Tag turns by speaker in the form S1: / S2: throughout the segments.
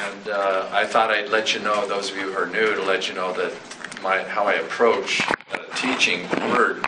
S1: And I thought I'd let you know, those of you who are new, to let you know that how I approach teaching the Word.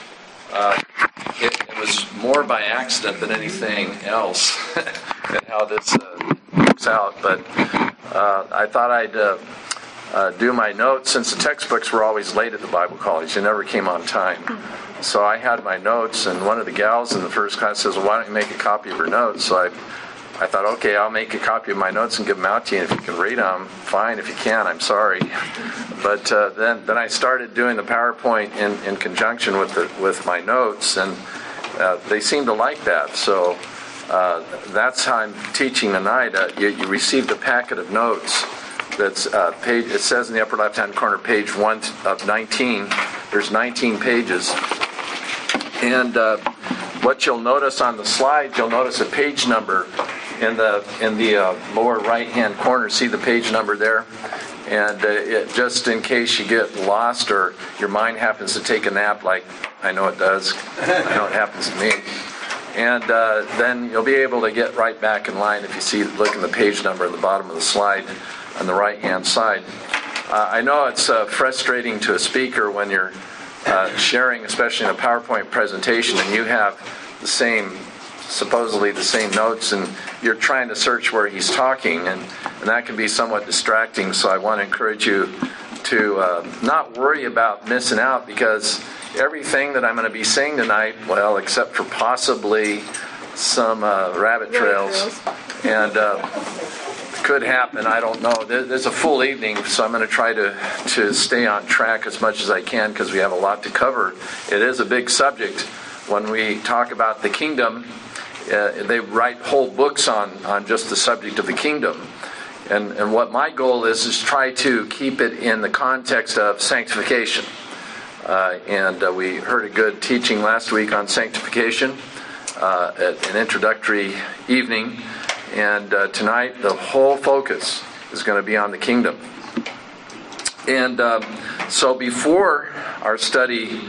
S1: It was more by accident than anything else and how this works out. But I thought I'd do my notes, since the textbooks were always late at the Bible college. They never came on time. So I had my notes, and one of the gals in the first class says, well, why don't you make a copy of her notes? So I thought, okay, I'll make a copy of my notes and give them out to you. And if you can read them, fine. If you can't, I'm sorry. But then I started doing the PowerPoint in conjunction with my notes, and they seemed to like that. So that's how I'm teaching tonight. You received a packet of notes. That's page. It says in the upper left-hand corner, page 1 of 19. There's 19 pages, and what you'll notice on the slide, you'll notice a page number in the lower right-hand corner. See the page number there? And just in case you get lost or your mind happens to take a nap, like I know it does. I know it happens to me. And then you'll be able to get right back in line if you look in the page number at the bottom of the slide on the right-hand side. I know it's frustrating to a speaker when you're sharing, especially in a PowerPoint presentation, and you have supposedly the same notes, and you're trying to search where he's talking, and that can be somewhat distracting. So I want to encourage you to not worry about missing out, because everything that I'm going to be saying tonight, well, except for possibly some rabbit trails, and could happen, I don't know. There's a full evening, so I'm going to try to stay on track as much as I can, because we have a lot to cover. It is a big subject. When we talk about the kingdom, they write whole books on just the subject of the kingdom. And what my goal is try to keep it in the context of sanctification. And we heard a good teaching last week on sanctification at an introductory evening. And tonight, the whole focus is going to be on the kingdom. And so before our study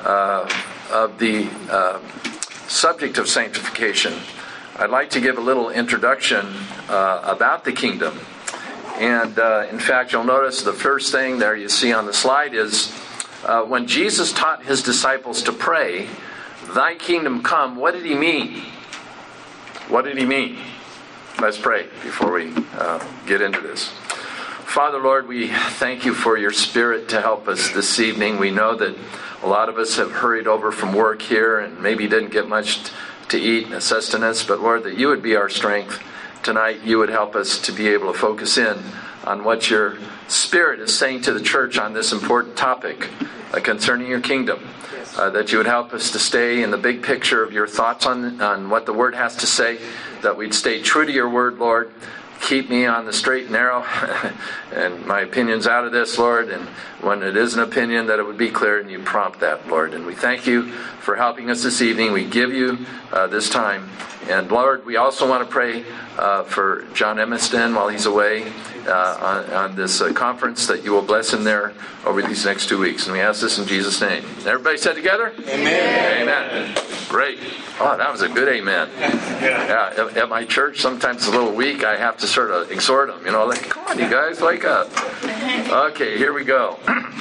S1: of the subject of sanctification, I'd like to give a little introduction about the kingdom. And in fact, you'll notice the first thing there you see on the slide is when Jesus taught his disciples to pray, "Thy kingdom come," what did he mean? What did he mean? Let's pray before we get into this. Father, Lord, we thank you for your Spirit to help us this evening. We know that a lot of us have hurried over from work here and maybe didn't get much to eat and sustenance, but Lord, that you would be our strength. Tonight, you would help us to be able to focus in on what your Spirit is saying to the church on this important topic concerning your kingdom. That you would help us to stay in the big picture of your thoughts on what the Word has to say, that we'd stay true to your Word, Lord. Keep me on the straight and narrow, and my opinion's out of this, Lord. And when it is an opinion, that it would be clear, and you prompt that, Lord. And we thank you for helping us this evening. We give you this time. And Lord, we also want to pray for John Emiston while he's away on this conference, that you will bless him there over these next 2 weeks. And we ask this in Jesus' name. Everybody said together?
S2: Amen.
S1: Amen. Great. Oh, that was a good amen. Yeah, at my church, sometimes it's a little weak. I have to sort of exhort them. Like, come on, you guys, wake up. Okay, here we go.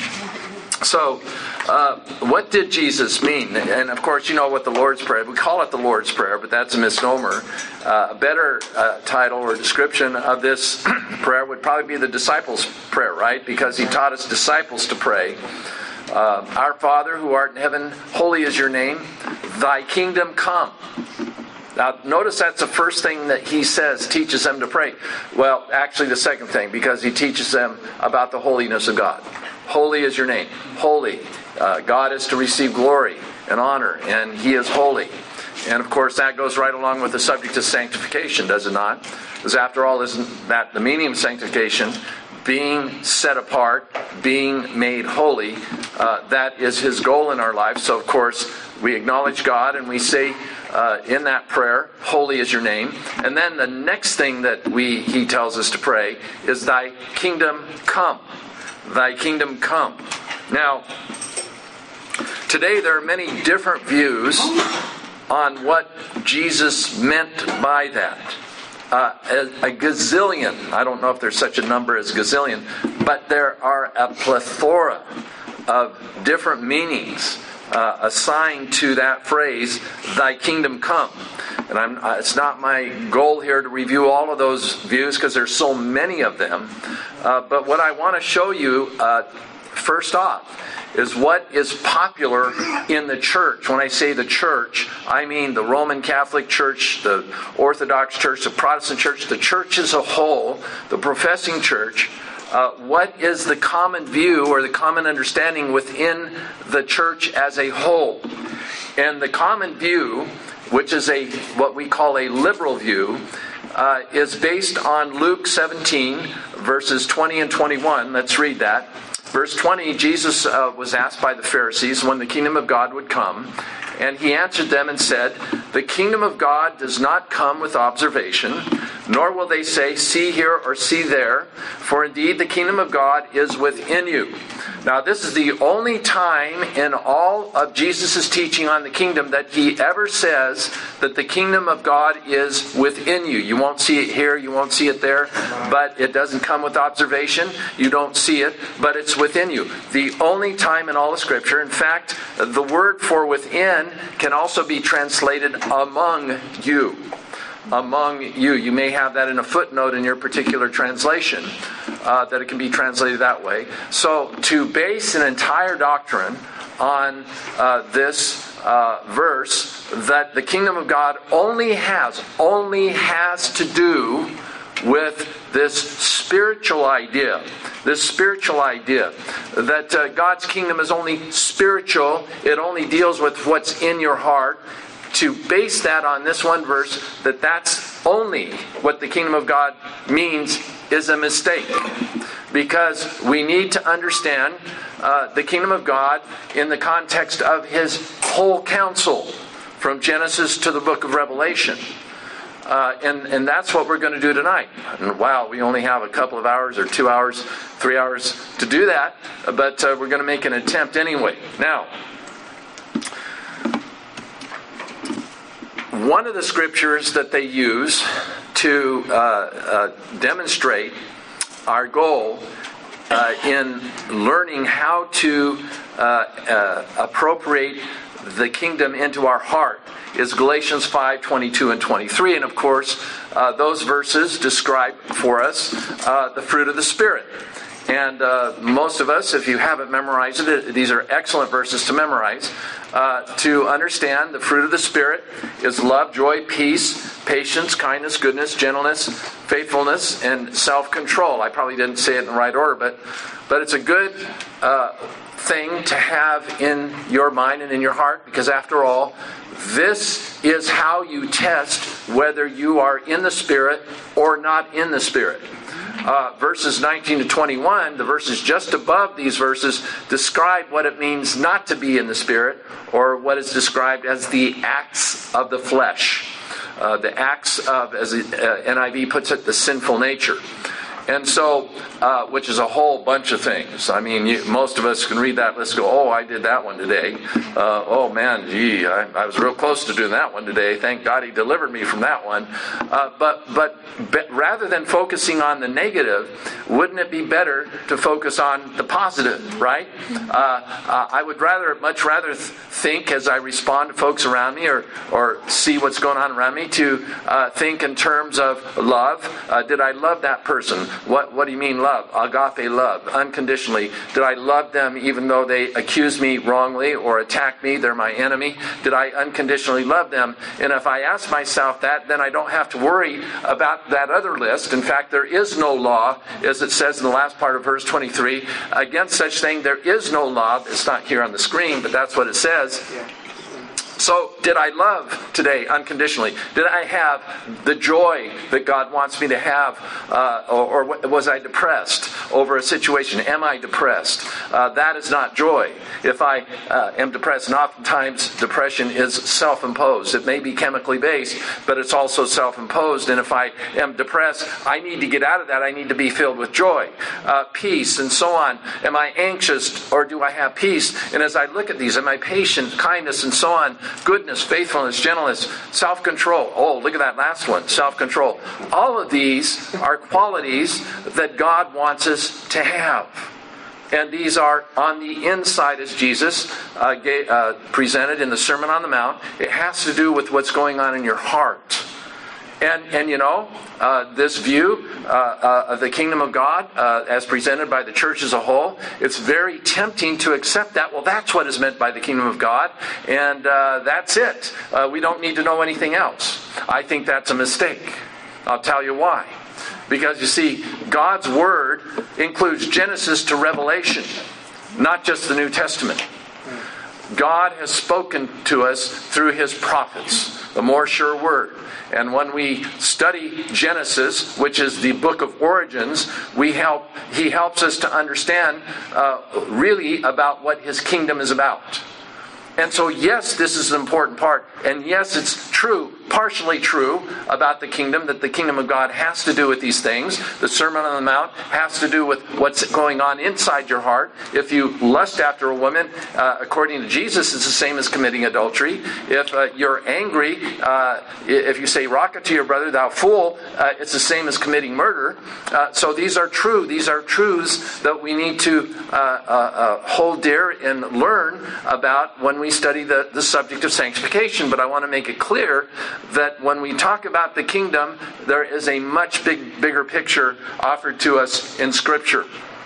S1: So, what did Jesus mean? And of course, you know what the Lord's Prayer, we call it the Lord's Prayer, but that's a misnomer. A better title or description of this prayer would probably be the disciples' prayer, right? Because he taught his disciples to pray. Our Father who art in heaven, holy is your name. Thy kingdom come. Now, notice that's the first thing that he teaches them to pray. Well, actually the second thing, because he teaches them about the holiness of God. Holy is your name. Holy. God is to receive glory and honor, and he is holy. And of course, that goes right along with the subject of sanctification, does it not? Because after all, isn't that the meaning of sanctification? Being set apart, being made holy, that is his goal in our life. So of course, we acknowledge God and we say in that prayer, holy is your name. And then the next thing that he tells us to pray is, thy kingdom come. Thy kingdom come. Now, today there are many different views on what Jesus meant by that. a gazillion. I don't know if there's such a number as gazillion, but there are a plethora of different meanings assigned to that phrase, "Thy kingdom come." And it's not my goal here to review all of those views because there's so many of them. But what I want to show you first off is what is popular in the church. When I say the church, I mean the Roman Catholic Church, the Orthodox Church, the Protestant Church, the church as a whole, the professing church. What is the common view or the common understanding within the church as a whole? And the common view, which is what we call a liberal view, is based on Luke 17, verses 20 and 21. Let's read that. Verse 20, Jesus was asked by the Pharisees when the kingdom of God would come. And he answered them and said, "The kingdom of God does not come with observation, nor will they say, 'See here,' or 'See there,' for indeed the kingdom of God is within you." Now this is the only time in all of Jesus' teaching on the kingdom that he ever says that the kingdom of God is within you. You won't see it here, you won't see it there, but it doesn't come with observation. You don't see it, but it's within you. The only time in all of Scripture. In fact, the word for within can also be translated among you. Among you. You may have that in a footnote in your particular translation, that it can be translated that way. So to base an entire doctrine on this verse, that the kingdom of God only has to do with this spiritual idea that God's kingdom is only spiritual, it only deals with what's in your heart. To base that on this one verse, that's only what the kingdom of God means, is a mistake. Because we need to understand the kingdom of God in the context of His whole counsel, from Genesis to the book of Revelation. And that's what we're going to do tonight. And wow, we only have a couple of hours or 2 hours, 3 hours to do that, but we're going to make an attempt anyway. Now, one of the scriptures that they use to demonstrate our goal in learning how to appropriate the kingdom into our heart is Galatians 5, 22 and 23. And of course, those verses describe for us the fruit of the Spirit. And most of us, if you haven't memorized it, these are excellent verses to memorize. To understand the fruit of the Spirit is love, joy, peace, patience, kindness, goodness, gentleness, faithfulness, and self-control. I probably didn't say it in the right order, but it's a good thing to have in your mind and in your heart, because after all, this is how you test whether you are in the Spirit or not in the Spirit. Verses 19 to 21, the verses just above these verses, describe what it means not to be in the Spirit, or what is described as the acts of the flesh. The acts of, as the NIV puts it, the sinful nature. And so, which is a whole bunch of things. I mean, most of us can read that list and go, "Oh, I did that one today. Oh man, gee, I was real close to doing that one today. Thank God He delivered me from that one." But rather than focusing on the negative, wouldn't it be better to focus on the positive, right? I would much rather think as I respond to folks around me or see what's going on around me, to think in terms of love. Did I love that person? What do you mean love? Agape love, unconditionally. Did I love them even though they accused me wrongly or attacked me? They're my enemy. Did I unconditionally love them? And if I ask myself that, then I don't have to worry about that other list. In fact, there is no law, as it says in the last part of verse 23. Against such thing, there is no law. It's not here on the screen, but that's what it says. So, did I love today unconditionally? Did I have the joy that God wants me to have? Or was I depressed over a situation? Am I depressed? That is not joy. If I am depressed, and oftentimes depression is self-imposed. It may be chemically based, but it's also self-imposed. And if I am depressed, I need to get out of that. I need to be filled with joy, peace, and so on. Am I anxious, or do I have peace? And as I look at these, am I patient, kindness, and so on? goodness, faithfulness, gentleness, self-control. Oh, look at that last one, self-control. All of these are qualities that God wants us to have. And these are on the inside, as Jesus presented in the Sermon on the Mount. It has to do with what's going on in your heart. And you know, this view of the kingdom of God as presented by the church as a whole, it's very tempting to accept that. Well, that's what is meant by the kingdom of God, and that's it. We don't need to know anything else. I think that's a mistake. I'll tell you why. Because you see, God's Word includes Genesis to Revelation, not just the New Testament. God has spoken to us through His prophets, the more sure Word. And when we study Genesis, which is the book of origins, He helps us to understand really about what His kingdom is about. And so, yes, this is an important part. And yes, it's true, partially true, about the kingdom, that the kingdom of God has to do with these things. The Sermon on the Mount has to do with what's going on inside your heart. If you lust after a woman, according to Jesus, it's the same as committing adultery. If you're angry, if you say "Raka" to your brother, "Thou fool," it's the same as committing murder. So these are true. These are truths that we need to hold dear and learn about when we study the subject of sanctification. But I want to make it clear that when we talk about the kingdom, there is a much bigger picture offered to us in Scripture.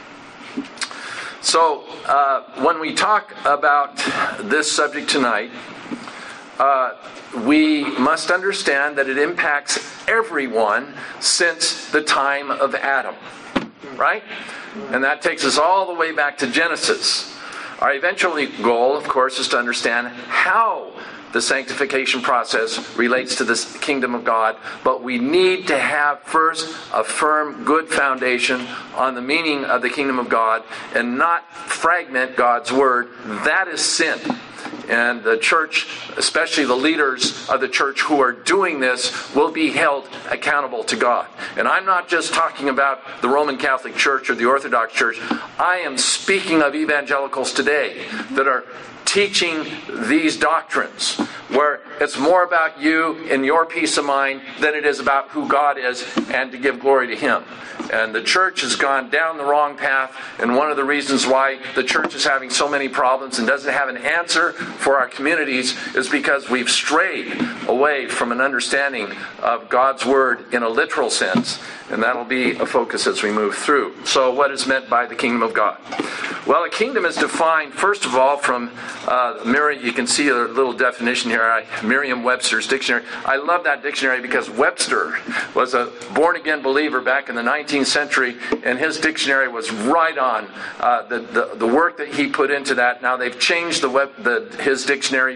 S1: So when we talk about this subject tonight, we must understand that it impacts everyone since the time of Adam. Right? And that takes us all the way back to Genesis. Our eventual goal, of course, is to understand how the sanctification process relates to this kingdom of God. But we need to have first a firm, good foundation on the meaning of the kingdom of God and not fragment God's Word. That is sin. And the church, especially the leaders of the church who are doing this, will be held accountable to God. And I'm not just talking about the Roman Catholic Church or the Orthodox Church. I am speaking of evangelicals today that are teaching these doctrines, where it's more about you and your peace of mind than it is about who God is and to give glory to Him. And the church has gone down the wrong path, and one of the reasons why the church is having so many problems and doesn't have an answer for our communities is because we've strayed away from an understanding of God's Word in a literal sense, and that'll be a focus as we move through. So what is meant by the kingdom of God? Well, a kingdom is defined, first of all, from you can see a little definition here, Merriam-Webster's dictionary. I love that dictionary because Webster was a born-again believer back in the 19th century, and his dictionary was right on the work that he put into that. Now they've changed his dictionary.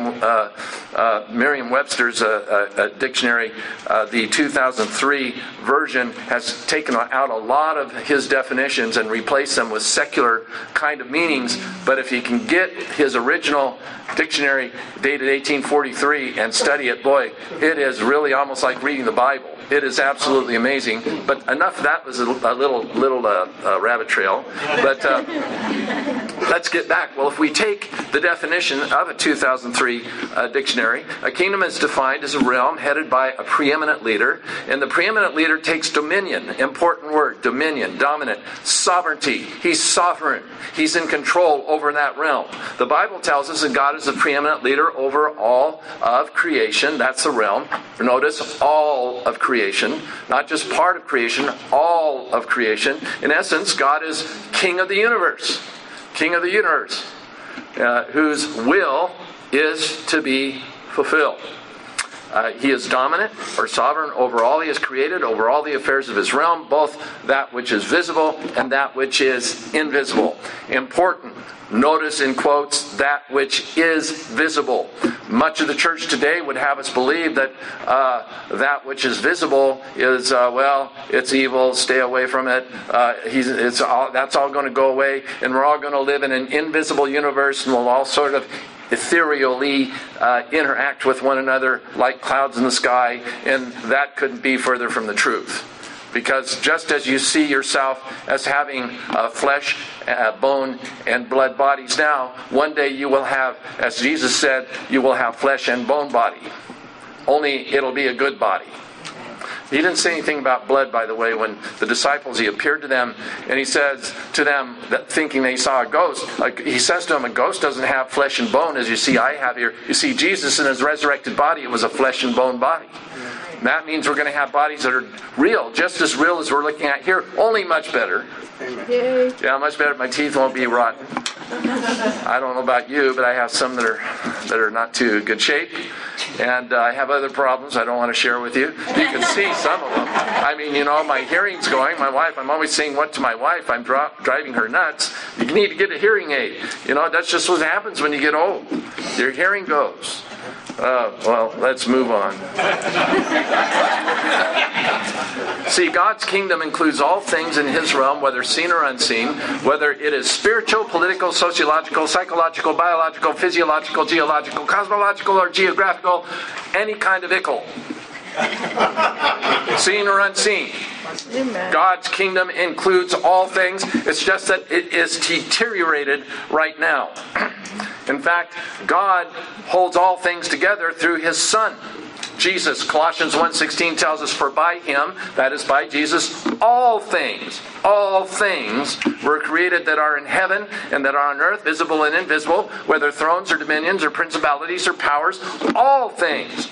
S1: Merriam-Webster's dictionary, the 2003 version, has taken out a lot of his definitions and replaced them with secular kind of meanings. But if you can get his original dictionary dated 1843 and study it, boy, it is really almost like reading the Bible. It is absolutely amazing. But enough of that was a little rabbit trail. But let's get back. Well, if we take the definition of a 2003 dictionary, a kingdom is defined as a realm headed by a preeminent leader. And the preeminent leader takes dominion. Important word, dominion, dominant, sovereignty. He's sovereign. He's in control over that realm. The Bible tells us that God is the preeminent leader over all of creation. That's the realm. Notice, all of creation, not just part of creation, all of creation. In essence, God is king of the universe. King of the universe, whose will is to be fulfilled. He is dominant or sovereign over all He has created, over all the affairs of His realm, both that which is visible and that which is invisible. Important. Notice in quotes, that which is visible. Much of the church today would have us believe that that which is visible is, it's evil, stay away from it. That's all going to go away, and we're all going to live in an invisible universe, and we'll all sort of ethereally interact with one another like clouds in the sky, and that couldn't be further from the truth. Because just as you see yourself as having flesh, bone, and blood bodies now, one day you will have, as Jesus said, you will have flesh and bone body. Only it'll be a good body. He didn't say anything about blood, by the way, when the disciples, he appeared to them, and he says to them, that thinking they saw a ghost, he says to them, a ghost doesn't have flesh and bone as you see I have here. You see, Jesus in his resurrected body, it was a flesh and bone body. And that means we're going to have bodies that are real, just as real as we're looking at here, only much better.
S2: Yay.
S1: Yeah, much better. My teeth won't be rotten. I don't know about you, but I have some that are not too good shape. And I have other problems I don't want to share with you. You can see some of them. I mean, my hearing's going. My wife, I'm always saying what to my wife? I'm driving her nuts. You need to get a hearing aid. That's just what happens when you get old. Your hearing goes. Well, let's move on. See, God's kingdom includes all things in His realm, whether seen or unseen, whether it is spiritual, political, sociological, psychological, biological, physiological, geological, cosmological, or geographical, any kind of ickle. Seen or unseen.
S2: Amen.
S1: God's kingdom includes all things. It's just that it is deteriorated right now. In fact, God holds all things together through His Son, Jesus. Colossians 1:16 tells us, for by Him, that is by Jesus, all things were created that are in heaven and that are on earth, visible and invisible, whether thrones or dominions or principalities or powers, all things,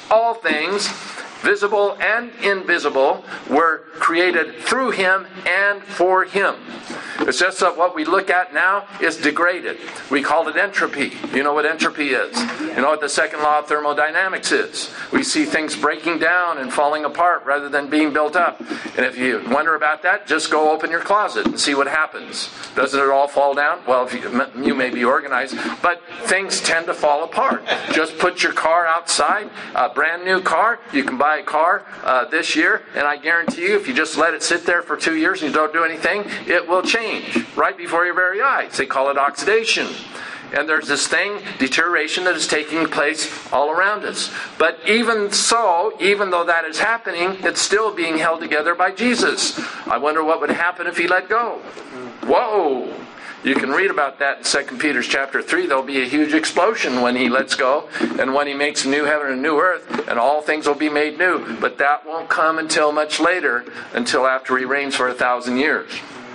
S1: visible and invisible, were created through Him and for Him. It's just that what we look at now is degraded. We call it entropy. You know what entropy is. You know what the second law of thermodynamics is. We see things breaking down and falling apart rather than being built up. And if you wonder about that, just go open your closet and see what happens. Doesn't it all fall down? Well, if you may be organized, but things tend to fall apart. Just put your car outside, a brand new car. You can buy a car this year, and I guarantee you, if you just let it sit there for 2 years and you don't do anything, it will change right before your very eyes. They call it oxidation. And there's this thing, deterioration, that is taking place all around us. But even so, even though that is happening, it's still being held together by Jesus. I wonder what would happen if He let go. Whoa! You can read about that in 2 Peter chapter 3. There'll be a huge explosion when He lets go, and when He makes a new heaven and a new earth, and all things will be made new. But that won't come until much later, until after He reigns for 1,000 years.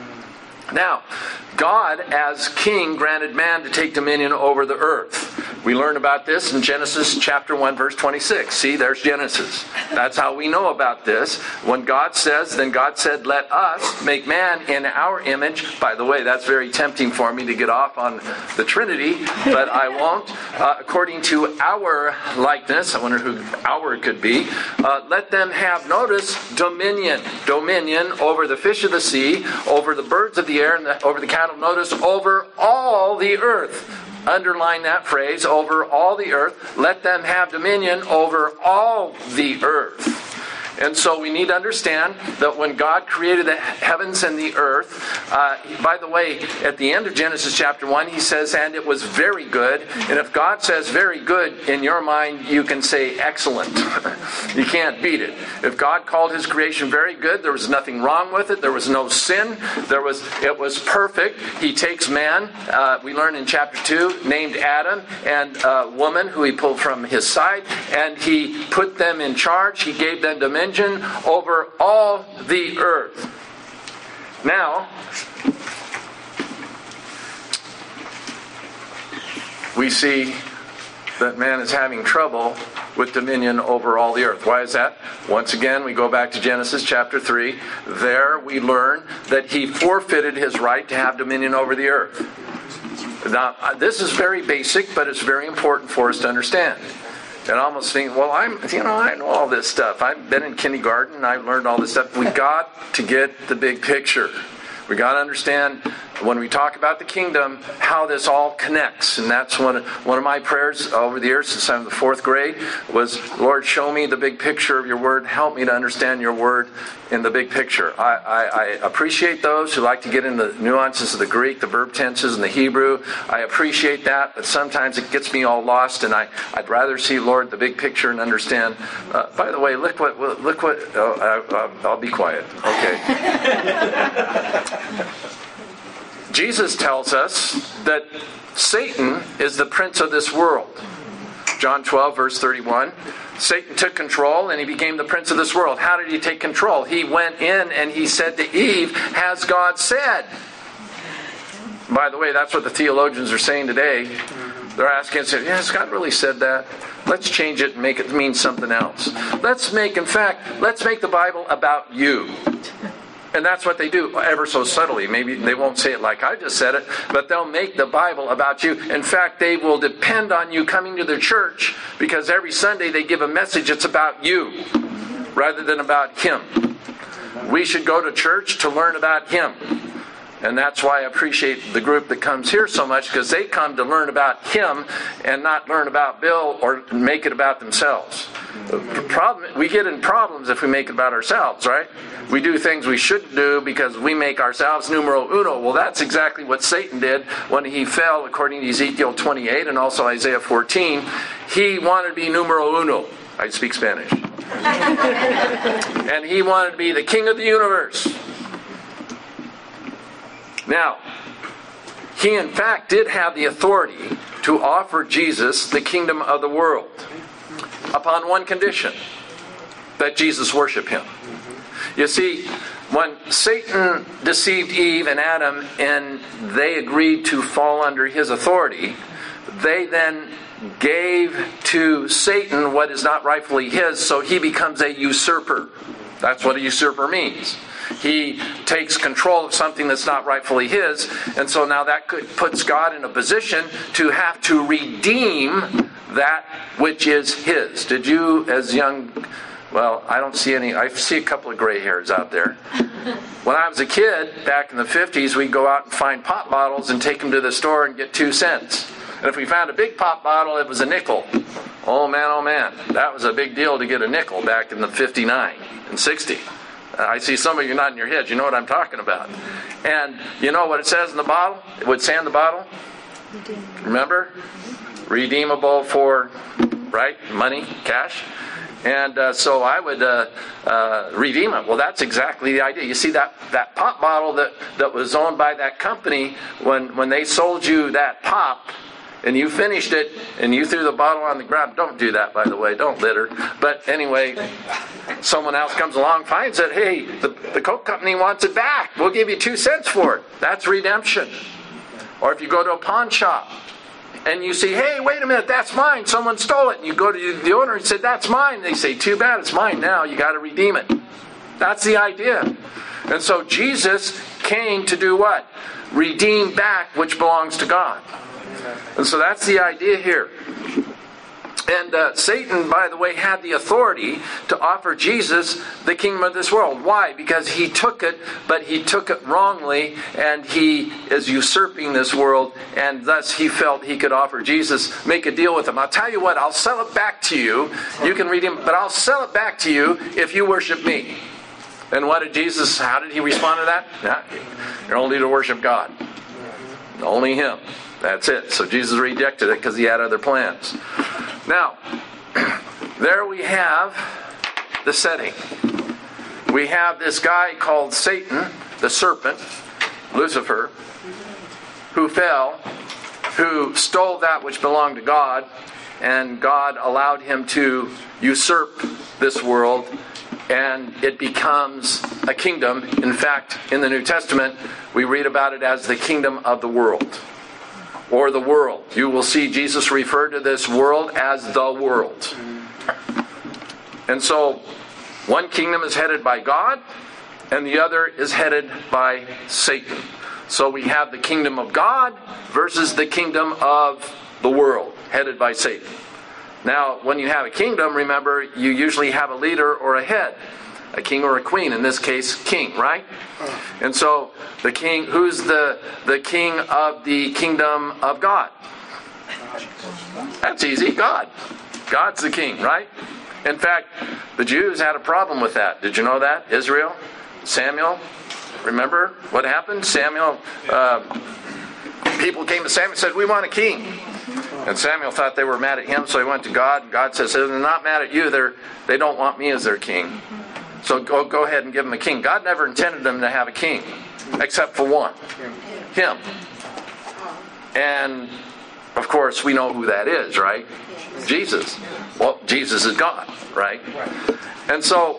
S1: Now, God, as king, granted man to take dominion over the earth. We learn about this in Genesis chapter 1, verse 26. See, there's Genesis. That's how we know about this. When God says, then God said, let us make man in our image. By the way, that's very tempting for me to get off on the Trinity, but I won't. According to our likeness, I wonder who our could be. Let them have, notice, dominion. Dominion over the fish of the sea, over the birds of the air, and over the cattle. Notice, over all the earth. Underline that phrase, over all the earth. Let them have dominion over all the earth. And so we need to understand that when God created the heavens and the earth, by the way, at the end of Genesis chapter 1, He says, and it was very good. And if God says very good, in your mind, you can say excellent. You can't beat it. If God called His creation very good, there was nothing wrong with it. There was no sin. It was perfect. He takes man, we learn in chapter 2, named Adam, and a woman who He pulled from his side, and He put them in charge. He gave them dominion over all the earth. Now, we see that man is having trouble with dominion over all the earth. Why is that? Once again, we go back to Genesis chapter 3. There we learn that he forfeited his right to have dominion over the earth. Now, this is very basic, but it's very important for us to understand. And I almost think, well, I know all this stuff. I've been in kindergarten. I've learned all this stuff. We got to get the big picture. We got to understand when we talk about the kingdom, how this all connects. And that's one of my prayers over the years since I'm in the 4th grade was, Lord, show me the big picture of your word. Help me to understand your word in the big picture. I appreciate those who like to get into the nuances of the Greek, the verb tenses, and the Hebrew. I appreciate that, but sometimes it gets me all lost, and I'd rather see, Lord, the big picture and understand. By the way, look what. I'll be quiet. Okay. Jesus tells us that Satan is the prince of this world. John 12, verse 31. Satan took control and he became the prince of this world. How did he take control? He went in and he said to Eve, "Has God said?" By the way, that's what the theologians are saying today. They're asking and saying, "Has God really said that? Let's change it and make it mean something else. Let's make the Bible about you." And that's what they do ever so subtly. Maybe they won't say it like I just said it, but they'll make the Bible about you. In fact, they will depend on you coming to their church because every Sunday they give a message that's about you rather than about Him. We should go to church to learn about Him. And that's why I appreciate the group that comes here so much, because they come to learn about Him and not learn about Bill or make it about themselves. The problem, we get in problems if we make it about ourselves, right? We do things we shouldn't do because we make ourselves numero uno. Well, that's exactly what Satan did when he fell, according to Ezekiel 28 and also Isaiah 14. He wanted to be numero uno. I speak Spanish. And he wanted to be the king of the universe. Now, he in fact did have the authority to offer Jesus the kingdom of the world upon one condition, that Jesus worship him. You see, when Satan deceived Eve and Adam and they agreed to fall under his authority, they then gave to Satan what is not rightfully his, so he becomes a usurper. That's what a usurper means. He takes control of something that's not rightfully his, and so now that puts God in a position to have to redeem that which is his. Did you, as young, well, I don't see any, I see a couple of gray hairs out there. When I was a kid, back in the 50s, we'd go out and find pop bottles and take them to the store and get 2 cents. And if we found a big pop bottle, it was a nickel. Oh man, that was a big deal to get a nickel back in the 59 and 60. I see some of you nodding your heads. You know what I'm talking about. And you know what it says in the bottle? It would say in the bottle? Remember? Redeemable for, right? Money, cash. And so I would redeem it. Well, that's exactly the idea. You see, that pop bottle that was owned by that company, when they sold you that pop, and you finished it, and you threw the bottle on the ground. Don't do that, by the way. Don't litter. But anyway, someone else comes along, finds it. Hey, the Coke company wants it back. We'll give you 2 cents for it. That's redemption. Or if you go to a pawn shop, and you see, hey, wait a minute, that's mine. Someone stole it. And you go to the owner and say, that's mine. They say, too bad, it's mine now. You got to redeem it. That's the idea. And so Jesus came to do what? Redeem back which belongs to God. And so that's the idea here. And Satan, by the way, had the authority to offer Jesus the kingdom of this world. Why? Because he took it, but he took it wrongly, and he is usurping this world, and thus he felt he could offer Jesus, make a deal with him. I'll tell you what, I'll sell it back to you. You can redeem it, but I'll sell it back to you if you worship me. And what did Jesus, how did he respond to that? You're only to worship God. Only him. That's it. So Jesus rejected it because he had other plans. Now, there we have the setting. We have this guy called Satan, the serpent, Lucifer, who fell, who stole that which belonged to God, and God allowed him to usurp this world, and it becomes a kingdom. In fact, in the New Testament, we read about it as the kingdom of the world. Or the world. You will see Jesus refer to this world as the world. And so, one kingdom is headed by God, and the other is headed by Satan. So we have the kingdom of God versus the kingdom of the world, headed by Satan. Now, when you have a kingdom, remember, you usually have a leader or a head. a king or a queen. In this case, king, right? And so the king, who's the king of the kingdom of God? That's easy. God. God's the king, right? In fact, the Jews had a problem with that. Did you know that? Israel, Samuel, remember what happened? Samuel, people came to Samuel and said, we want a king. And Samuel thought they were mad at him, so he went to God. And God says, they're not mad at you. They don't want me as their king. So go ahead and give them a king. God never intended them to have a king, except for one. Him. And, of course, we know who that is, right? Jesus. Well, Jesus is God, right? And so,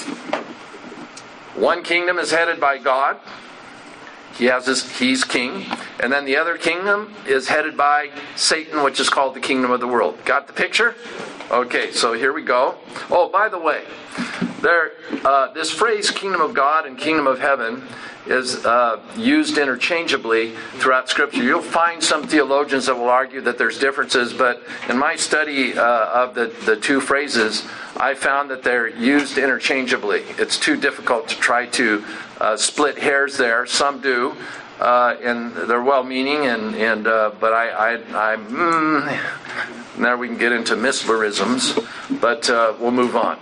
S1: one kingdom is headed by God. He's king. And then the other kingdom is headed by Satan, which is called the kingdom of the world. Got the picture? Okay, so here we go. Oh, by the way, this phrase kingdom of God and kingdom of heaven is used interchangeably throughout Scripture. You'll find some theologians that will argue that there's differences, but in my study of the two phrases, I found that they're used interchangeably. It's too difficult to try to split hairs there. Some do, and they're well-meaning, but now we can get into Misslerisms, but we'll move on.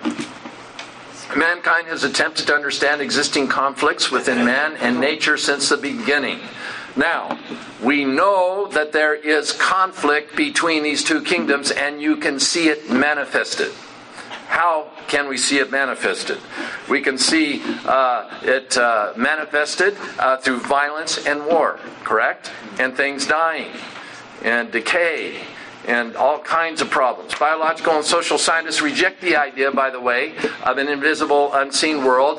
S1: Mankind has attempted to understand existing conflicts within man and nature since the beginning. Now, we know that there is conflict between these two kingdoms, and you can see it manifested. How can we see it manifested? We can see it manifested through violence and war, correct? And things dying and decay and all kinds of problems. Biological and social scientists reject the idea, by the way, of an invisible, unseen world.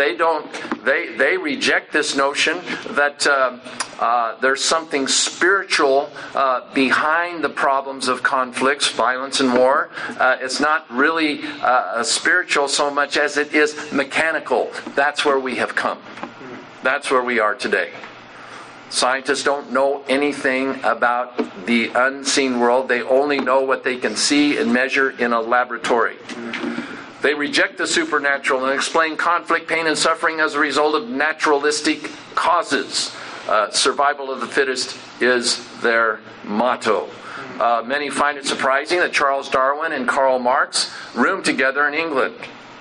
S1: They reject this notion that there's something spiritual behind the problems of conflicts, violence, and war. It's not really spiritual so much as it is mechanical. That's where we have come. That's where we are today. Scientists don't know anything about the unseen world. They only know what they can see and measure in a laboratory. They reject the supernatural and explain conflict, pain, and suffering as a result of naturalistic causes. Survival of the fittest is their motto. Many find it surprising that Charles Darwin and Karl Marx roomed together in England.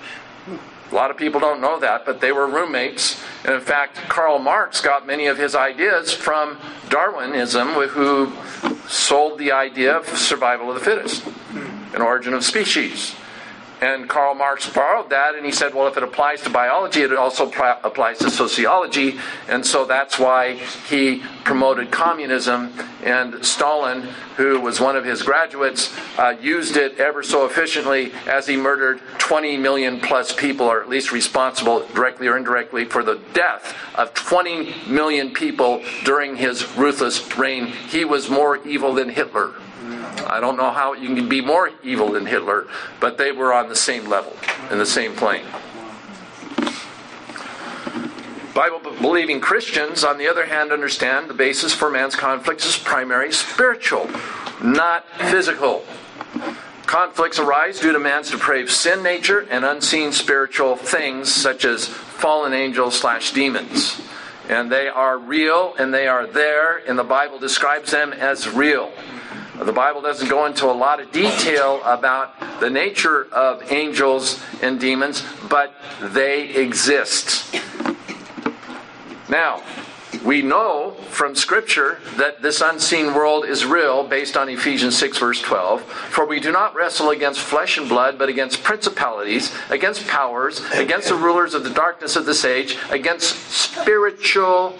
S1: A lot of people don't know that, but they were roommates. And in fact, Karl Marx got many of his ideas from Darwinism, who sold the idea of survival of the fittest, an origin of species. And Karl Marx borrowed that, and he said, well, if it applies to biology, it also applies to sociology. And so that's why he promoted communism. And Stalin, who was one of his graduates, used it ever so efficiently as he murdered 20 million plus people, or at least responsible directly or indirectly for the death of 20 million people during his ruthless reign. He was more evil than Hitler. I don't know how you can be more evil than Hitler, but they were on the same level, in the same plane. Bible-believing Christians, on the other hand, understand the basis for man's conflicts is primarily spiritual, not physical. Conflicts arise due to man's depraved sin nature and unseen spiritual things such as fallen angels/demons. And they are real, and they are there, and the Bible describes them as real. The Bible doesn't go into a lot of detail about the nature of angels and demons, but they exist. Now, we know from Scripture that this unseen world is real based on Ephesians 6 verse 12. For we do not wrestle against flesh and blood, but against principalities, against powers, against the rulers of the darkness of this age, against spiritual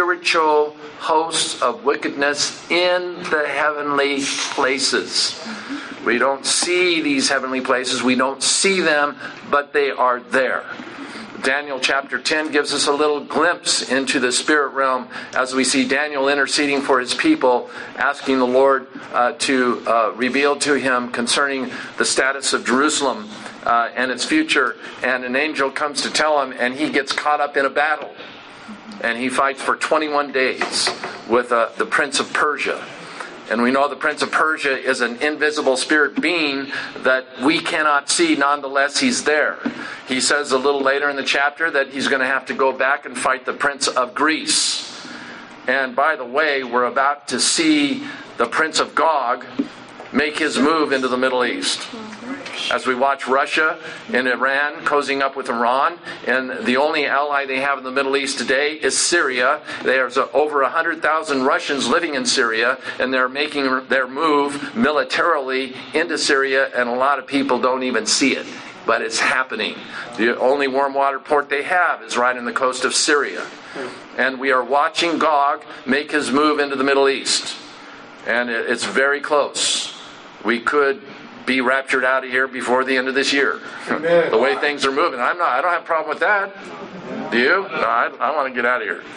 S1: hosts of wickedness in the heavenly places. We don't see these heavenly places. We don't see them, but they are there. Daniel chapter 10 gives us a little glimpse into the spirit realm as we see Daniel interceding for his people, asking the Lord to reveal to him concerning the status of Jerusalem and its future. And an angel comes to tell him, and he gets caught up in a battle. And he fights for 21 days with the Prince of Persia. And we know the Prince of Persia is an invisible spirit being that we cannot see. Nonetheless, he's there. He says a little later in the chapter that he's going to have to go back and fight the Prince of Greece. And by the way, we're about to see the Prince of Gog make his move into the Middle East. As we watch Russia and Iran cozying up with Iran, and the only ally they have in the Middle East today is Syria. There's over 100,000 Russians living in Syria, and they're making their move militarily into Syria, and a lot of people don't even see it. But it's happening. The only warm water port they have is right on the coast of Syria. And we are watching Gog make his move into the Middle East. And it's very close. We could be raptured out of here before the end of this year.
S3: Amen.
S1: The way things are moving. I don't have a problem with that. Do you? No, I want to get out of here.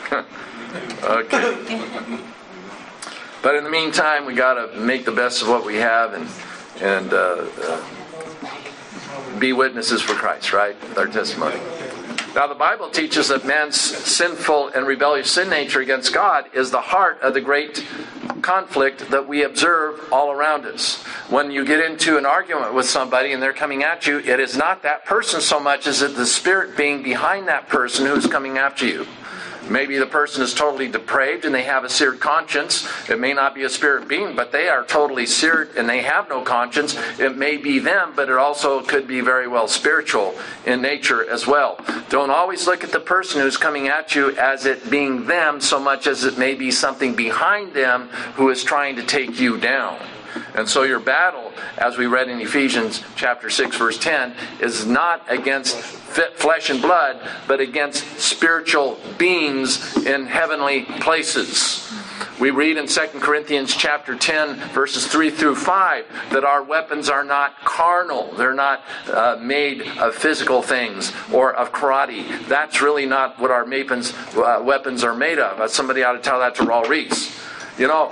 S1: Okay. But in the meantime, we got to make the best of what we have and be witnesses for Christ, right? Our testimony. Now, the Bible teaches that man's sinful and rebellious sin nature against God is the heart of the great conflict that we observe all around us. When you get into an argument with somebody and they're coming at you, it is not that person so much as it the spirit being behind that person who's coming after you. Maybe the person is totally depraved and they have a seared conscience. It may not be a spirit being, but they are totally seared and they have no conscience. It may be them, but it also could be very well spiritual in nature as well. Don't always look at the person who's coming at you as it being them so much as it may be something behind them who is trying to take you down. And so your battle, as we read in Ephesians chapter 6, verse 10, is not against flesh and blood, but against spiritual beings in heavenly places. We read in 2 Corinthians chapter 10, verses 3 through 5, that our weapons are not carnal. They're not made of physical things or of karate. That's really not what our weapons are made of. Somebody ought to tell that to Raul Reese. You know,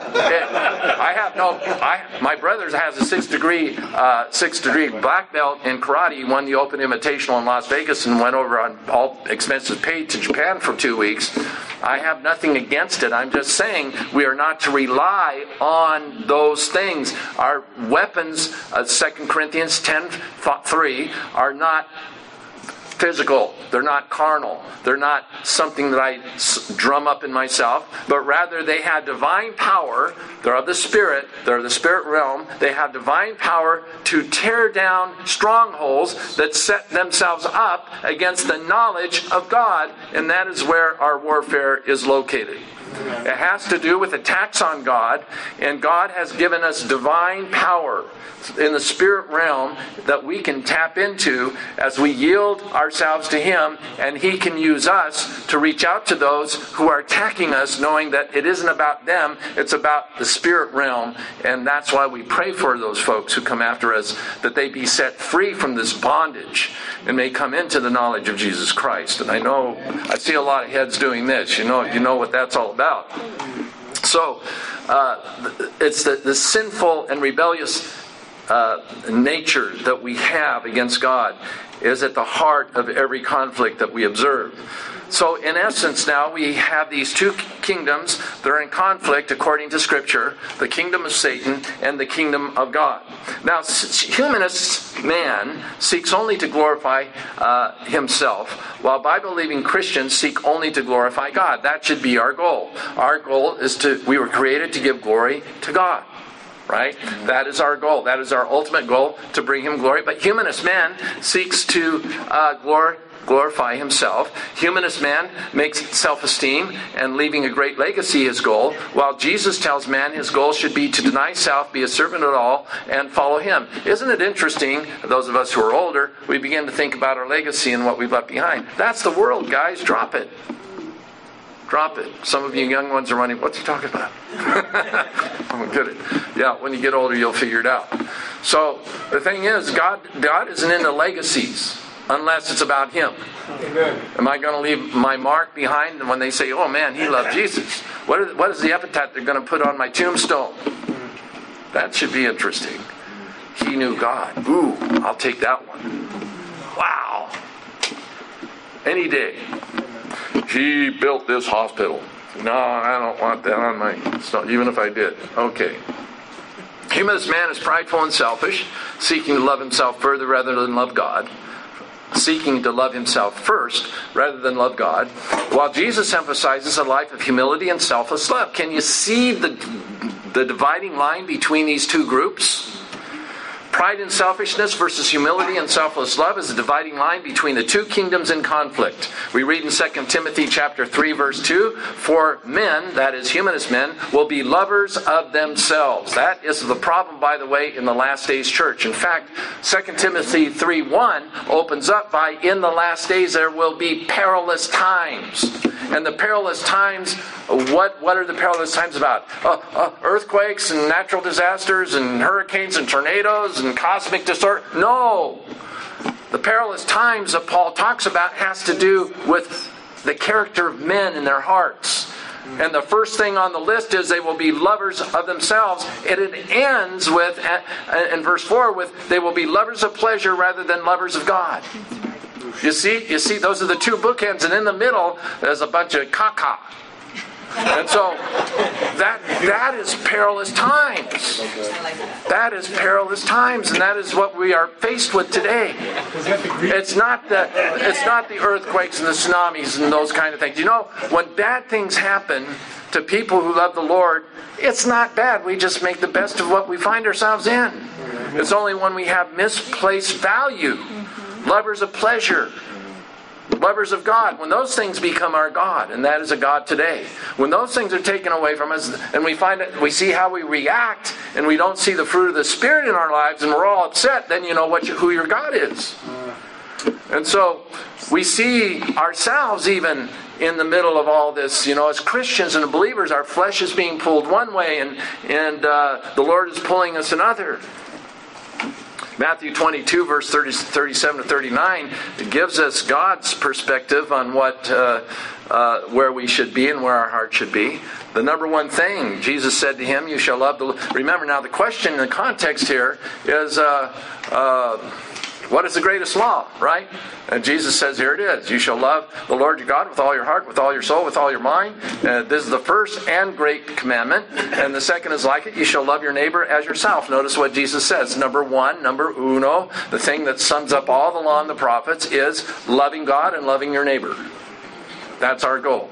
S1: my brother has a sixth degree black belt in karate. He won the Open Invitational in Las Vegas and went over on all expenses paid to Japan for 2 weeks. I have nothing against it. I'm just saying we are not to rely on those things. Our weapons, 2 Corinthians 10:3, are not physical. They're not carnal. They're not something that I drum up in myself, but rather they have divine power. They're of the Spirit. They're the Spirit realm. They have divine power to tear down strongholds that set themselves up against the knowledge of God, and that is where our warfare is located. It has to do with attacks on God, and God has given us divine power in the spirit realm that we can tap into as we yield ourselves to Him, and He can use us to reach out to those who are attacking us, knowing that it isn't about them, it's about the spirit realm. And that's why we pray for those folks who come after us, that they be set free from this bondage and may come into the knowledge of Jesus Christ. And I see a lot of heads doing this. You know what that's all about. So it's the sinful and rebellious nature that we have against God is at the heart of every conflict that we observe. So in essence now we have these two kingdoms that are in conflict according to Scripture, the kingdom of Satan and the kingdom of God. Now humanist man seeks only to glorify himself, while Bible-believing Christians seek only to glorify God. That should be our goal. Our goal is we were created to give glory to God. Right? That is our goal. That is our ultimate goal, to bring Him glory. But humanist man seeks to glorify himself. Humanist man makes self-esteem and leaving a great legacy his goal, while Jesus tells man his goal should be to deny self, be a servant of all, and follow Him. Isn't it interesting, those of us who are older, we begin to think about our legacy and what we've left behind. That's the world, guys. Drop it. Drop it. Some of you young ones are running, what's he talking about? Oh, good. Yeah, when you get older, you'll figure it out. So, the thing is, God isn't into legacies unless it's about Him. Amen. Am I going to leave my mark behind when they say, oh man, he loved Jesus? What is the epithet they're going to put on my tombstone? That should be interesting. He knew God. Ooh, I'll take that one. Wow. Any day. He built this hospital. No, I don't want that on my stone, even if I did. Okay. Humanist man is prideful and selfish, seeking to love himself further rather than love God. seeking to love himself first rather than love God, while Jesus emphasizes a life of humility and selfless love. Can you see the dividing line between these two groups? Pride and selfishness versus humility and selfless love is a dividing line between the two kingdoms in conflict. We read in 2 Timothy chapter 3, verse 2, "For men," that is humanist men, "will be lovers of themselves." That is the problem, by the way, in the last days church. In fact, 2 Timothy 3:1 opens up by, "In the last days there will be perilous times." And the perilous times, what are the perilous times about? Earthquakes and natural disasters and hurricanes and tornadoes and cosmic disorder? No. The perilous times that Paul talks about has to do with the character of men in their hearts. And the first thing on the list is they will be lovers of themselves. And it ends with, in verse 4, with, "They will be lovers of pleasure rather than lovers of God." You see, those are the two bookends, and in the middle there's a bunch of caca. And so that is perilous times. That is perilous times, and that is what we are faced with today. It's not the earthquakes and the tsunamis and those kind of things. You know, when bad things happen to people who love the Lord, it's not bad. We just make the best of what we find ourselves in. It's only when we have misplaced value, lovers of pleasure, lovers of God, when those things become our God, and that is a God today. When those things are taken away from us, and we see how we react, and we don't see the fruit of the Spirit in our lives, and we're all upset, then you know who your God is. And so we see ourselves even in the middle of all this. You know, as Christians and believers, our flesh is being pulled one way, and the Lord is pulling us another. Matthew 22, verse 37 to 39, it gives us God's perspective on where we should be and where our heart should be. The number one thing, Jesus said to him, "You shall love the..." Remember now, the question in the context here is, what is the greatest law, right? And Jesus says, here it is. "You shall love the Lord your God with all your heart, with all your soul, with all your mind." This is the first and great commandment. And the second is like it. "You shall love your neighbor as yourself." Notice what Jesus says. Number one, number uno, the thing that sums up all the law and the prophets is loving God and loving your neighbor. That's our goal.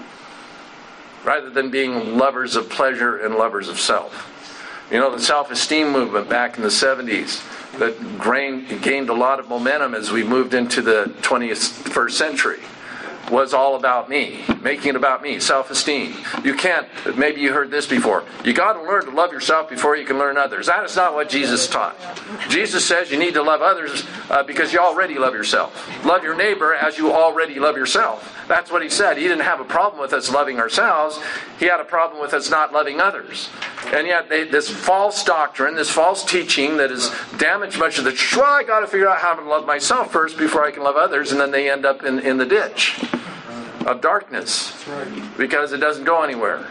S1: Rather than being lovers of pleasure and lovers of self. You know, the self-esteem movement back in the 70s that gained a lot of momentum as we moved into the 21st century was all about me, making it about me, self-esteem. You can't, maybe you heard this before, you got to learn to love yourself before you can learn others. That is not what Jesus taught. Jesus says you need to love others because you already love yourself. Love your neighbor as you already love yourself. That's what he said. He didn't have a problem with us loving ourselves. He had a problem with us not loving others. And yet this false doctrine, this false teaching that has damaged much of the church, well, I got to figure out how to love myself first before I can love others, and then they end up in the ditch of darkness because it doesn't go anywhere.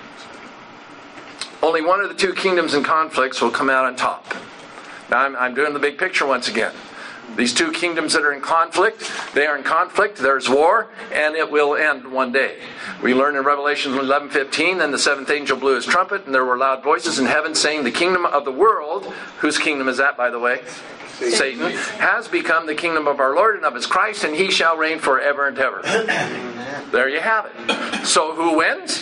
S1: Only one of the two kingdoms in conflicts will come out on top. Now I'm doing the big picture once again. These two kingdoms that are in conflict, they are in conflict, there's war, and it will end one day. We learn in Revelation 11:15, "Then the seventh angel blew his trumpet, and there were loud voices in heaven saying, the kingdom of the world," whose kingdom is that, by the way? Satan, "has become the kingdom of our Lord and of his Christ, and he shall reign forever and ever." There you have it. So who wins?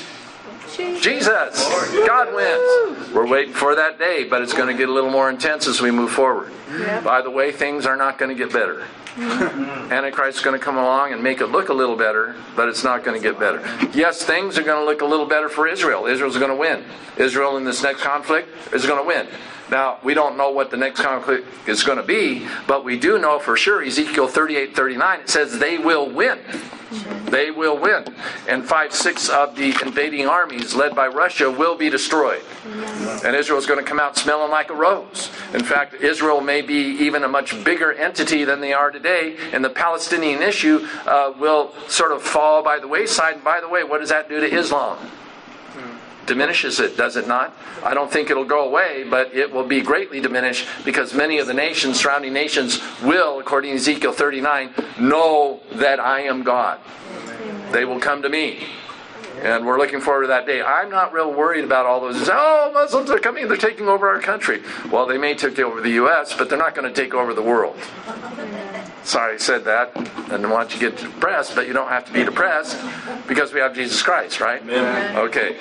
S1: Jesus. God wins. We're waiting for that day, but it's going to get a little more intense as we move forward. Yep. By the way, things are not going to get better. Antichrist is going to come along and make it look a little better, but it's not going to get better. Yes, things are going to look a little better for Israel. Israel's going to win. Israel in this next conflict is going to win. Now, we don't know what the next conflict is going to be, but we do know for sure, Ezekiel 38:39, it says they will win. They will win. And 5/6 of the invading armies led by Russia will be destroyed. And Israel is going to come out smelling like a rose. In fact, Israel may be even a much bigger entity than they are today, and the Palestinian issue will sort of fall by the wayside. And by the way, what does that do to Islam? Diminishes it, does it not? I don't think it'll go away, but it will be greatly diminished because many of the nations, surrounding nations, will, according to Ezekiel 39, know that I am God. They will come to me. And we're looking forward to that day. I'm not real worried about all those. Oh, Muslims are coming, they're taking over our country. Well, they may take over the U.S., but they're not going to take over the world. Sorry I said that. I didn't want you to get depressed, but you don't have to be depressed because we have Jesus Christ, right?
S2: Amen.
S1: Okay.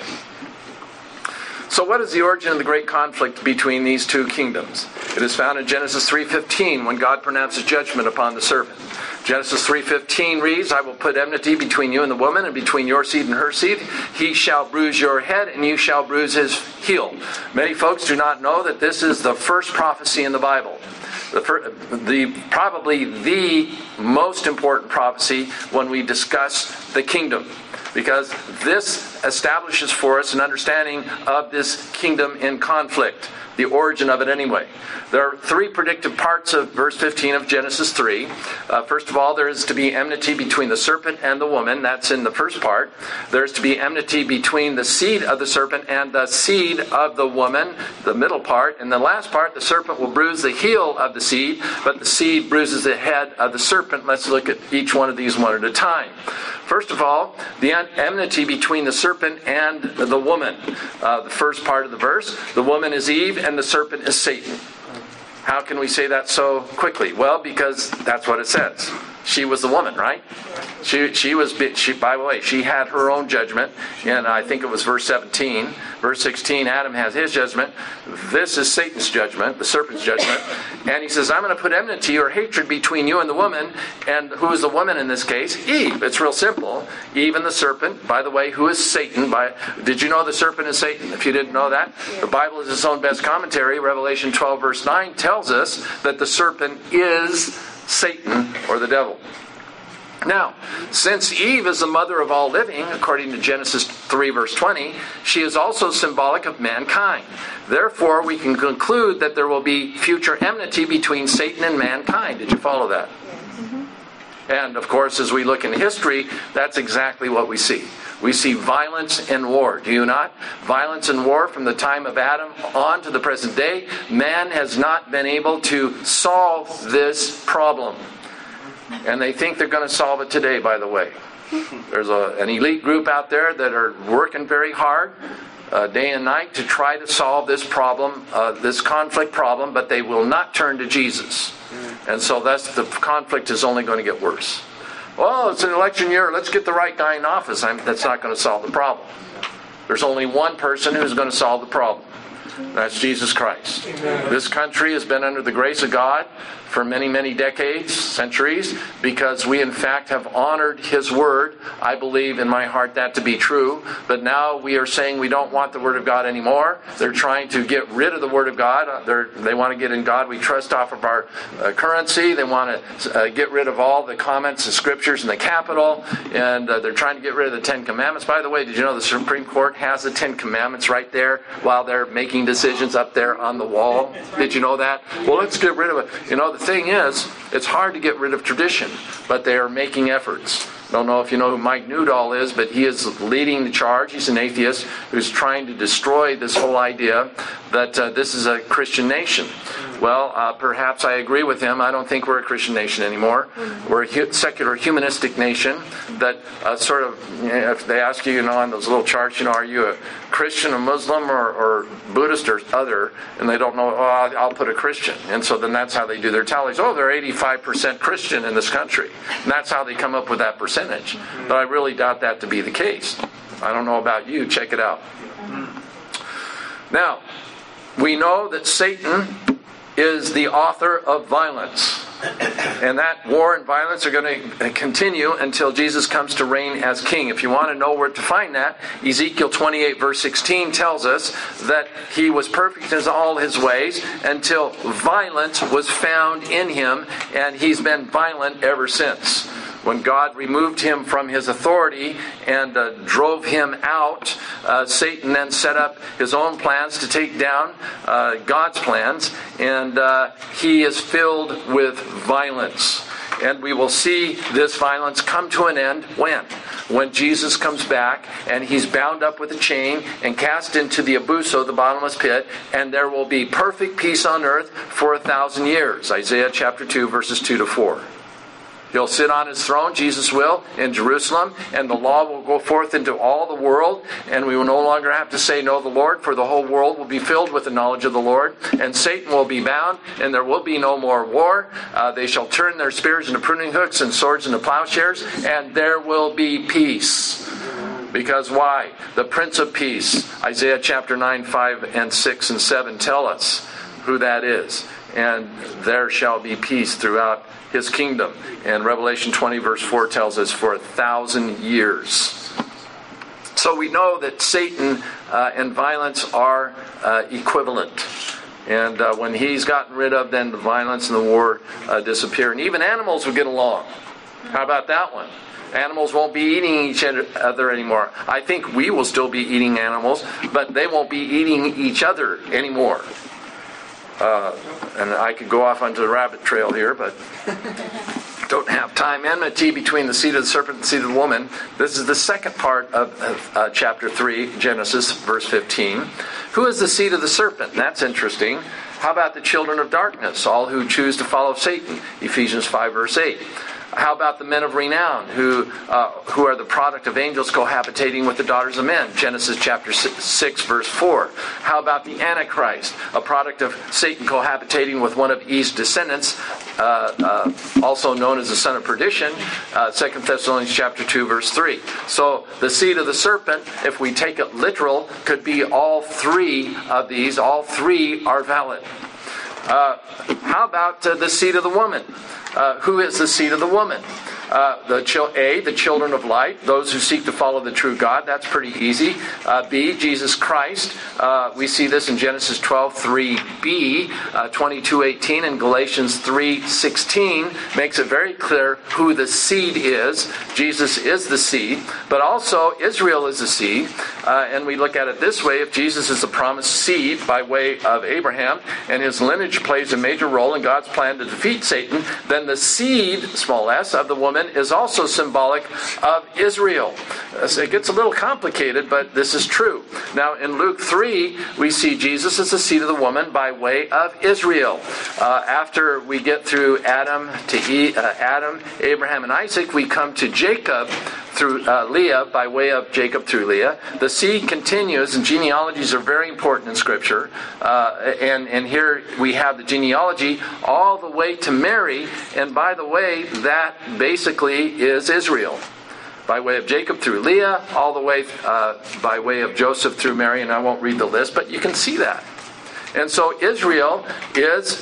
S1: So what is the origin of the great conflict between these two kingdoms? It is found in Genesis 3:15 when God pronounces judgment upon the serpent. Genesis 3:15 reads, I will put enmity between you and the woman, and between your seed and her seed. He shall bruise your head, and you shall bruise his heel. Many folks do not know that this is the first prophecy in the Bible. Probably the most important prophecy when we discuss the kingdom. Because this establishes for us an understanding of this kingdom in conflict. The origin of it anyway. There are three predictive parts of verse 15 of Genesis 3. First of all, there is to be enmity between the serpent and the woman. That's in the first part. There is to be enmity between the seed of the serpent and the seed of the woman, the middle part. And the last part, the serpent will bruise the heel of the seed, but the seed bruises the head of the serpent. Let's look at each one of these one at a time. First of all, the enmity between the serpent and the woman. The first part of the verse, the woman is Eve and the serpent is Satan. How can we say that so quickly? Well, because that's what it says. She was the woman, right? She was, by the way, she had her own judgment. And I think it was verse 17. Verse 16, Adam has his judgment. This is Satan's judgment, the serpent's judgment. And he says, I'm going to put enmity or hatred between you and the woman. And who is the woman in this case? Eve. It's real simple. Eve and the serpent. By the way, who is Satan? Did you know the serpent is Satan? If you didn't know that, the Bible is its own best commentary. Revelation 12 verse 9 tells us that the serpent is Satan or the devil. Now, since Eve is the mother of all living, according to Genesis 3 verse 20, she is also symbolic of mankind. Therefore, we can conclude that there will be future enmity between Satan and mankind. Did you follow that? And of course, as we look in history, that's exactly what we see. We see violence and war, do you not? Violence and war from the time of Adam on to the present day. Man has not been able to solve this problem. And they think they're going to solve it today, by the way. There's an elite group out there that are working very hard, day and night, to try to solve this problem, this conflict problem, but they will not turn to Jesus. And so the conflict is only going to get worse. Well, it's an election year. Let's get the right guy in office. That's not going to solve the problem. There's only one person who's going to solve the problem. That's Jesus Christ. Amen. This country has been under the grace of God for many, many decades, centuries, because we in fact have honored His Word. I believe in my heart that to be true. But now we are saying we don't want the Word of God anymore. They're trying to get rid of the Word of God. They want to get in God we trust off of our currency. They want to get rid of all the comments and scriptures in the Capitol. And they're trying to get rid of the Ten Commandments. By the way, did you know the Supreme Court has the Ten Commandments right there while they're making decisions up there on the wall? Did you know that? Well, let's get rid of it. You know, the thing is, it's hard to get rid of tradition, but they are making efforts. I don't know if you know who Mike Newdall is, but he is leading the charge. He's an atheist who's trying to destroy this whole idea that this is a Christian nation. Well, perhaps I agree with him. I don't think we're a Christian nation anymore. We're a secular, humanistic nation that sort of, if they ask you, on those little charts, are you a Christian, a Muslim, or Buddhist, or other? And they don't know, I'll put a Christian. And so then that's how they do their tallies. Oh, they're 85% Christian in this country. And that's how they come up with that percentage. But I really doubt that to be the case. I don't know about you. Check it out. Now, we know that Satan is the author of violence. And that war and violence are going to continue until Jesus comes to reign as king. If you want to know where to find that, Ezekiel 28 verse 16 tells us that he was perfect in all his ways until violence was found in him, and he's been violent ever since. When God removed him from his authority and drove him out, Satan then set up his own plans to take down God's plans, and he is filled with violence. And we will see this violence come to an end when? When Jesus comes back and he's bound up with a chain and cast into the abuso, the bottomless pit, and there will be perfect peace on earth for 1,000 years. Isaiah chapter 2 verses 2 to 4. He'll sit on his throne, Jesus will, in Jerusalem, and the law will go forth into all the world, and we will no longer have to say, know the Lord, for the whole world will be filled with the knowledge of the Lord, and Satan will be bound, and there will be no more war. They shall turn their spears into pruning hooks and swords into plowshares, and there will be peace. Because why? The Prince of Peace, Isaiah chapter 9, 5, and 6, and 7 tell us who that is. And there shall be peace throughout his kingdom. And Revelation 20 verse 4 tells us for 1,000 years. So we know that Satan and violence are equivalent. And when he's gotten rid of, then the violence and the war disappear. And even animals will get along. How about that one? Animals won't be eating each other anymore. I think we will still be eating animals, but they won't be eating each other anymore. And I could go off onto the rabbit trail here, but don't have time. Enmity between the seed of the serpent and the seed of the woman. This is the second part of chapter 3, Genesis, verse 15. Who is the seed of the serpent? That's interesting. How about the children of darkness, all who choose to follow Satan? Ephesians 5, verse 8. How about the men of renown who are the product of angels cohabitating with the daughters of men? Genesis chapter 6, verse 4. How about the Antichrist, a product of Satan cohabitating with one of Eve's descendants, also known as the son of perdition? 2 Thessalonians chapter 2, verse 3. So the seed of the serpent, if we take it literal, could be all three of these. All three are valid. How about the seed of the woman? Who is the seed of the woman? The children of light, those who seek to follow the true God. That's pretty easy. B, Jesus Christ. We see this in Genesis 12:3b, 22:18, and Galatians 3:16 makes it very clear who the seed is. Jesus is the seed, but also Israel is the seed. And we look at it this way: if Jesus is the promised seed by way of Abraham, and his lineage plays a major role in God's plan to defeat Satan, then the seed, small s, of the woman is also symbolic of Israel. It gets a little complicated, but this is true. Now, in Luke 3, we see Jesus as the seed of the woman by way of Israel. After we get through Adam, Abraham, and Isaac, we come to Jacob through Leah, by way of Jacob through Leah. The seed continues, and genealogies are very important in Scripture. And here we have the genealogy all the way to Mary, and by the way, that basically is Israel. By way of Jacob through Leah, all the way by way of Joseph through Mary, and I won't read the list, but you can see that. And so Israel is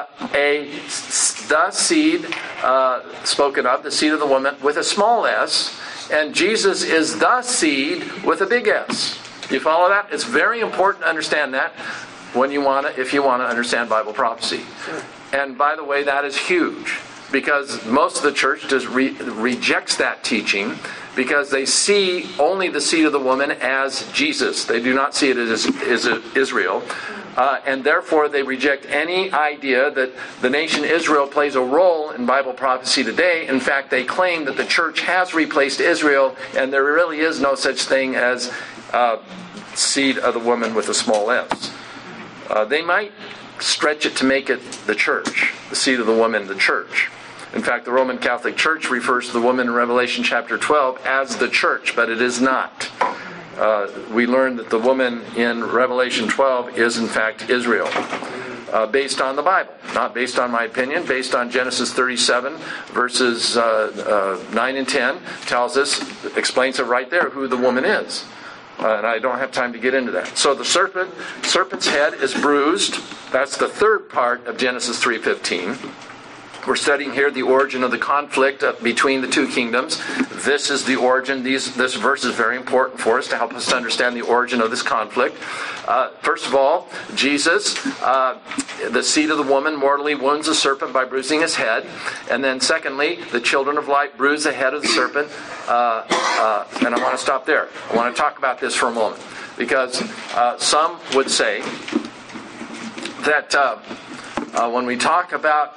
S1: the seed spoken of, the seed of the woman, with a small s, and Jesus is the seed with a big S. You follow that? It's very important to understand that if you want to understand Bible prophecy. And by the way, that is huge, because most of the church rejects that teaching, because they see only the seed of the woman as Jesus. They do not see it as Israel. And therefore they reject any idea that the nation Israel plays a role in Bible prophecy today. In fact, they claim that the church has replaced Israel, and there really is no such thing as seed of the woman with a small s. They might stretch it to make it the church, the seed of the woman, the church. In fact, the Roman Catholic Church refers to the woman in Revelation chapter 12 as the church, but it is not. We learn that the woman in Revelation 12 is in fact Israel, based on the Bible, not based on my opinion, based on Genesis 37 verses 9 and 10 explains it right there who the woman is. And I don't have time to get into that. So the serpent's head is bruised. That's the third part of Genesis 3:15. We're studying here the origin of the conflict between the two kingdoms. This is the origin. This verse is very important for us to help us to understand the origin of this conflict. First of all, Jesus, the seed of the woman, mortally wounds the serpent by bruising his head. And then secondly, the children of light bruise the head of the serpent. And I want to stop there. I want to talk about this for a moment, because some would say that when we talk about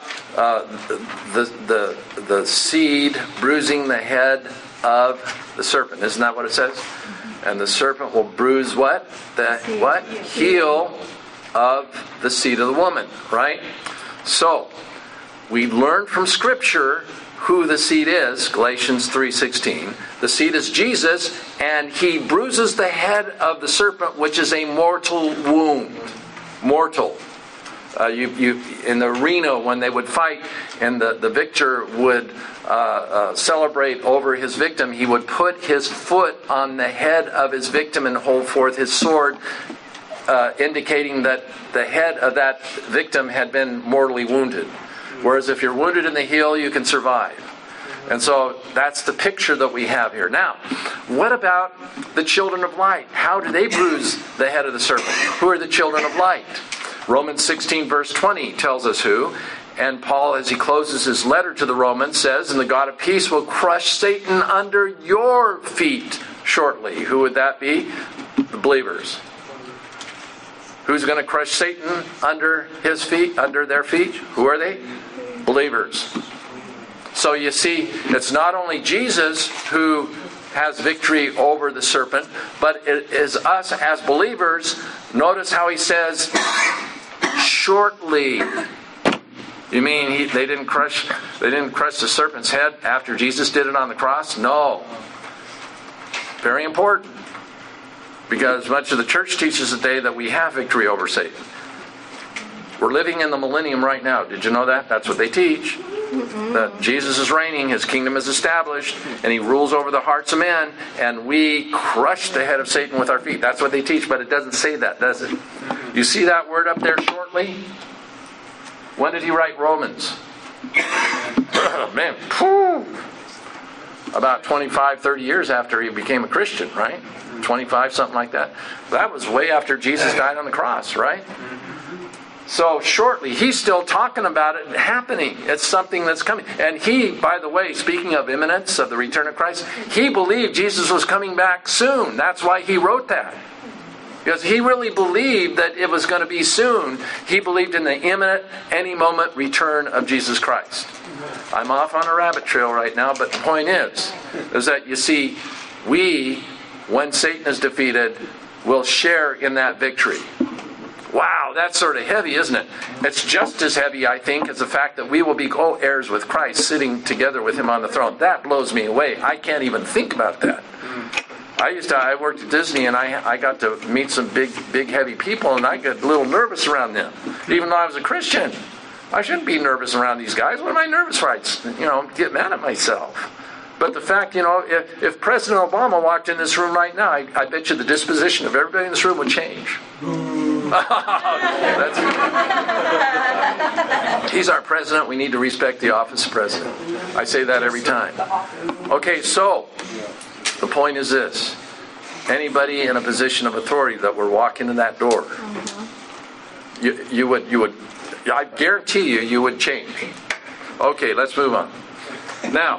S1: the seed bruising the head of the serpent, isn't that what it says? And the serpent will bruise what? The what? Heel of the seed of the woman, right? So we learn from Scripture who the seed is, Galatians 3:16. The seed is Jesus, and he bruises the head of the serpent, which is a mortal wound. Mortal. In the arena, when they would fight, and the victor would celebrate over his victim, he would put his foot on the head of his victim and hold forth his sword, indicating that the head of that victim had been mortally wounded. Whereas if you're wounded in the heel, you can survive. And so that's the picture that we have here. Now, what about the children of light? How do they bruise the head of the serpent? Who are the children of light? Romans 16 verse 20 tells us who. And Paul, as he closes his letter to the Romans, says, "And the God of peace will crush Satan under your feet shortly." Who would that be? The believers. Who's going to crush Satan under his feet, under their feet? Who are they? Believers. So you see, it's not only Jesus who has victory over the serpent, but it is us as believers. Notice how he says, shortly. You mean they didn't crush the serpent's head after Jesus did it on the cross? No. Very important. Because much of the church teaches today that we have victory over Satan. We're living in the millennium right now. Did you know that? That's what they teach. That Jesus is reigning, his kingdom is established, and he rules over the hearts of men, and we crush the head of Satan with our feet. That's what they teach, but it doesn't say that, does it? You see that word up there, shortly? When did he write Romans? Man, about 25, 30 years after he became a Christian, right? 25, something like that. That was way after Jesus died on the cross, right? So shortly, he's still talking about it happening. It's something that's coming. And he, by the way, speaking of imminence, of the return of Christ, he believed Jesus was coming back soon. That's why he wrote that. Because he really believed that it was going to be soon. He believed in the imminent, any moment return of Jesus Christ. I'm off on a rabbit trail right now, but the point is that you see, we, when Satan is defeated, will share in that victory. Wow, that's sort of heavy, isn't it? It's just as heavy, I think, as the fact that we will be co-heirs with Christ, sitting together with him on the throne. That blows me away. I can't even think about that. I worked at Disney, and I got to meet some big, heavy people, and I got a little nervous around them. Even though I was a Christian, I shouldn't be nervous around these guys. What am I nervous for? I'd get mad at myself. But the fact, if President Obama walked in this room right now, I bet you the disposition of everybody in this room would change. He's our president. We need to respect the office of president. I say that every time. Okay, so the point is this. Anybody in a position of authority that were walking in that door, you would, I guarantee you would change. Okay, let's move on. Now,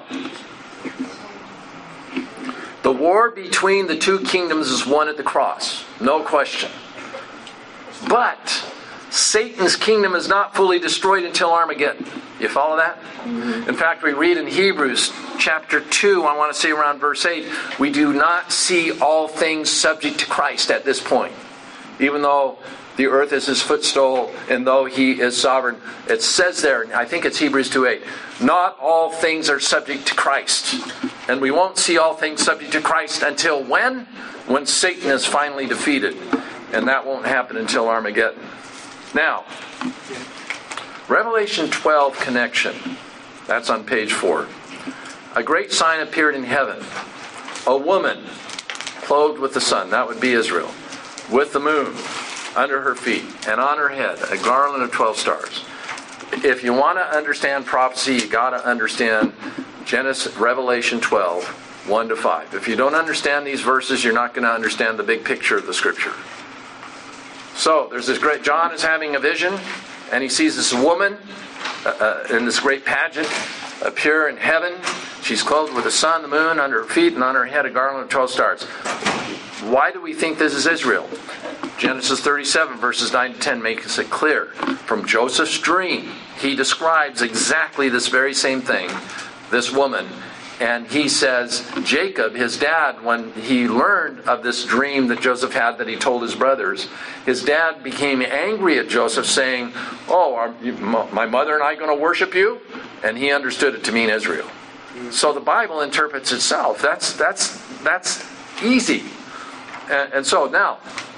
S1: the war between the two kingdoms is won at the cross. No question. But Satan's kingdom is not fully destroyed until Armageddon. You follow that? Mm-hmm. In fact, we read in Hebrews chapter 2, I want to say around verse 8, we do not see all things subject to Christ at this point. Even though the earth is his footstool, and though he is sovereign, it says there, I think it's Hebrews 2:8, not all things are subject to Christ. And we won't see all things subject to Christ until when? When Satan is finally defeated. And that won't happen until Armageddon. Now, Revelation 12 connection. That's on page 4. A great sign appeared in heaven. A woman clothed with the sun. That would be Israel. With the moon under her feet, and on her head a garland of 12 stars. If you want to understand prophecy, you got to understand Revelation 12, 1 to 5. If you don't understand these verses, you're not going to understand the big picture of the Scripture. So there's this great, John is having a vision, and he sees this woman in this great pageant appear in heaven. She's clothed with the sun, the moon under her feet, and on her head a garland of 12 stars. Why do we think this is Israel? Genesis 37 verses 9 to 10 makes it clear. From Joseph's dream, he describes exactly this very same thing, this woman. And he says, Jacob, his dad, when he learned of this dream that Joseph had that he told his brothers, his dad became angry at Joseph, saying, "Oh, are my mother and I going to worship you?" And he understood it to mean Israel. So the Bible interprets itself. That's easy. And so now,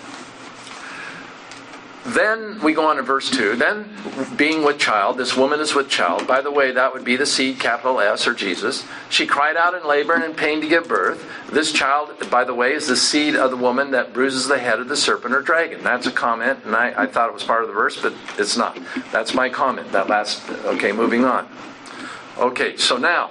S1: then we go on to verse 2. Then, being with child, this woman is with child. By the way, that would be the seed, capital S, or Jesus. She cried out in labor and in pain to give birth. This child, by the way, is the seed of the woman that bruises the head of the serpent or dragon. That's a comment, and I thought it was part of the verse, but it's not. That's my comment, that last... Okay, moving on. Okay, so now...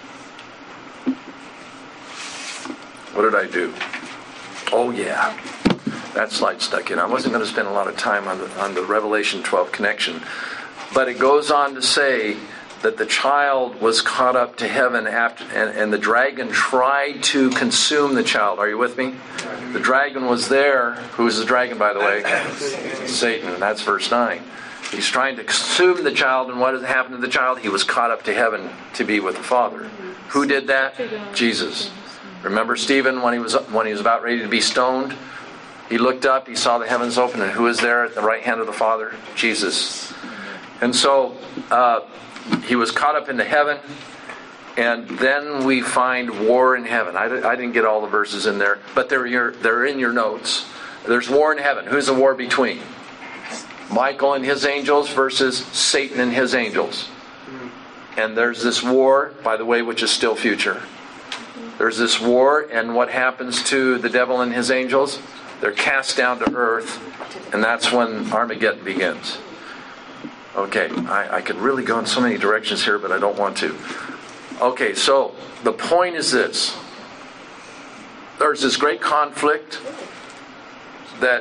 S1: What did I do? Oh, yeah. That slide stuck in. I wasn't going to spend a lot of time on the Revelation 12 connection. But it goes on to say that the child was caught up to heaven after, and the dragon tried to consume the child. Are you with me? The dragon was there. Who is the dragon, by the way? Satan. That's verse 9. He's trying to consume the child, and what has happened to the child? He was caught up to heaven to be with the Father. Who did that? Jesus. Remember Stephen when he was about ready to be stoned? He looked up, he saw the heavens open, and who is there at the right hand of the Father? Jesus. And so he was caught up into heaven, and then we find war in heaven. I didn't get all the verses in there, but they're in your notes. There's war in heaven. Who's the war between? Michael and his angels versus Satan and his angels. And there's this war, by the way, which is still future. There's this war, and what happens to the devil and his angels? They're cast down to earth, and that's when Armageddon begins. Okay, I could really go in so many directions here, but I don't want to. Okay, so the point is this. There's this great conflict that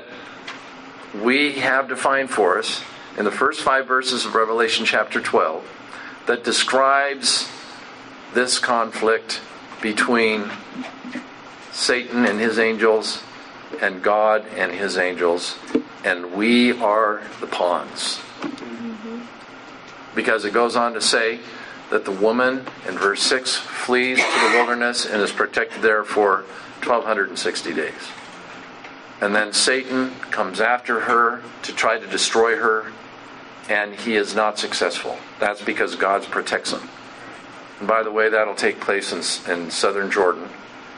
S1: we have defined for us in the first 5 verses of Revelation chapter 12 that describes this conflict between Satan and his angels and God and his angels, and we are the pawns. Because it goes on to say that the woman in verse 6 flees to the wilderness and is protected there for 1260 days. And then Satan comes after her to try to destroy her, and he is not successful. That's because God protects him. And by the way, that'll take place in southern Jordan,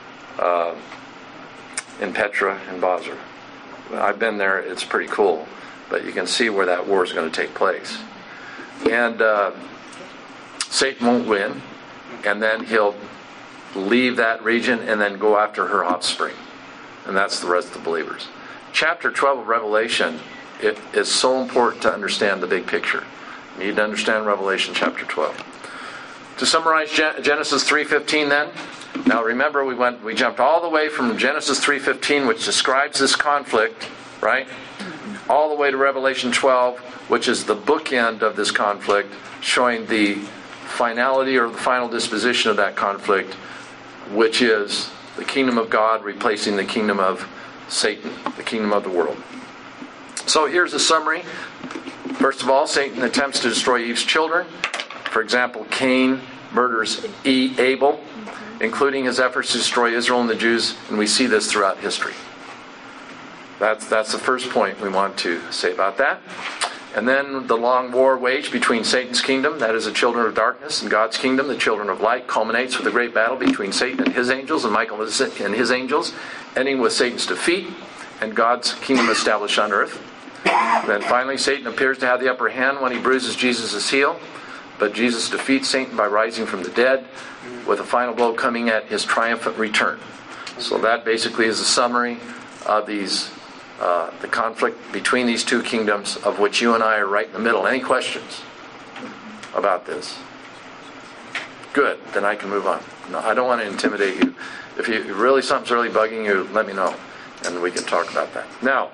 S1: in Petra and Basra. I've been there. It's pretty cool. But you can see where that war is going to take place. And Satan won't win. And then he'll leave that region and then go after her offspring. And that's the rest of the believers. Chapter 12 of Revelation, it is so important to understand the big picture. You need to understand Revelation chapter 12. To summarize Genesis 3:15 then, now remember we jumped all the way from Genesis 3:15, which describes this conflict, right? All the way to Revelation 12, which is the bookend of this conflict, showing the finality or the final disposition of that conflict, which is the kingdom of God replacing the kingdom of Satan, the kingdom of the world. So here's a summary. First of all, Satan attempts to destroy Eve's children. For example, Cain murders Abel, including his efforts to destroy Israel and the Jews, and we see this throughout history. That's the first point we want to say about that. And then the long war waged between Satan's kingdom, that is the children of darkness, and God's kingdom, the children of light, culminates with a great battle between Satan and his angels, and Michael and his angels, ending with Satan's defeat and God's kingdom established on earth. Then finally, Satan appears to have the upper hand when he bruises Jesus' heel. But Jesus defeats Satan by rising from the dead, with a final blow coming at his triumphant return. So that basically is a summary of the conflict between these two kingdoms, of which you and I are right in the middle. Any questions about this? Good, then I can move on. No, I don't want to intimidate you. If something's really bugging you, let me know, and we can talk about that. Now,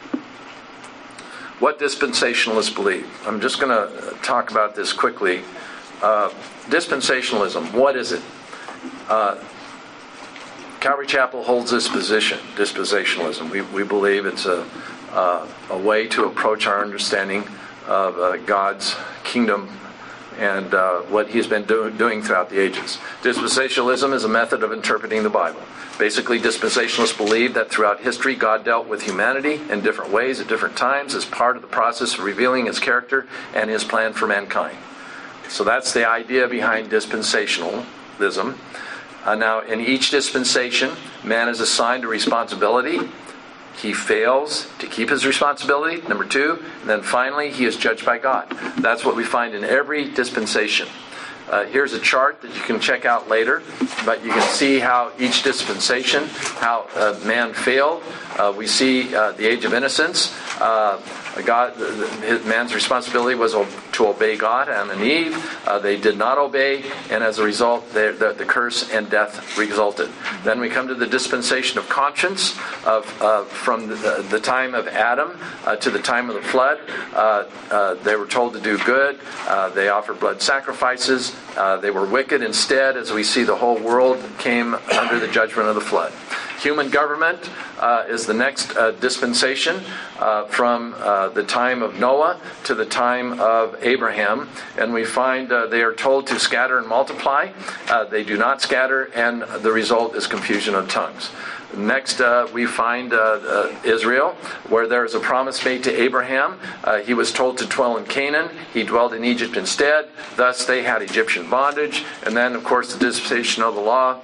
S1: what dispensationalists believe. I'm just going to talk about this quickly. Dispensationalism, what is it? Calvary Chapel holds this position, dispensationalism. We believe it's a way to approach our understanding of God's kingdom and what He's been doing throughout the ages. Dispensationalism is a method of interpreting the Bible. Basically, dispensationalists believe that throughout history, God dealt with humanity in different ways at different times as part of the process of revealing His character and His plan for mankind. So that's the idea behind dispensational dispensationalism. Now, in each dispensation, man is assigned a responsibility. He fails to keep his responsibility, number 2. And then finally, he is judged by God. That's what we find in every dispensation. Here's a chart that you can check out later, but you can see how each dispensation, how man failed. We see the age of innocence. Man's responsibility was to obey God, Adam and Eve. They did not obey, and as a result, the curse and death resulted. Then we come to the dispensation of conscience, from the time of Adam to the time of the flood. They were told to do good. They offered blood sacrifices. They were wicked instead, as we see the whole world came under the judgment of the flood. Human government is the next dispensation from the time of Noah to the time of Abraham. And we find they are told to scatter and multiply. They do not scatter, and the result is confusion of tongues. Next, we find Israel, where there is a promise made to Abraham. He was told to dwell in Canaan. He dwelled in Egypt instead. Thus, they had Egyptian bondage. And then, of course, the dispensation of the law.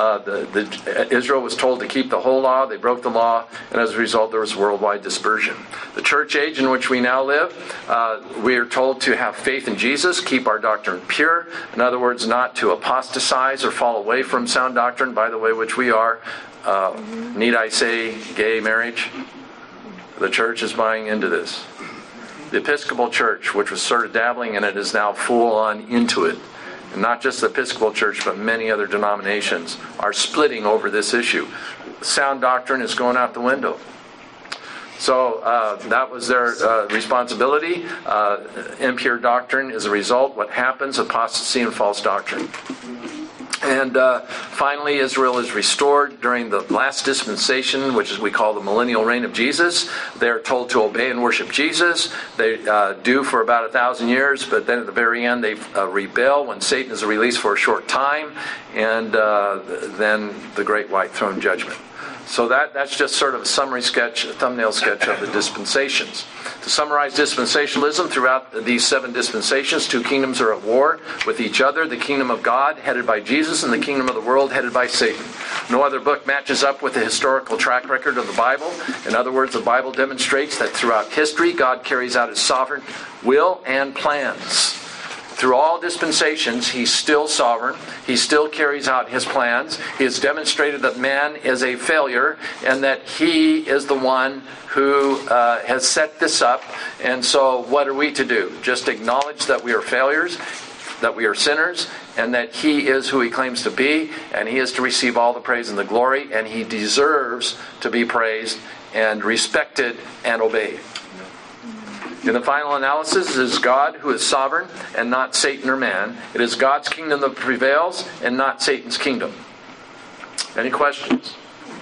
S1: Israel was told to keep the whole law. They broke the law, and as a result, there was worldwide dispersion. The church age in which we now live, we are told to have faith in Jesus, keep our doctrine pure. In other words, not to apostatize or fall away from sound doctrine, by the way, which we are. Need I say gay marriage? The church is buying into this. The Episcopal Church, which was sort of dabbling in it, is now full on into it. And not just the Episcopal Church, but many other denominations are splitting over this issue. Sound doctrine is going out the window. So that was their responsibility. Impure doctrine is a result. What happens? Apostasy and false doctrine. And finally, Israel is restored during the last dispensation, which is we call the millennial reign of Jesus. They are told to obey and worship Jesus. They do for about 1,000 years, but then at the very end they rebel when Satan is released for a short time, and then the great white throne judgment. So that's just sort of a summary sketch, a thumbnail sketch of the dispensations. To summarize dispensationalism, throughout these 7 dispensations, 2 kingdoms are at war with each other. The kingdom of God, headed by Jesus, and the kingdom of the world, headed by Satan. No other book matches up with the historical track record of the Bible. In other words, the Bible demonstrates that throughout history, God carries out His sovereign will and plans. Through all dispensations, He's still sovereign. He still carries out His plans. He has demonstrated that man is a failure and that He is the one who has set this up. And so what are we to do? Just acknowledge that we are failures, that we are sinners, and that He is who He claims to be, and He is to receive all the praise and the glory, and He deserves to be praised and respected and obeyed. In the final analysis, it is God who is sovereign and not Satan or man. It is God's kingdom that prevails and not Satan's kingdom. Any questions?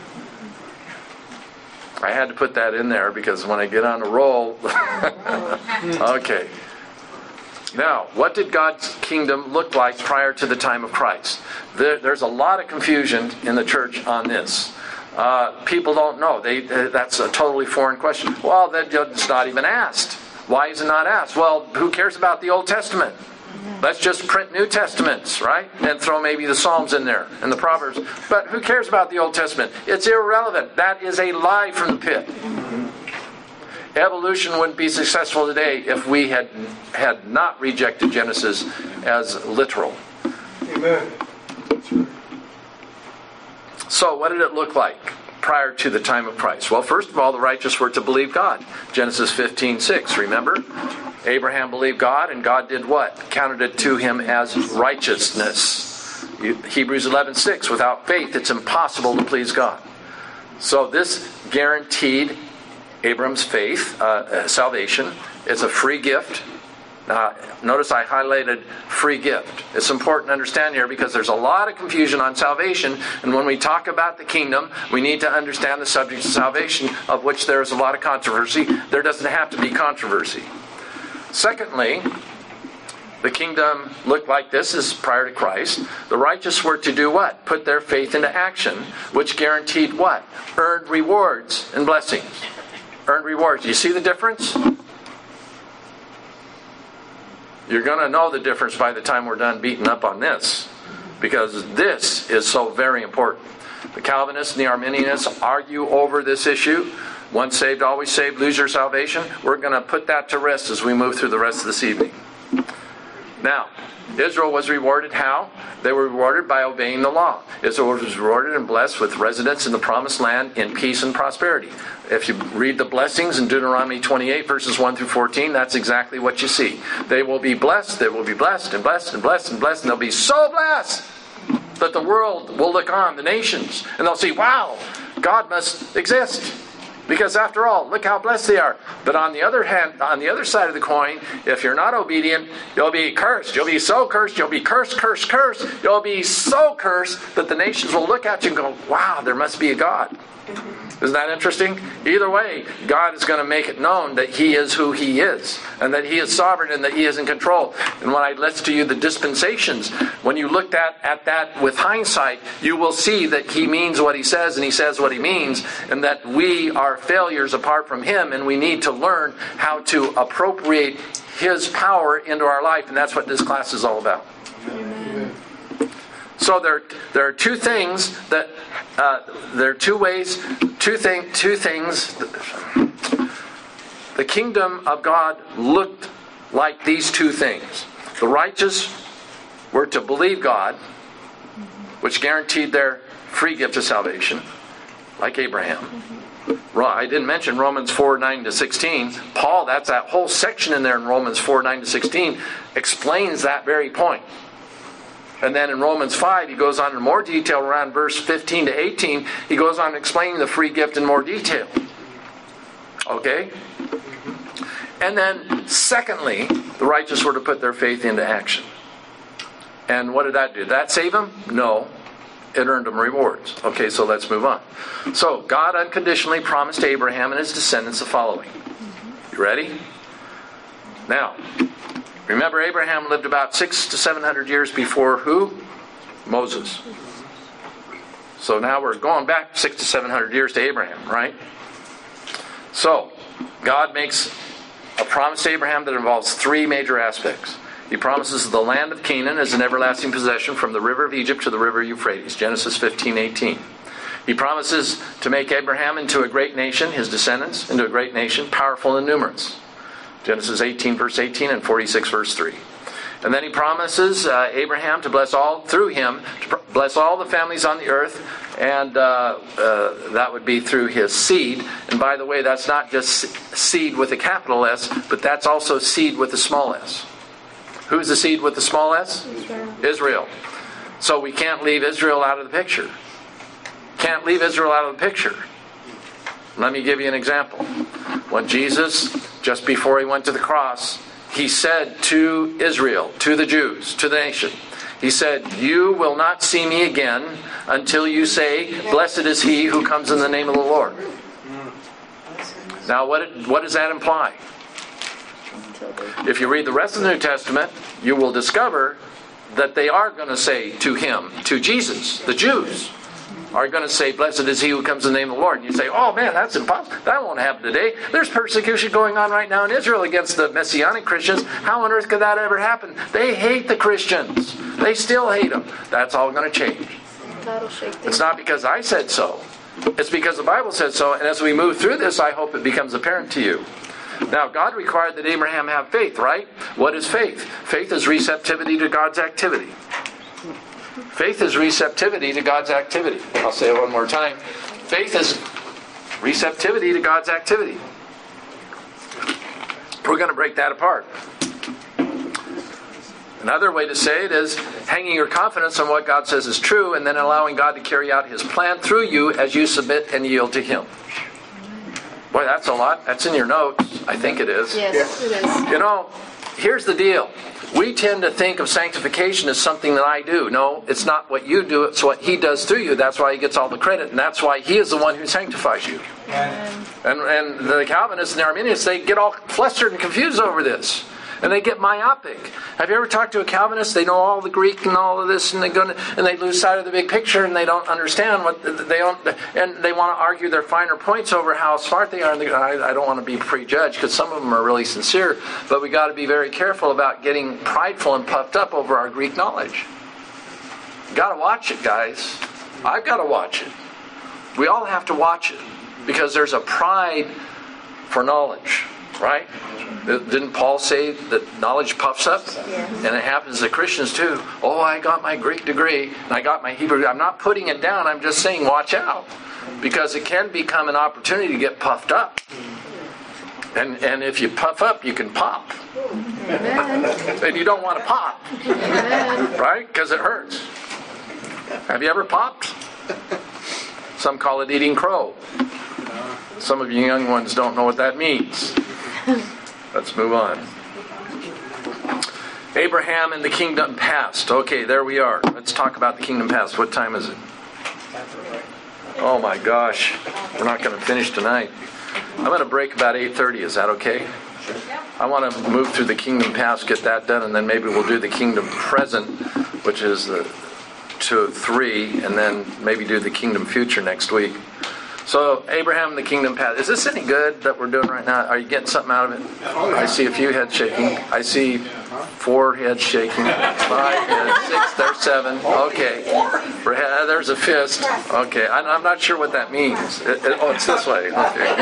S1: I had to put that in there because when I get on a roll... Okay. Now, what did God's kingdom look like prior to the time of Christ? There's a lot of confusion in the church on this. People don't know. That's a totally foreign question. Well, it's not even asked. Why is it not asked? Well, who cares about the Old Testament? Let's just print New Testaments, right? And throw maybe the Psalms in there and the Proverbs. But who cares about the Old Testament? It's irrelevant. That is a lie from the pit. Evolution wouldn't be successful today if we had not rejected Genesis as literal.
S3: Amen.
S1: So what did it look like prior to the time of Christ? Well, first of all, the righteous were to believe God. Genesis 15:6, remember? Abraham believed God, and God did what? Counted it to him as righteousness. Hebrews 11:6, without faith it's impossible to please God. So this guaranteed Abram's faith, salvation. It's a free gift. Notice I highlighted free gift. It's important to understand here because there's a lot of confusion on salvation, and when we talk about the kingdom, we need to understand the subject of salvation, of which there is a lot of controversy. There doesn't have to be controversy. Secondly, the kingdom looked like this is prior to Christ. The righteous were to do what? Put their faith into action, which guaranteed what? Earned rewards and blessings. Earned rewards. Do you see the difference? You're going to know the difference by the time we're done beating up on this. because this is so very important. The Calvinists and the Arminians argue over this issue. Once saved, always saved, lose your salvation. We're going to put that to rest as we move through the rest of this evening. Now, Israel was rewarded how? They were rewarded by obeying the law. Israel was rewarded and blessed with residence in the promised land in peace and prosperity. If you read the blessings in Deuteronomy 28, verses 1 through 14, that's exactly what you see. They will be blessed, and blessed, and blessed, and blessed, and they'll be so blessed that the world will look on, the nations, and they'll see, wow, God must exist. Because after all, look how blessed they are. But on the other hand, on the other side of the coin, if you're not obedient, you'll be cursed. You'll be so cursed. You'll be cursed, cursed, cursed. You'll be so cursed that the nations will look at you and go, wow, there must be a God. Isn't that interesting? Either way, God is going to make it known that He is who He is, and that He is sovereign, and that He is in control. And when I list to you the dispensations, when you looked at that with hindsight, you will see that He means what He says, and He says what He means, and that we are failures apart from Him, and we need to learn how to appropriate His power into our life, and that's what this class is all about.
S2: Amen.
S1: So there are two things that there are two ways, two things. The kingdom of God looked like these two things. The righteous were to believe God, which guaranteed their free gift of salvation, like Abraham. I didn't mention Romans 4:9-16. Paul, that's that whole section in there in Romans 4:9-16, explains that very point. And then in Romans 5, he goes on in more detail around verse 15-18. He goes on explaining the free gift in more detail. Okay? And then, secondly, the righteous were to put their faith into action. And what did that do? Did that save them? No. It earned them rewards. Okay, so let's move on. So, God unconditionally promised Abraham and his descendants the following. You ready? Now, remember, Abraham lived about 600 to 700 years before who? Moses. So now we're going back 600 to 700 years to Abraham, right? So, God makes a promise to Abraham that involves three major aspects. He promises the land of Canaan as an everlasting possession from the river of Egypt to the river Euphrates, Genesis 15:18. He promises to make Abraham into a great nation, his descendants into a great nation, powerful and numerous. Genesis 18 verse 18 and 46 verse 3. And then he promises Abraham to bless all, through him, to bless all the families on the earth, and that would be through his seed. And by the way, that's not just seed with a capital S, but that's also seed with a small s. Who's the seed with the small s? Israel. So we can't leave Israel out of the picture. Can't leave Israel out of the picture. Let me give you an example. When Jesus, just before he went to the cross, he said to Israel, to the Jews, to the nation, he said, "You will not see me again until you say, 'Blessed is he who comes in the name of the Lord.'" Now, what does that imply? If you read the rest of the New Testament, you will discover that they are going to say to him, to Jesus, the Jews, are going to say, "Blessed is he who comes in the name of the Lord." And you say, "Oh man, that's impossible. That won't happen today. There's persecution going on right now in Israel against the Messianic Christians. How on earth could that ever happen? They hate the Christians. They still hate them." That's all going to change. It's not because I said so. It's because the Bible said so. And as we move through this, I hope it becomes apparent to you. Now, God required that Abraham have faith, right? What is faith? Faith is receptivity to God's activity. Faith is receptivity to God's activity. I'll say it one more time. Faith is receptivity to God's activity. We're going to break that apart. Another way to say it is hanging your confidence on what God says is true and then allowing God to carry out His plan through you as you submit and yield to Him. Boy, that's a lot. That's in your notes. I think it is.
S2: Yes, it is.
S1: You know, here's the deal. We tend to think of sanctification as something that I do. No, it's not what you do. It's what He does through you. That's why He gets all the credit. And that's why He is the one who sanctifies you. And the Calvinists and the Arminians, they get all flustered and confused over this. And they get myopic. Have you ever talked to a Calvinist? They know all the Greek and all of this, and they lose sight of the big picture, and they don't understand what they don't. And they want to argue their finer points over how smart they are. And I don't want to be prejudged because some of them are really sincere, but we got to be very careful about getting prideful and puffed up over our Greek knowledge. Got to watch it, guys. I've got to watch it. We all have to watch it because there's a pride for knowledge, right? Didn't Paul say that knowledge puffs up?
S2: Yes.
S1: And it happens to Christians too. Oh, I got my Greek degree and I got my Hebrew degree. I'm not putting it down. I'm just saying watch out because it can become an opportunity to get puffed up. And if you puff up, you can pop.
S2: Amen.
S1: And you don't want to pop,
S2: Amen.
S1: right? Because it hurts. Have you ever popped? Some call it eating crow. Some of you young ones don't know what that means. Let's move on. Abraham and the kingdom past. Okay, there we are. Let's talk about the kingdom past. What time is it? Oh my gosh. We're not going to finish tonight. I'm going to break about 8:30. Is that okay? I want to move through the kingdom past, get that done, and then maybe we'll do the kingdom present, which is the 2-3, and then maybe do the kingdom future next week. So, Abraham, the kingdom past. Is this any good that we're doing right now? Are you getting something out of it? I see a few heads shaking. I see 4 heads shaking. 5 heads, 6, there's 7. Okay. There's a fist. Okay. I'm not sure what that means. It's this way.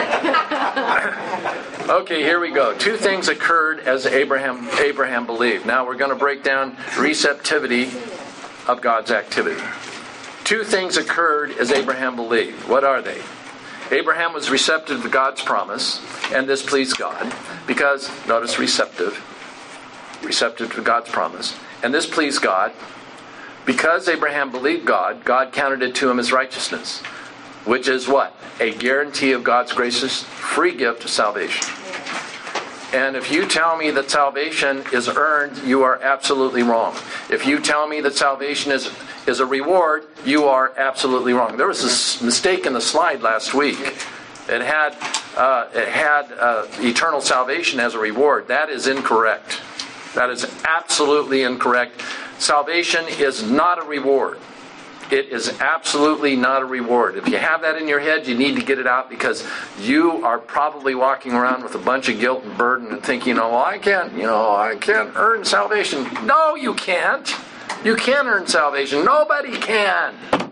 S1: Okay. Okay, here we go. 2 things occurred as Abraham believed. Now we're going to break down receptivity of God's activity. 2 things occurred as Abraham believed. What are they? Abraham was receptive to God's promise, and this pleased God, because, notice receptive to God's promise, and this pleased God, because Abraham believed God, God counted it to him as righteousness, which is what? A guarantee of God's gracious free gift of salvation. And if you tell me that salvation is earned, you are absolutely wrong. If you tell me that salvation is a reward, you are absolutely wrong. There was a mistake in the slide last week. It had eternal salvation as a reward. That is incorrect. That is absolutely incorrect. Salvation is not a reward. It is absolutely not a reward. If you have that in your head, you need to get it out because you are probably walking around with a bunch of guilt and burden and thinking, oh, I can't earn salvation. No, you can't. You can't earn salvation. Nobody can.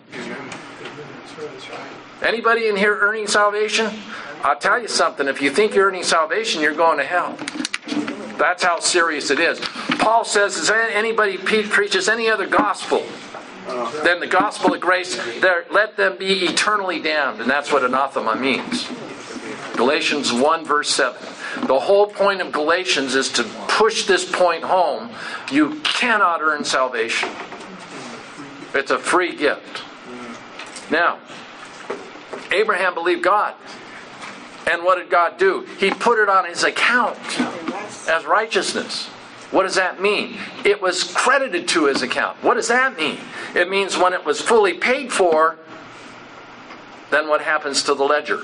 S1: Anybody in here earning salvation? I'll tell you something. If you think you're earning salvation, you're going to hell. That's how serious it is. Paul says, if anybody preaches any other gospel than the gospel of grace, let them be eternally damned. And that's what anathema means. Galatians 1 verse 7. The whole point of Galatians is to push this point home. You cannot earn salvation. It's a free gift. Now, Abraham believed God. And what did God do? He put it on his account as righteousness. What does that mean? It was credited to his account. What does that mean? It means when it was fully paid for, then what happens to the ledger?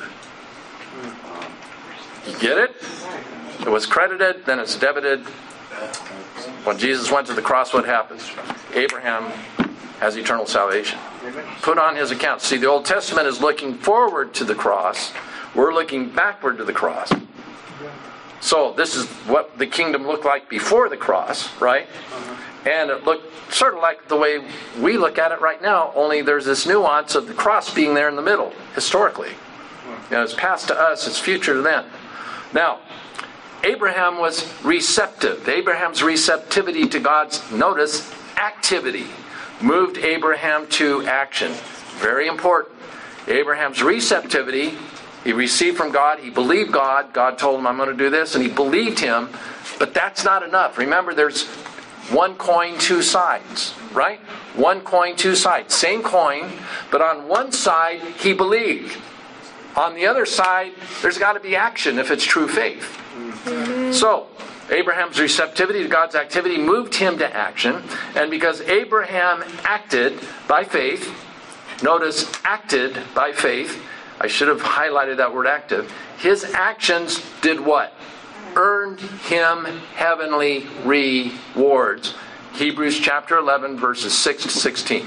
S1: You get it? It was credited, then it's debited. When Jesus went to the cross, what happens? Abraham has eternal salvation. Put on his account. See, the Old Testament is looking forward to the cross. We're looking backward to the cross. So this is what the kingdom looked like before the cross, right? And it looked sort of like the way we look at it right now, only there's this nuance of the cross being there in the middle, historically. It's past to us, it's future to them. Now, Abraham was receptive. Abraham's receptivity to God's, notice, activity, moved Abraham to action. Very important. Abraham's receptivity, he received from God, he believed God, God told him, I'm going to do this, and he believed him, but that's not enough. Remember, there's one coin, 2 sides, right? One coin, 2 sides. Same coin, but on one side, he believed. On the other side, there's got to be action if it's true faith. So, Abraham's receptivity to God's activity moved him to action, and because Abraham acted by faith, notice, acted by faith, I should have highlighted that word active, his actions did what? Earned him heavenly rewards. Hebrews chapter 11, verses 6 to 16.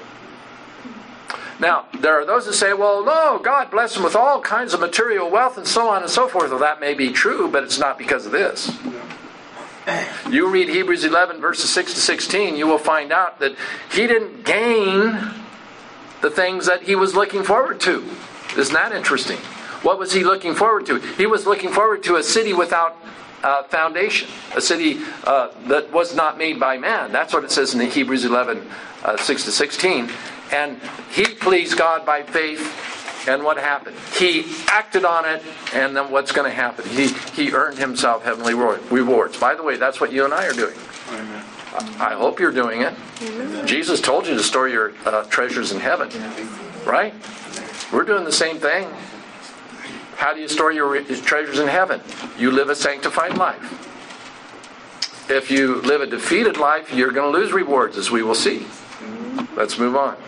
S1: Now, there are those who say, well, no, God blessed him with all kinds of material wealth and so on and so forth. Well, that may be true, but it's not because of this. You read Hebrews 11, verses 6 to 16, you will find out that he didn't gain the things that he was looking forward to. Isn't that interesting? What was he looking forward to? He was looking forward to a city without foundation, a city that was not made by man. That's what it says in Hebrews 11, 6 to 16. And he pleased God by faith, and what happened? He acted on it, and then what's going to happen? He earned himself heavenly rewards. By the way, that's what you and I are doing.
S3: Amen.
S1: I hope you're doing it. Jesus told you to store your treasures in heaven, right? We're doing the same thing. How do you store your treasures in heaven? You live a sanctified life. If you live a defeated life, you're going to lose rewards, as we will see. Let's move on.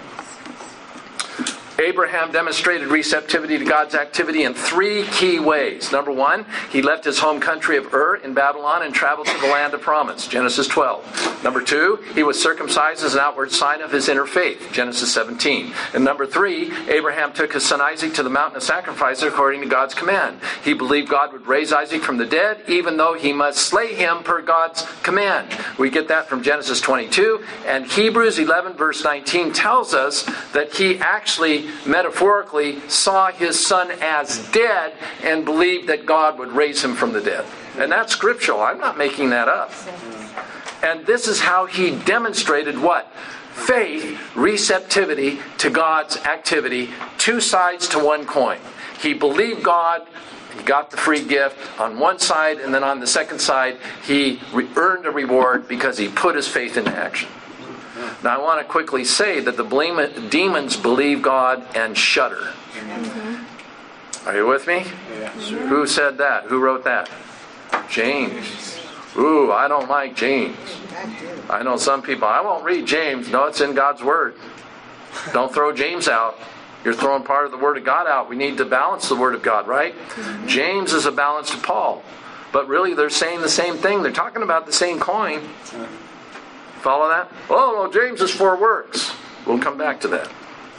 S1: Abraham demonstrated receptivity to God's activity in 3 key ways. Number 1, he left his home country of Ur in Babylon and traveled to the land of promise. Genesis 12. Number 2, he was circumcised as an outward sign of his inner faith. Genesis 17. And number 3, Abraham took his son Isaac to the mountain of sacrifice according to God's command. He believed God would raise Isaac from the dead, even though he must slay him per God's command. We get that from Genesis 22. And Hebrews 11 verse 19 tells us that he actually metaphorically saw his son as dead and believed that God would raise him from the dead. And that's scriptural. I'm not making that up. And this is how he demonstrated what? Faith, receptivity to God's activity, 2 sides to one coin. He believed God, he got the free gift on one side, and then on the second side, he earned a reward because he put his faith into action. Now I want to quickly say that the demons believe God and shudder. Are you with me?
S3: Yeah.
S1: Who said that? Who wrote that? James. Ooh, I don't like James. I know some people, I won't read James. No, it's in God's Word. Don't throw James out. You're throwing part of the Word of God out. We need to balance the Word of God, right? James is a balance to Paul. But really, they're saying the same thing. They're talking about the same coin. Follow that? Oh, no, James is 4 works. We'll come back to that.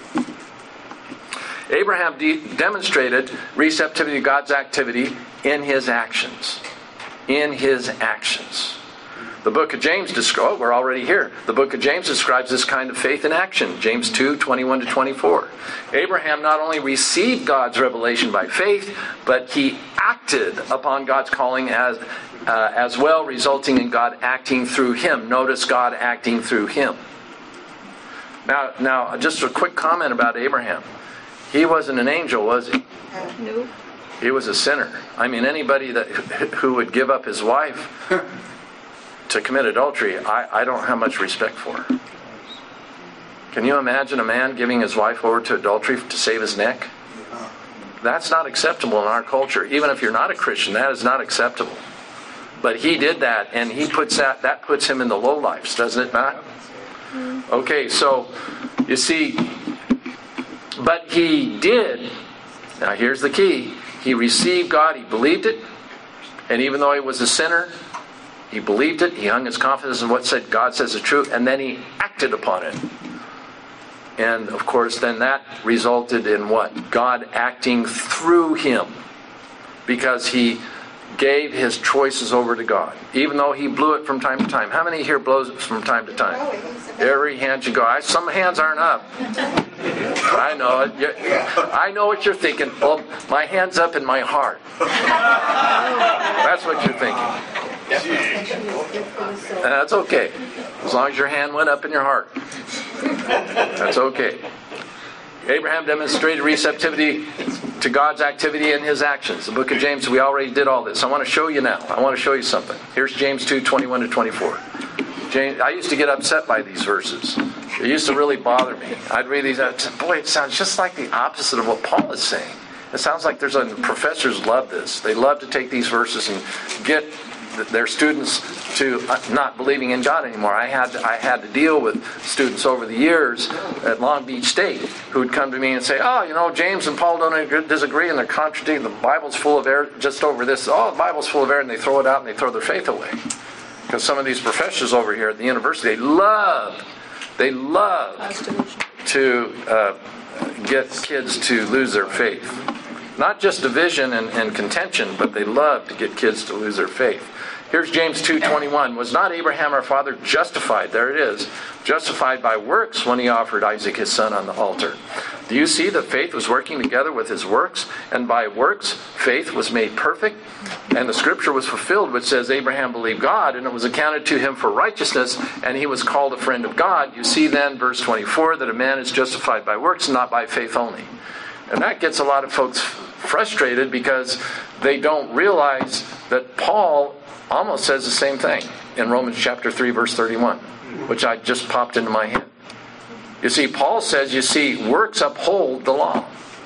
S1: Abraham demonstrated receptivity to God's activity in his actions. In his actions. The book of James describes, we're already here. The book of James describes this kind of faith in action. James 2, 21 to 24. Abraham not only received God's revelation by faith, but he acted upon God's calling as well, resulting in God acting through him. Notice God acting through him. Now, just a quick comment about Abraham. He wasn't an angel, was he?
S2: Nope.
S1: He was a sinner. I mean, anybody who would give up his wife to commit adultery, I don't have much respect for. Can you imagine a man giving his wife over to adultery to save his neck? That's not acceptable in our culture. Even if you're not a Christian, that is not acceptable. But he did that, and he puts that puts him in the lowlifes, doesn't it, Matt? Okay, so you see, but he did. Now here's the key. He received God, he believed it, and even though he was a sinner, he believed it, he hung his confidence in what said God says is true, and then he acted upon it. And of course, then that resulted in what? God acting through him, because he gave his choices over to God, even though he blew it from time to time. How many here blows it from time to time? Every hand you go. Some hands aren't up. I know it. I know what you're thinking. Well, my hand's up in my heart. That's what you're thinking. And that's okay. As long as your hand went up in your heart. That's okay. Abraham demonstrated receptivity to God's activity in his actions. The book of James, we already did all this. I want to show you now. I want to show you something. Here's James 2, 21 to 24. James, I used to get upset by these verses. It used to really bother me. I'd read these out. Boy, it sounds just like the opposite of what Paul is saying. It sounds like professors love this. They love to take these verses and get their students to not believing in God anymore. I had to deal with students over the years at Long Beach State who would come to me and say, James and Paul don't disagree and they're contradicting. The Bible's full of error just over this. Oh, the Bible's full of error, and they throw it out and they throw their faith away. Because some of these professors over here at the university, they love to get kids to lose their faith. Not just division and contention, but they love to get kids to lose their faith. Here's James 2:21. Was not Abraham our father justified? There it is. Justified by works when he offered Isaac his son on the altar. Do you see that faith was working together with his works? And by works, faith was made perfect. And the scripture was fulfilled, which says Abraham believed God, and it was accounted to him for righteousness, and he was called a friend of God. You see then, verse 24, that a man is justified by works, not by faith only. And that gets a lot of folks frustrated because they don't realize that Paul almost says the same thing in Romans chapter 3, verse 31, which I just popped into my head. You see, Paul says, works uphold the law.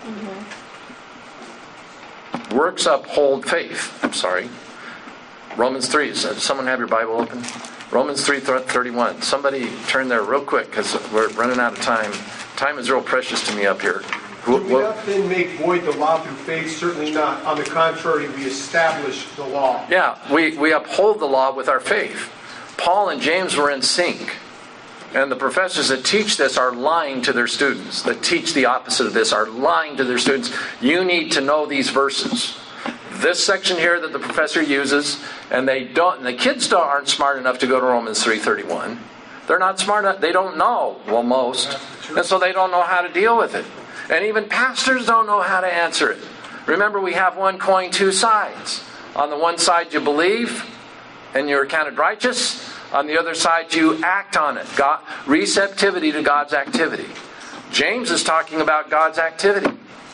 S1: Works uphold faith. I'm sorry. Romans 3. Does someone have your Bible open? Romans 3:31. Somebody turn there real quick because we're running out of time. Time is real precious to me up here.
S3: Do we not then make void the law through faith? Certainly not. On the contrary, we establish the law.
S1: Yeah, we uphold the law with our faith. Paul and James were in sync. And the professors that teach this are lying to their students. That teach the opposite of this are lying to their students. You need to know these verses. This section here that the professor uses, and they don't. And the kids aren't smart enough to go to Romans 3:31. They're not smart enough. They don't know. Well, most, and so they don't know how to deal with it. And even pastors don't know how to answer it. Remember, we have one coin, two sides. On the one side, you believe, and you're counted righteous. On the other side, you act on it. God, receptivity to God's activity. James is talking about God's activity.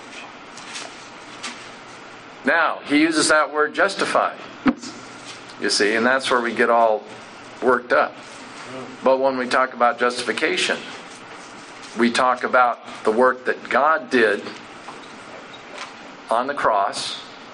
S1: Now, he uses that word justified. You see, and that's where we get all worked up. But when we talk about justification, we talk about the work that God did on the cross,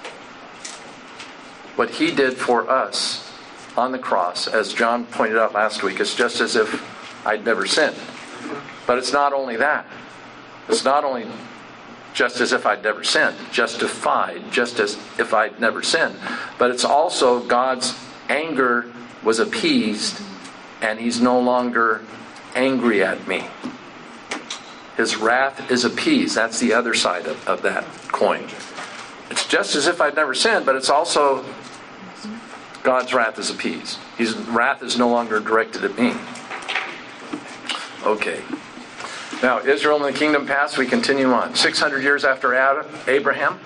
S1: what he did for us on the cross. As John pointed out last week, it's just as if I'd never sinned. But it's not only that. It's not only just as if I'd never sinned, justified, just as if I'd never sinned. But it's also God's anger was appeased, and he's no longer angry at me. His wrath is appeased. That's the other side of that coin. It's just as if I'd never sinned, but it's also God's wrath is appeased. His wrath is no longer directed at me. Okay. Now, Israel and the kingdom passed, we continue on. 600 years after Abraham,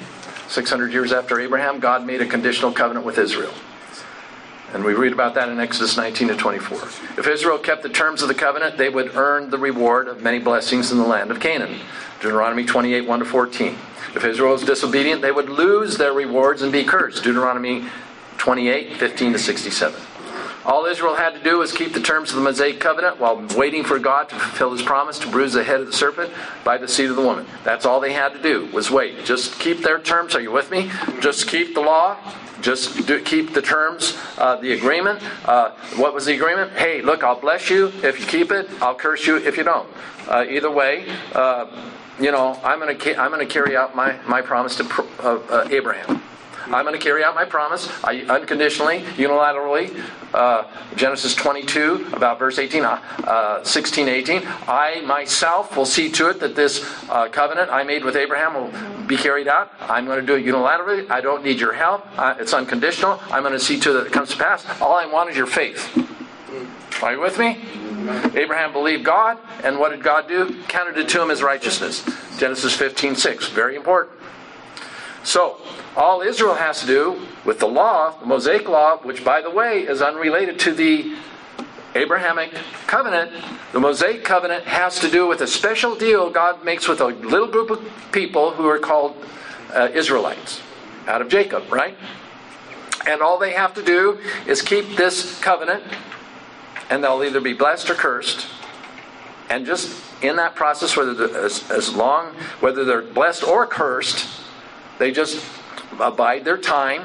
S1: God made a conditional covenant with Israel. And we read about that in Exodus 19 to 24. If Israel kept the terms of the covenant, they would earn the reward of many blessings in the land of Canaan. Deuteronomy 28, 1 to 14. If Israel was disobedient, they would lose their rewards and be cursed. Deuteronomy 28, 15 to 67. All Israel had to do was keep the terms of the Mosaic covenant while waiting for God to fulfill his promise to bruise the head of the serpent by the seed of the woman. That's all they had to do, was wait. Just keep their terms. Are you with me? Just keep the law. Just keep the terms, the agreement. What was the agreement? Hey, look, I'll bless you if you keep it. I'll curse you if you don't. Either way, I'm going to carry out my promise to Abraham. I'm going to carry out my promise unconditionally, unilaterally. Genesis 22, about verse 18, 16, 18. I myself will see to it that this covenant I made with Abraham will be carried out. I'm going to do it unilaterally. I don't need your help. It's unconditional. I'm going to see to it that it comes to pass. All I want is your faith. Are you with me? Abraham believed God, and what did God do? Counted it to him as righteousness. Genesis 15, 6. Very important. So, all Israel has to do with the law, the Mosaic law, which, by the way, is unrelated to the Abrahamic covenant, the Mosaic covenant has to do with a special deal God makes with a little group of people who are called Israelites, out of Jacob, right? And all they have to do is keep this covenant, and they'll either be blessed or cursed. And just in that process, whether they're blessed or cursed, they just abide their time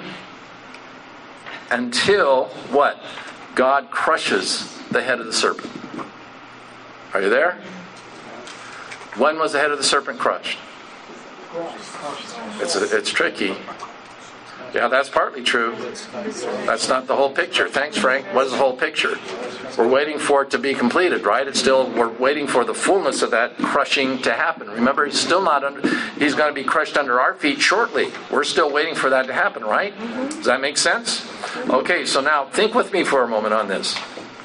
S1: until what? God crushes the head of the serpent. Are you there? When was the head of the serpent crushed? It's tricky. Yeah, that's partly true. That's not the whole picture. Thanks, Frank. What is the whole picture? We're waiting for it to be completed, right? We're waiting for the fullness of that crushing to happen. Remember, he's still not under, he's going to be crushed under our feet shortly. We're still waiting for that to happen, right? Does that make sense? Okay, so now think with me for a moment on this.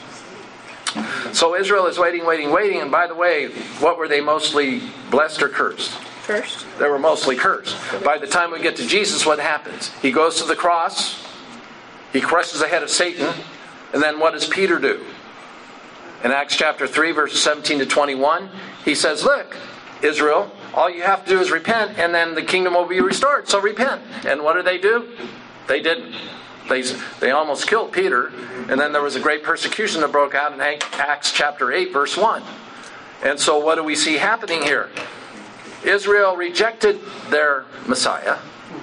S1: So Israel is waiting, and by the way, what were they mostly blessed or cursed?
S2: Cursed.
S1: They were mostly cursed. By the time we get to Jesus, what happens? He goes to the cross, he crushes the head of Satan, and then what does Peter do? In Acts chapter 3, verses 17 to 21, he says, look, Israel, all you have to do is repent, and then the kingdom will be restored. So repent. And what did they do? They didn't. They almost killed Peter, and then there was a great persecution that broke out in Acts chapter 8, verse 1. And so what do we see happening here? Israel rejected their Messiah,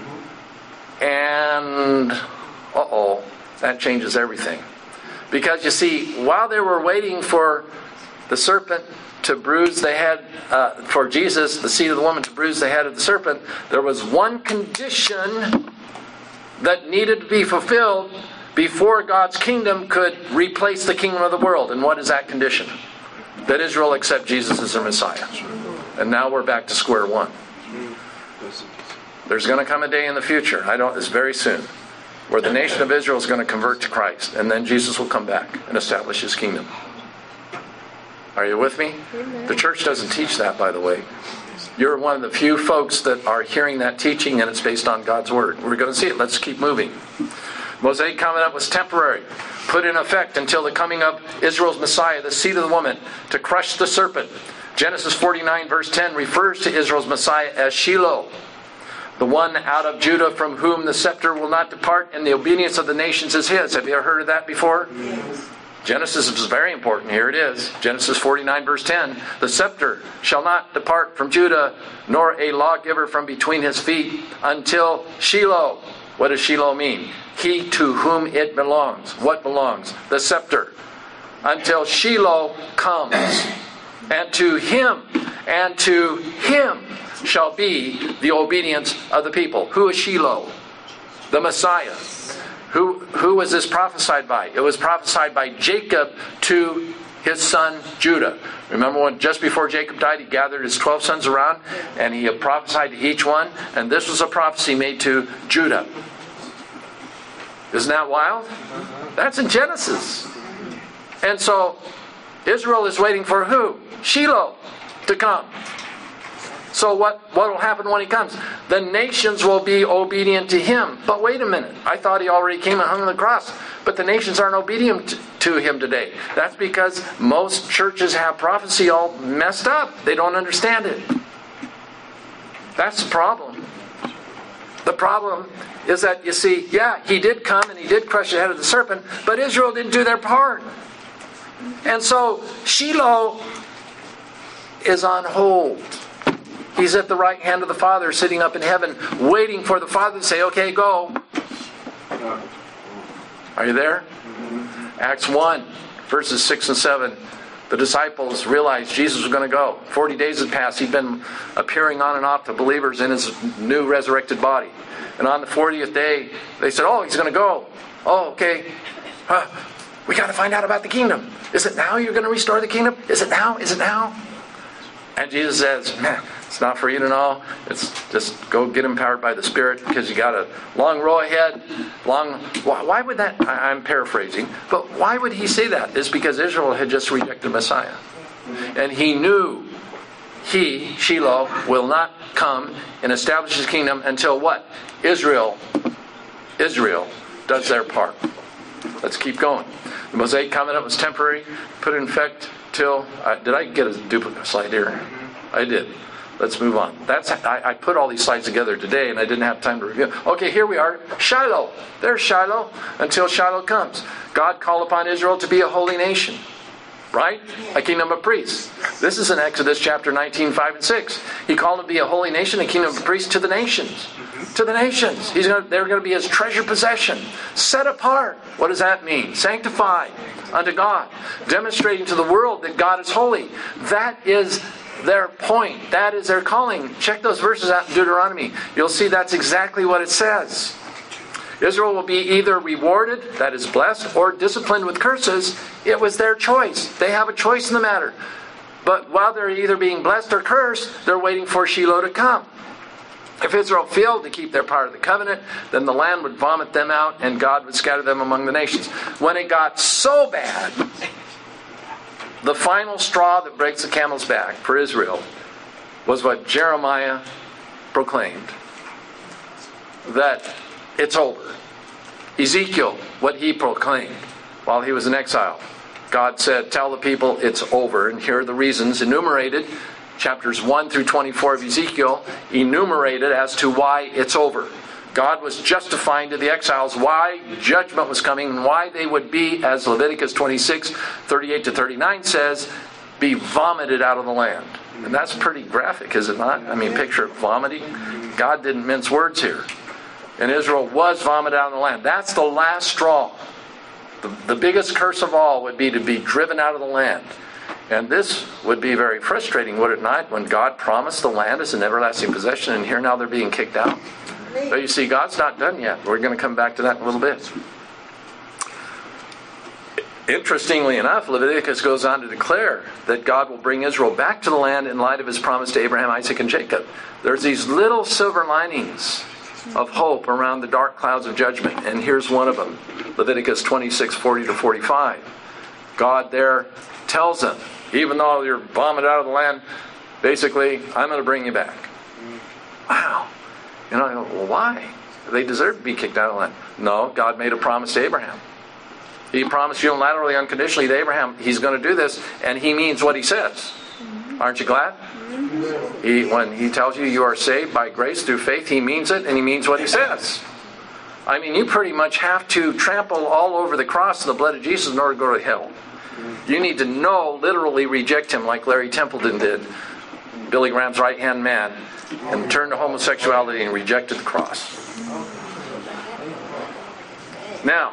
S1: and that changes everything. Because you see, while they were waiting for the serpent to bruise the head, for Jesus, the seed of the woman, to bruise the head of the serpent, there was one condition that needed to be fulfilled before God's kingdom could replace the kingdom of the world. And what is that condition? That Israel accept Jesus as their Messiah. And now we're back to square one. There's going to come a day in the future, it's very soon, where the nation of Israel is going to convert to Christ, and then Jesus will come back and establish His kingdom. Are you with me? The church doesn't teach that, by the way. You're one of the few folks that are hearing that teaching, and it's based on God's Word. We're going to see it. Let's keep moving. Mosaic covenant was temporary, put in effect until the coming of Israel's Messiah, the seed of the woman, to crush the serpent. Genesis 49 verse 10 refers to Israel's Messiah as Shiloh, the one out of Judah from whom the scepter will not depart, and the obedience of the nations is His. Have you ever heard of that before? Yes. Genesis is very important. Here it is. Genesis 49 verse 10. The scepter shall not depart from Judah, nor a lawgiver from between his feet, until Shiloh. What does Shiloh mean? He to whom it belongs. What belongs? The scepter. Until Shiloh comes. And to him shall be the obedience of the people. Who is Shiloh? The Messiah. Who was this prophesied by? It was prophesied by Jacob to his son Judah. Remember when just before Jacob died, he gathered his 12 sons around and he prophesied to each one, and this was a prophecy made to Judah. Isn't that wild? That's in Genesis. And so Israel is waiting for who? Shiloh to come. So what will happen when He comes? The nations will be obedient to Him. But wait a minute. I thought He already came and hung on the cross. But the nations aren't obedient to Him today. That's because most churches have prophecy all messed up. They don't understand it. That's the problem. The problem is that, you see, yeah, He did come and He did crush the head of the serpent, but Israel didn't do their part. And so Shiloh is on hold. He's at the right hand of the Father, sitting up in heaven, waiting for the Father to say, okay, go. Are you there? Acts 1, verses 6 and 7. The disciples realized Jesus was going to go. 40 days had passed. He'd been appearing on and off to believers in His new resurrected body. And on the 40th day, they said, He's going to go. Oh, okay. We got to find out about the kingdom. Is it now you're going to restore the kingdom? Is it now? Is it now? And Jesus says, it's not for you to know. It's just go get empowered by the Spirit, because you got a long row ahead. Why would that? I'm paraphrasing. But why would He say that? It's because Israel had just rejected Messiah. And He knew Shiloh, will not come and establish His kingdom until what? Israel does their part. Let's keep going. The Mosaic covenant was temporary, put in effect till... did I get a duplicate slide here? I did. Let's move on. I put all these slides together today and I didn't have time to review. Okay, here we are. Shiloh. There's Shiloh until Shiloh comes. God called upon Israel to be a holy nation. Right? A kingdom of priests. This is in Exodus chapter 19, 5 and 6. He called them to be a holy nation, a kingdom of priests to the nations. To the nations. They're going to be His treasure possession. Set apart. What does that mean? Sanctified unto God. Demonstrating to the world that God is holy. That is their point. That is their calling. Check those verses out in Deuteronomy. You'll see that's exactly what it says. Israel will be either rewarded, that is blessed, or disciplined with curses. It was their choice. They have a choice in the matter. But while they're either being blessed or cursed, they're waiting for Shiloh to come. If Israel failed to keep their part of the covenant, then the land would vomit them out and God would scatter them among the nations. When it got so bad, the final straw that breaks the camel's back for Israel was what Jeremiah proclaimed, that it's over. Ezekiel, what he proclaimed while he was in exile. God said, tell the people it's over. And here are the reasons enumerated. Chapters 1 through 24 of Ezekiel enumerated as to why it's over. God was justifying to the exiles why judgment was coming and why they would be, as Leviticus 26, 38 to 39 says, be vomited out of the land. And that's pretty graphic, is it not? I mean, picture of vomiting. God didn't mince words here. And Israel was vomited out of the land. That's the last straw. The biggest curse of all would be to be driven out of the land. And this would be very frustrating, would it not, when God promised the land as an everlasting possession, and here now they're being kicked out. But you see, God's not done yet. We're going to come back to that in a little bit. Interestingly enough, Leviticus goes on to declare that God will bring Israel back to the land in light of his promise to Abraham, Isaac, and Jacob. There's these little silver linings of hope around the dark clouds of judgment. And here's one of them. Leviticus 26, 40 to 45. God there tells them, even though you're vomited out of the land, basically, I'm going to bring you back. Wow. You know, well, why? They deserve to be kicked out of the land. No, God made a promise to Abraham. He promised unilaterally, unconditionally to Abraham, he's going to do this, and he means what he says. Aren't you glad? When he tells you you are saved by grace through faith, he means it, and he means what he says. I mean, you pretty much have to trample all over the cross and the blood of Jesus in order to go to hell. You need to literally reject him like Larry Templeton did, Billy Graham's right-hand man, and turn to homosexuality and rejected the cross. Now,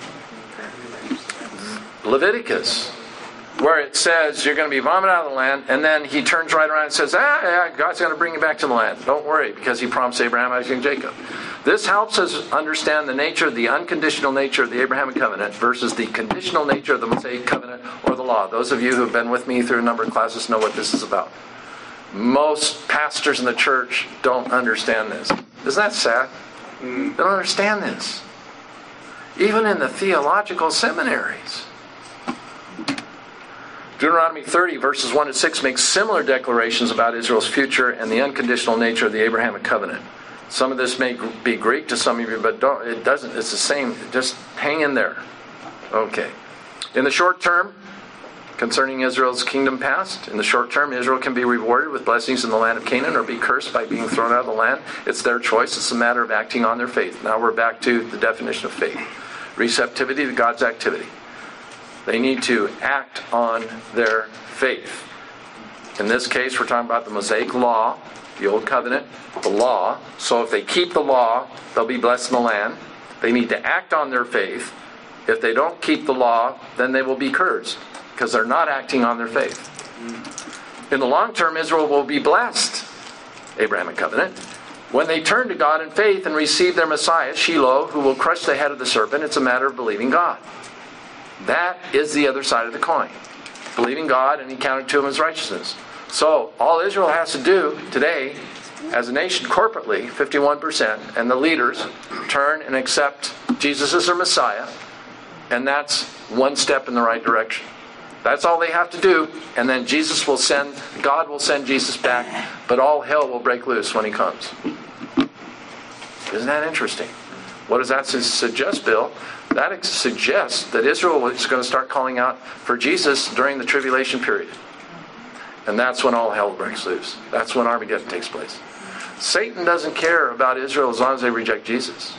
S1: Leviticus, where it says you're going to be vomited out of the land, and then he turns right around and says, God's going to bring you back to the land. Don't worry, because he promised Abraham, Isaac, and Jacob. This helps us understand the unconditional nature of the Abrahamic covenant versus the conditional nature of the Mosaic covenant or the law. Those of you who have been with me through a number of classes know what this is about. Most pastors in the church don't understand this. Isn't that sad? They don't understand this. Even in the theological seminaries. Deuteronomy 30, verses 1 to 6 makes similar declarations about Israel's future and the unconditional nature of the Abrahamic covenant. Some of this may be Greek to some of you, but it doesn't. It's the same. Just hang in there. Okay. In the short term, concerning Israel's kingdom past, in the short term, Israel can be rewarded with blessings in the land of Canaan or be cursed by being thrown out of the land. It's their choice. It's a matter of acting on their faith. Now we're back to the definition of faith. Receptivity to God's activity. They need to act on their faith. In this case, we're talking about the Mosaic law, the Old Covenant, the law. So if they keep the law, they'll be blessed in the land. They need to act on their faith. If they don't keep the law, then they will be cursed because they're not acting on their faith. In the long term, Israel will be blessed, Abrahamic covenant, when they turn to God in faith and receive their Messiah, Shiloh, who will crush the head of the serpent. It's a matter of believing God. That is the other side of the coin. Believing God, and he counted to him as righteousness. So, all Israel has to do today, as a nation corporately, 51%, and the leaders turn and accept Jesus as their Messiah, and that's one step in the right direction. That's all they have to do, and then God will send Jesus back, but all hell will break loose when he comes. Isn't that interesting? What does that suggest, Bill? That suggests that Israel is going to start calling out for Jesus during the tribulation period. And that's when all hell breaks loose. That's when Armageddon takes place. Satan doesn't care about Israel as long as they reject Jesus.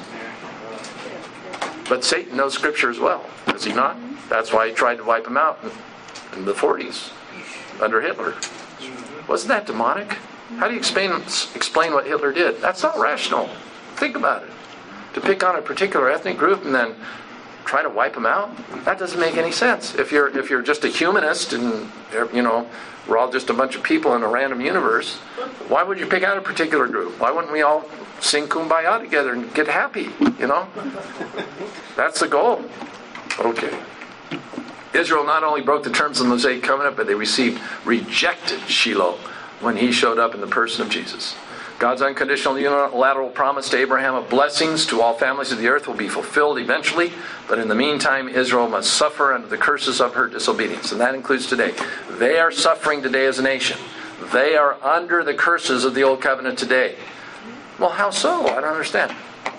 S1: But Satan knows Scripture as well, does he not? That's why he tried to wipe them out in the 40s under Hitler. Wasn't that demonic? How do you explain what Hitler did? That's not rational. Think about it. To pick on a particular ethnic group and then try to wipe them out? That doesn't make any sense. If you're just a humanist and, we're all just a bunch of people in a random universe, why would you pick out a particular group? Why wouldn't we all sing Kumbaya together and get happy, That's the goal. Okay. Israel not only broke the terms of the Mosaic covenant, but they rejected Shiloh when he showed up in the person of Jesus. God's unconditional unilateral promise to Abraham of blessings to all families of the earth will be fulfilled eventually, but in the meantime, Israel must suffer under the curses of her disobedience, and that includes today. They are suffering today as a nation. They are under the curses of the old covenant today. Well, how so? I don't understand.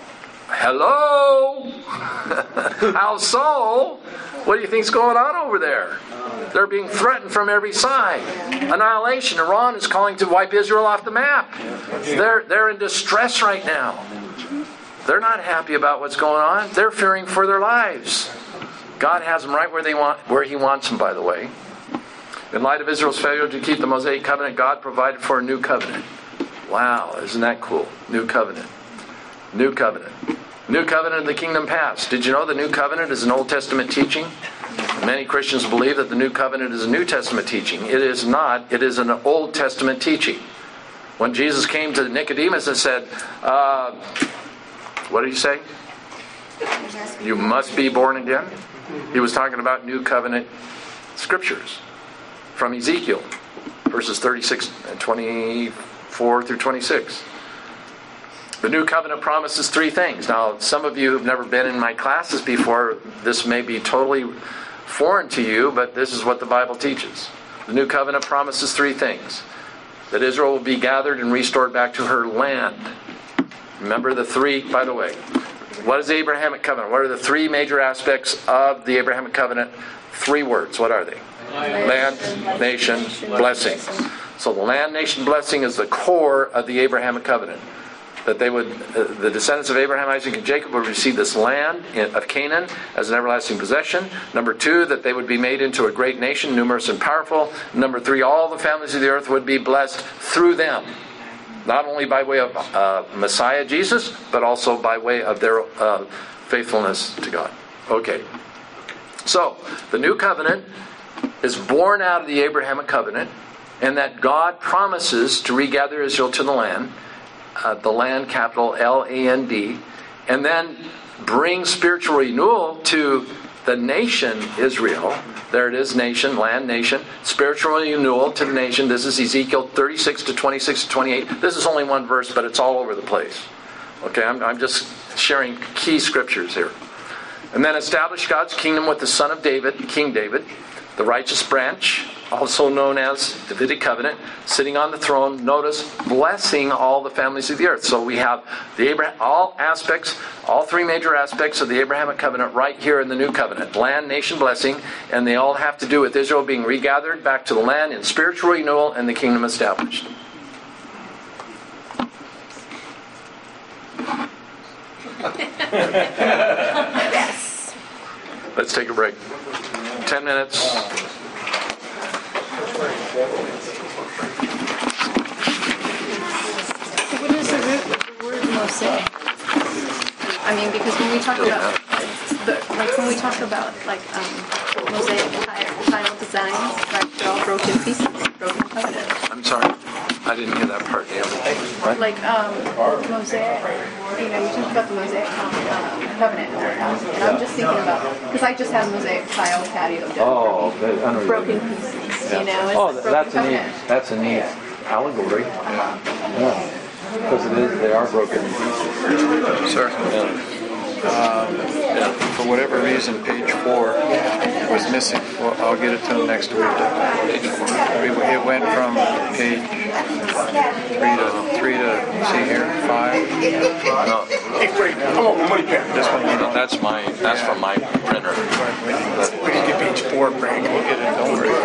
S1: Hello? How so? What do you think's going on over there? They're being threatened from every side. Annihilation. Iran is calling to wipe Israel off the map. They're in distress right now. They're not happy about what's going on. They're fearing for their lives. God has them right where He wants them, by the way. In light of Israel's failure to keep the Mosaic covenant, God provided for a new covenant. Wow, isn't that cool? New covenant. New covenant. New covenant of the kingdom past. Did you know the new covenant is an Old Testament teaching? Many Christians believe that the new covenant is a New Testament teaching. It is not. It is an Old Testament teaching. When Jesus came to Nicodemus and said, what did he say? You must be born again. He was talking about new covenant scriptures from Ezekiel, verses 36 and 24 through 26. The new covenant promises three things. Now, some of you who've never been in my classes before, this may be totally foreign to you, but this is what the Bible teaches. The new covenant promises three things. That Israel will be gathered and restored back to her land. Remember the three, by the way. What is the Abrahamic covenant? What are the three major aspects of the Abrahamic covenant? Three words. What are they? Land, nation, blessing. So the land, nation, blessing is the core of the Abrahamic covenant. That they would, the descendants of Abraham, Isaac, and Jacob would receive this land of Canaan as an everlasting possession. Number two, that they would be made into a great nation, numerous and powerful. Number three, all the families of the earth would be blessed through them. Not only by way of Messiah Jesus, but also by way of their faithfulness to God. Okay. So, the new covenant is born out of the Abrahamic covenant, and that God promises to regather Israel to the land, capital L-A-N-D, and then bring spiritual renewal to the nation Israel. There it is, nation, land, nation. Spiritual renewal to the nation. This is Ezekiel 36 to 26 to 28. This is only one verse, but it's all over the place. Okay, I'm just sharing key scriptures here. And then establish God's kingdom with the son of David, King David, the righteous branch, also known as Davidic covenant, sitting on the throne. Notice, blessing all the families of the earth. So we have all three major aspects of the Abrahamic covenant right here in the new covenant. Land, nation, blessing, and they all have to do with Israel being regathered back to the land in spiritual renewal and the kingdom established.
S2: Yes.
S1: Let's take a break. 10 minutes.
S2: What is the root of the word Mosaic? I mean, because when we talk about Mosaic tile designs, right? They're all broken pieces, broken covenant.
S1: I'm sorry. I didn't hear that part, Naomi. What?
S2: Like Mosaic, you talk about the Mosaic covenant in our house, and I'm just thinking about, because I just have Mosaic tile patio done.
S1: Oh, okay. I know
S2: Broken pieces,
S1: Yeah. That's a neat allegory. Yeah. Because they are broken in pieces.
S4: Sir, for whatever reason, page 4 was missing. Well, I'll get it to them next week. It went from page 3 to see here, 5.
S1: No,
S3: Hey, Frank, come on, money pen.
S4: This one,
S1: that's from my printer.
S3: We can get page 4, Frank.
S4: we'll get it. Don't worry.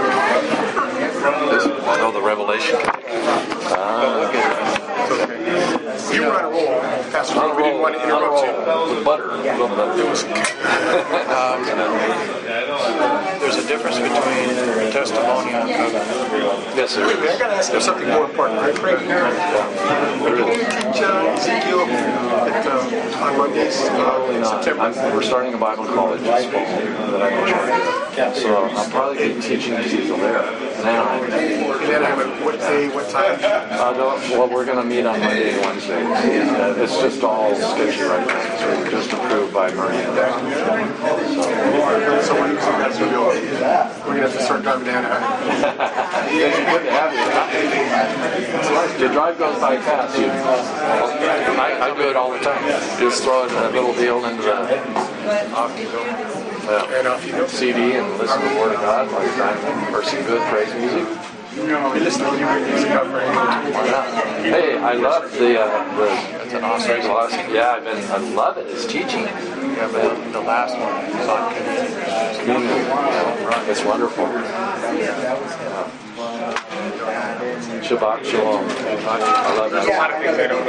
S1: The Revelation.
S4: We'll get it.
S3: You were on a roll, Pastor Ron. We didn't want to interrupt you.
S1: With butter.
S3: It was
S4: There's a difference between testimony and covenant.
S1: Yes, sir.
S3: Wait a minute, I gotta ask you something more important, right, Frank? Did you teach Ezekiel on Mondays in September?
S1: We're starting a Bible college this fall that I'm in charge of. So I'll probably be teaching Ezekiel there. Now,
S3: And then I went, what day, what time?
S1: well, we're going to meet on Monday and Wednesday. It's just all sketchy right now. So we're just approved by Murray.
S3: So when you guys are going, we're gonna have to start driving down.
S1: It's good to have you. The drive goes by fast. I do it all the time. Just throw a little deal into the
S3: And off you go.
S1: CD and listen to the Word of God while you're driving, or some good praise music.
S3: We listen to you bring music up, right?
S1: Why not? Hey, I love the it's an awesome class. Yeah, I love it. It's teaching.
S4: Yeah, but the last one is on community.
S1: Yeah, it's wonderful. Shabbat Shalom. I love that.
S3: A lot of things I don't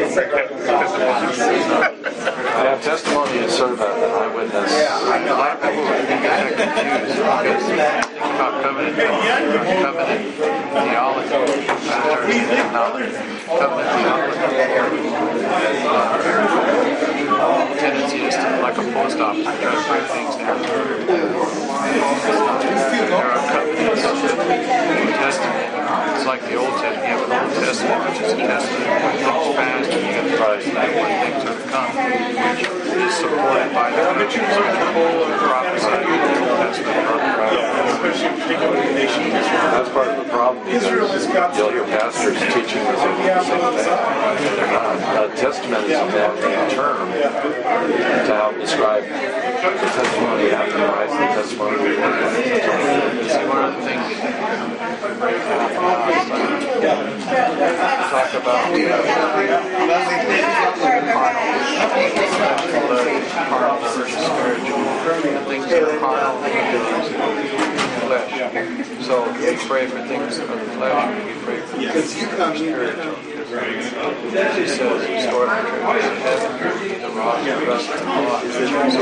S3: know.
S1: I have testimony to serve as an eyewitness.
S4: A lot of people are kind of confused because they think about covenant theology. Covenant theology. Tendency is to, like a post office, to try to break things down. There are covenants. New Testament. It's like the Old Testament. You have an Old Testament, which is a testament of things past, and you have the Testament when things are to come, which is supported by the scriptures, which prophesied in the Old Testament.
S1: That's part of the problem. You'll hear pastors teaching the same thing. They're not. Testament is a term to help describe the testimony after Christ, the testimony of the Word.
S4: One of the things talk about carnal versus spiritual. Things that are carnal, things flesh. So we pray for things of the flesh, and we pray for things that are spiritual. He says, "Store up treasures in heaven, the rock and rust and moth." So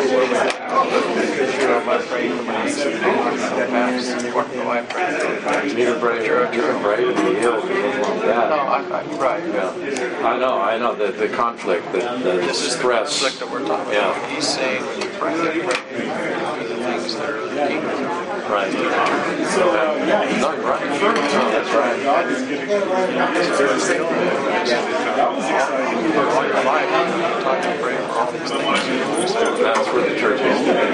S4: I pray for my needs and what do I pray for?
S1: You need to pray to be healed. Yeah.
S4: No, I'm right.
S1: Yeah. I know. The conflict, the
S4: This is the
S1: stress.
S4: conflict that we're talking about. He's saying when you pray for the things that are the kingdom.
S1: Right. No, you're right. No, that's right.
S4: All your life, you're taught to pray for all these things.
S1: That's where the church is today.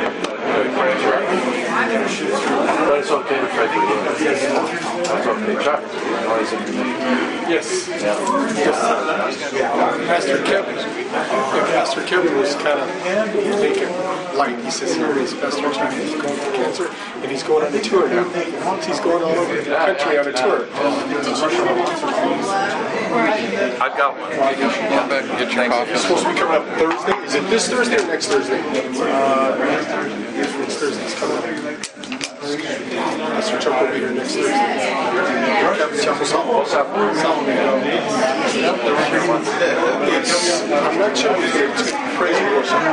S1: But it's okay to pray for healing. That's okay. Chuck, what is it?
S3: Yes.
S1: Yeah.
S3: Pastor Kevin was kind of making light. He says here he's Pastor Chuck. He's going for cancer, and he's going on a tour now. He's going all over the country on a tour.
S1: I've got one.
S4: Come back and get your coffee.
S3: It's supposed to be coming up Thursday. Is it this Thursday or next Thursday? Next Thursday. It's coming up. Pastor Chuck will be here next Thursday. I'm not sure if it's praise and worship.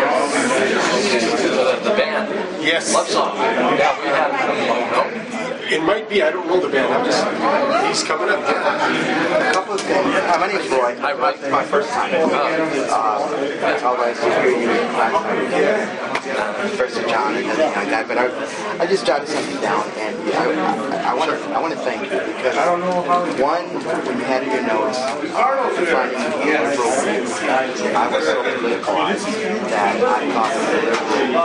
S1: The band.
S3: Yes.
S1: Love song. Yeah, we had
S3: It might be. I don't know the band. He's coming up.
S5: A couple of things. My name's Roy.
S1: Hi, Roy.
S5: It's my first time. I'll let you hear you in class. First of John and everything like that. But I just jotted something down, and I want to thank you because one, when you had in your notes, finding Hebrew, I was so politicalized that I thought the liberal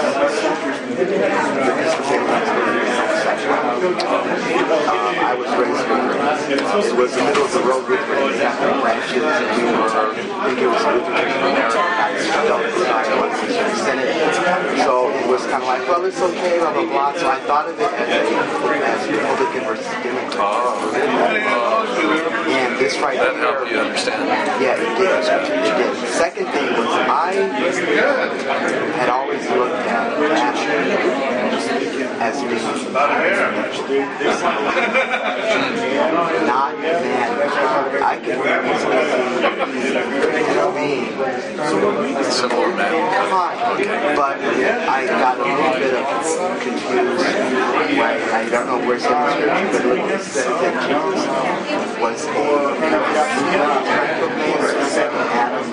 S5: I was raised with it was the middle of the road with Catholic branches, and we were, I think it was Lutheran American Senate. So it was kind of like, well, it's okay, blah, blah, blah. So I thought of it as Republican versus Democrat. And this right
S1: That
S5: here.
S1: helped you understand.
S5: Yeah, it did. It did. The second thing was I had always looked at as being not mad. I can being
S1: Similar man.
S5: fine, but I got a little bit of confused. I don't know where's the church, but it said that Jesus was a type of man, second Adam,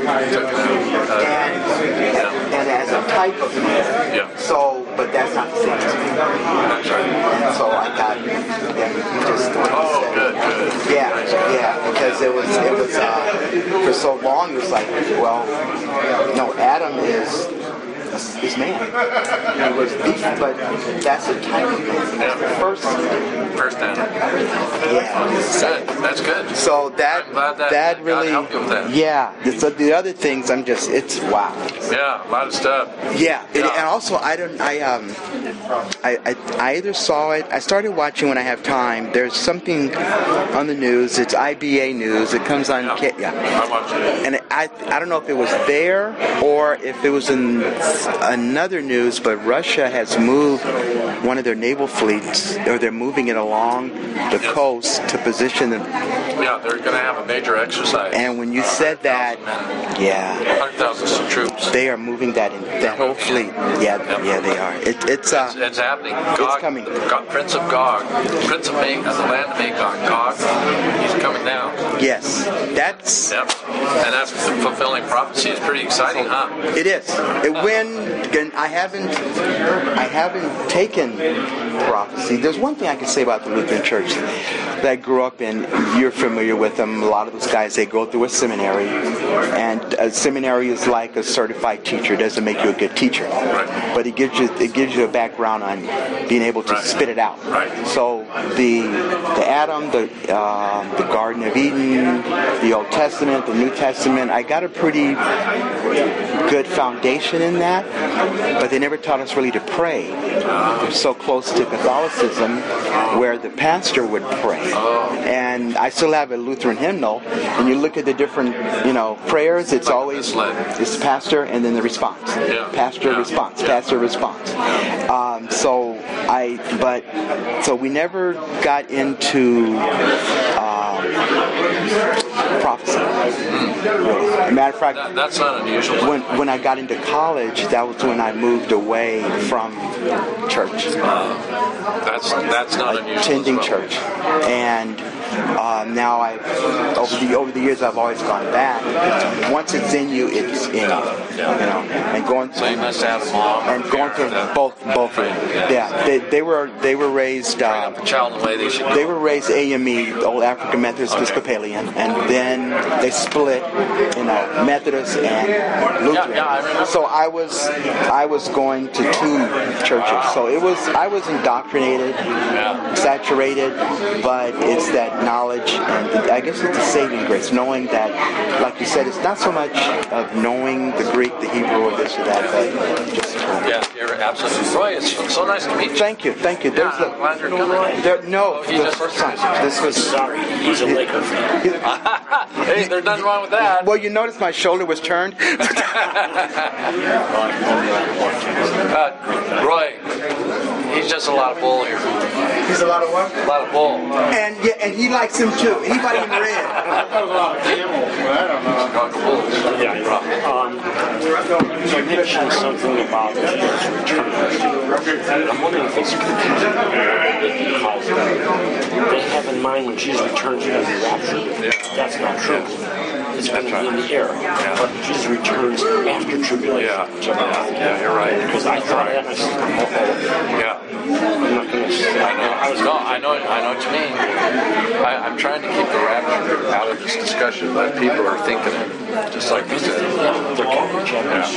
S5: and as a type of man.
S1: Yeah.
S5: So, but that's not the same as being man. And so I got, you just
S1: Good.
S5: yeah, because it was for so long it was like, well, no, Adam is man. He was beef, but that's a type of man. First
S1: Adam.
S5: yeah.
S1: Good. That's good.
S5: So that
S1: I'm glad that
S5: that
S1: God
S5: really,
S1: helped you with that.
S5: yeah. So the other things, it's wow.
S1: Yeah, a lot of stuff.
S5: Yeah, and also I either saw it. I started watching when I have time. There's something on the news. It's IBA News. It comes on.
S1: I watched it.
S5: And I don't know if it was there or if it was in another news, but Russia has moved one of their naval fleets, or they're moving it along the coast to position them.
S1: Yeah, they're going to have a major exercise.
S5: And when you said that,
S1: 100,000 troops.
S5: they are moving that in that whole fleet. Yeah, they are. It's
S1: happening. Gog,
S5: it's coming.
S1: Prince of Gog, Prince of the land of Magog, Gog, he's coming down.
S5: Yes, that's.
S1: Yep. And that's fulfilling prophecy. It's pretty exciting, huh?
S5: It is. I haven't taken prophecy. There's one thing I can say about the Lutheran Church that I grew up in. You're familiar with them. A lot of those guys, they go through a seminary, and a seminary is like a certified teacher. It doesn't make you a good teacher, but it gives you a background on being able to spit it out.
S1: Right.
S5: So the Adam, the Garden of Eden, the Old Testament, the New Testament, I got a pretty good foundation in that, but they never taught us really to pray. They're so close to Catholicism, where the pastor would pray. And I still have a Lutheran hymnal, and you look at the different, prayers, it's always, it's pastor and then the response. Pastor, response, pastor, response. So we never got into prophecy. As a matter of fact,
S1: that's not unusual.
S5: When I got into college, that was when I moved away from church.
S1: That's not unusual.
S5: Attending church, and now over the years I've always gone back. Once it's in you, it's in you. And going.
S1: So you must have a mom.
S5: And going to both of them. Yeah, they were raised.
S1: Train up a child in the way they should go.
S5: They were raised AME, Old African Methodist Episcopalian, and then they split, Methodist and Lutheran.
S1: Yeah, I remember.
S5: So I was going to two churches. So I was indoctrinated, saturated, but it's that knowledge, and I guess it's a saving grace, knowing that, like you said, it's not so much of knowing the Greek, the Hebrew, or this or that, but just.
S1: You're absolutely right. It's so nice to meet you.
S5: Thank you.
S1: I'm glad you're coming.
S5: The first time. This was.
S6: Sorry, he's a Laker fan.
S1: Hey, there's nothing wrong with that.
S5: Well, you notice my shoulder was turned.
S1: Roy, he's just a lot of bull here.
S5: He's a lot of what?
S1: A lot of bull.
S5: And he likes him too. Anybody in red?
S6: You mentioned something about Jesus return. I'm wondering if it's because they have in mind when Jesus returns, he's going to be raptured. That's not true. It's going to be in the air. But Jesus returns after tribulation.
S1: Yeah, you're right.
S6: Because I thought that, and I said, I'm not going to say.
S1: I know what you mean. I'm trying to keep the rapture out of this discussion, but people are thinking it, just like you said.
S6: They're Catholic chapters.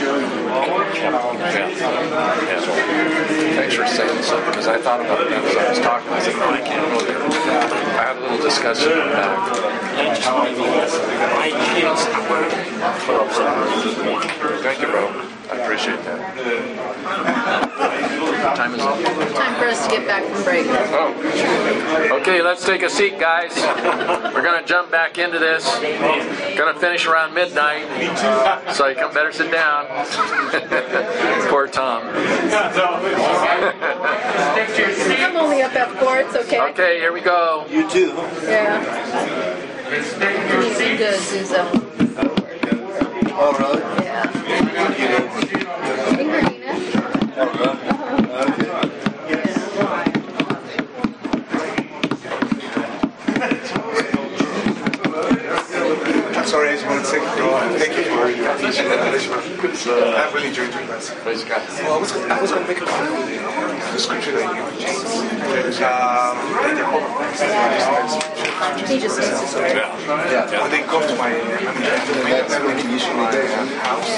S1: Thanks for saying so, because I thought about that as I was talking. I said, no, I can't go there. I had a little discussion about Thank you, bro. I appreciate that. What time is it?
S2: Time for us to get back from break.
S1: Oh. Okay, let's take a seat, guys. We're going to jump back into this. Going to finish around midnight. So you better sit down. Poor Tom.
S2: It's okay.
S1: Okay, here we go.
S5: You too.
S2: Yeah. He does his own.
S5: Oh, really?
S2: Yeah. In Gardena.
S5: Oh, really? Okay.
S7: I'm sorry, I just want to say thank you for your teaching and encouragement. I really enjoyed your class.
S4: Praise God.
S7: Well, I was going to make a comment with the scripture that you James.
S2: He just needs to swear.
S7: When they come to my house,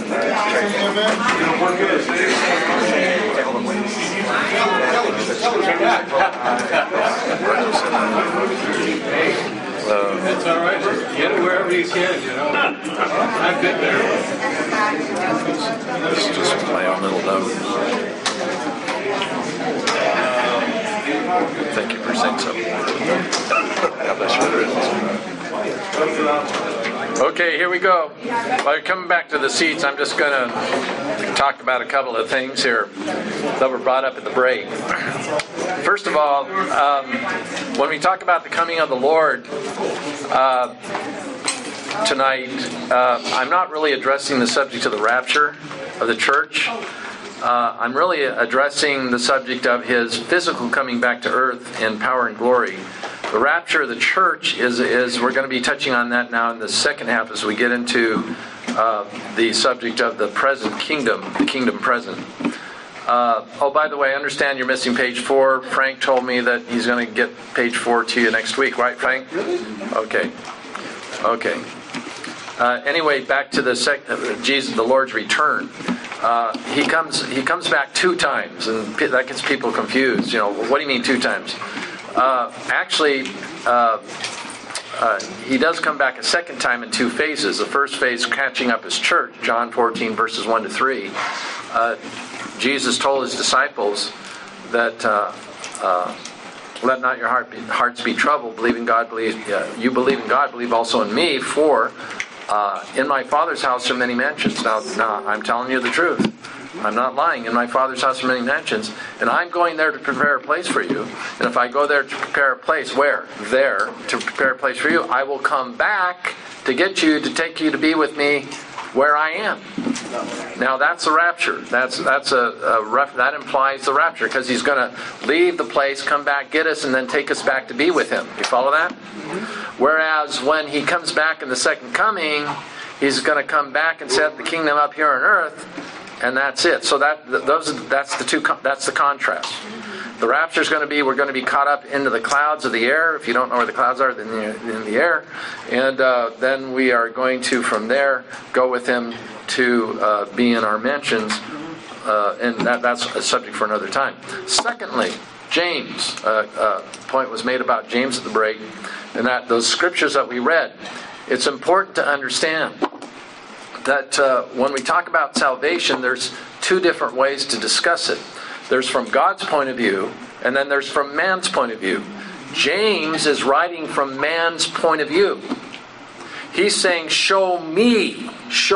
S3: It's all right. Get it wherever you can, you know. I've been there.
S1: Just my own little note. Thank you for saying so. God bless you. Okay, here we go. While you're coming back to the seats, I'm just going to talk about a couple of things here that were brought up at the break. First of all, when we talk about the coming of the Lord tonight, I'm not really addressing the subject of the rapture of the church. I'm really addressing the subject of His physical coming back to earth in power and glory. The rapture of the church is we're going to be touching on that now in the second half as we get into the subject of the present kingdom, the kingdom present. Oh, by the way, I understand you're missing page 4. Frank told me that he's going to get page 4 to you next week, right, Frank? Okay. Anyway, back to the Jesus, the Lord's return. He comes back 2 times, and that gets people confused. You know, what do you mean 2 times? Actually, He does come back a second time in 2 phases. The first phase, catching up His church, John 14, verses 1 to 3. Jesus told His disciples that let not your hearts be troubled. Believe in God. You believe in God. Believe also in me. For in my Father's house are many mansions. Now I'm telling you the truth. I'm not lying. In my Father's house are many mansions, and I'm going there to prepare a place for you. And if I go there to prepare a place, where? There, to prepare a place for you, I will come back to get you, to take you to be with me where I am. Now that's the rapture. That implies the rapture, because He's going to leave the place, come back, get us, and then take us back to be with Him. You follow that? Whereas when He comes back in the second coming, He's going to come back and set the kingdom up here on earth, and that's it. So that's the contrast. The rapture is going to be, we're going to be caught up into the clouds of the air. If you don't know where the clouds are, then they're in the air. And then we are going to, from there, go with Him to be in our mansions. And that's a subject for another time. Secondly, James. A point was made about James at the break. And that those scriptures that we read, it's important to understand that when we talk about salvation, there's 2 different ways to discuss it. There's from God's point of view, and then there's from man's point of view. James is writing from man's point of view. He's saying, show me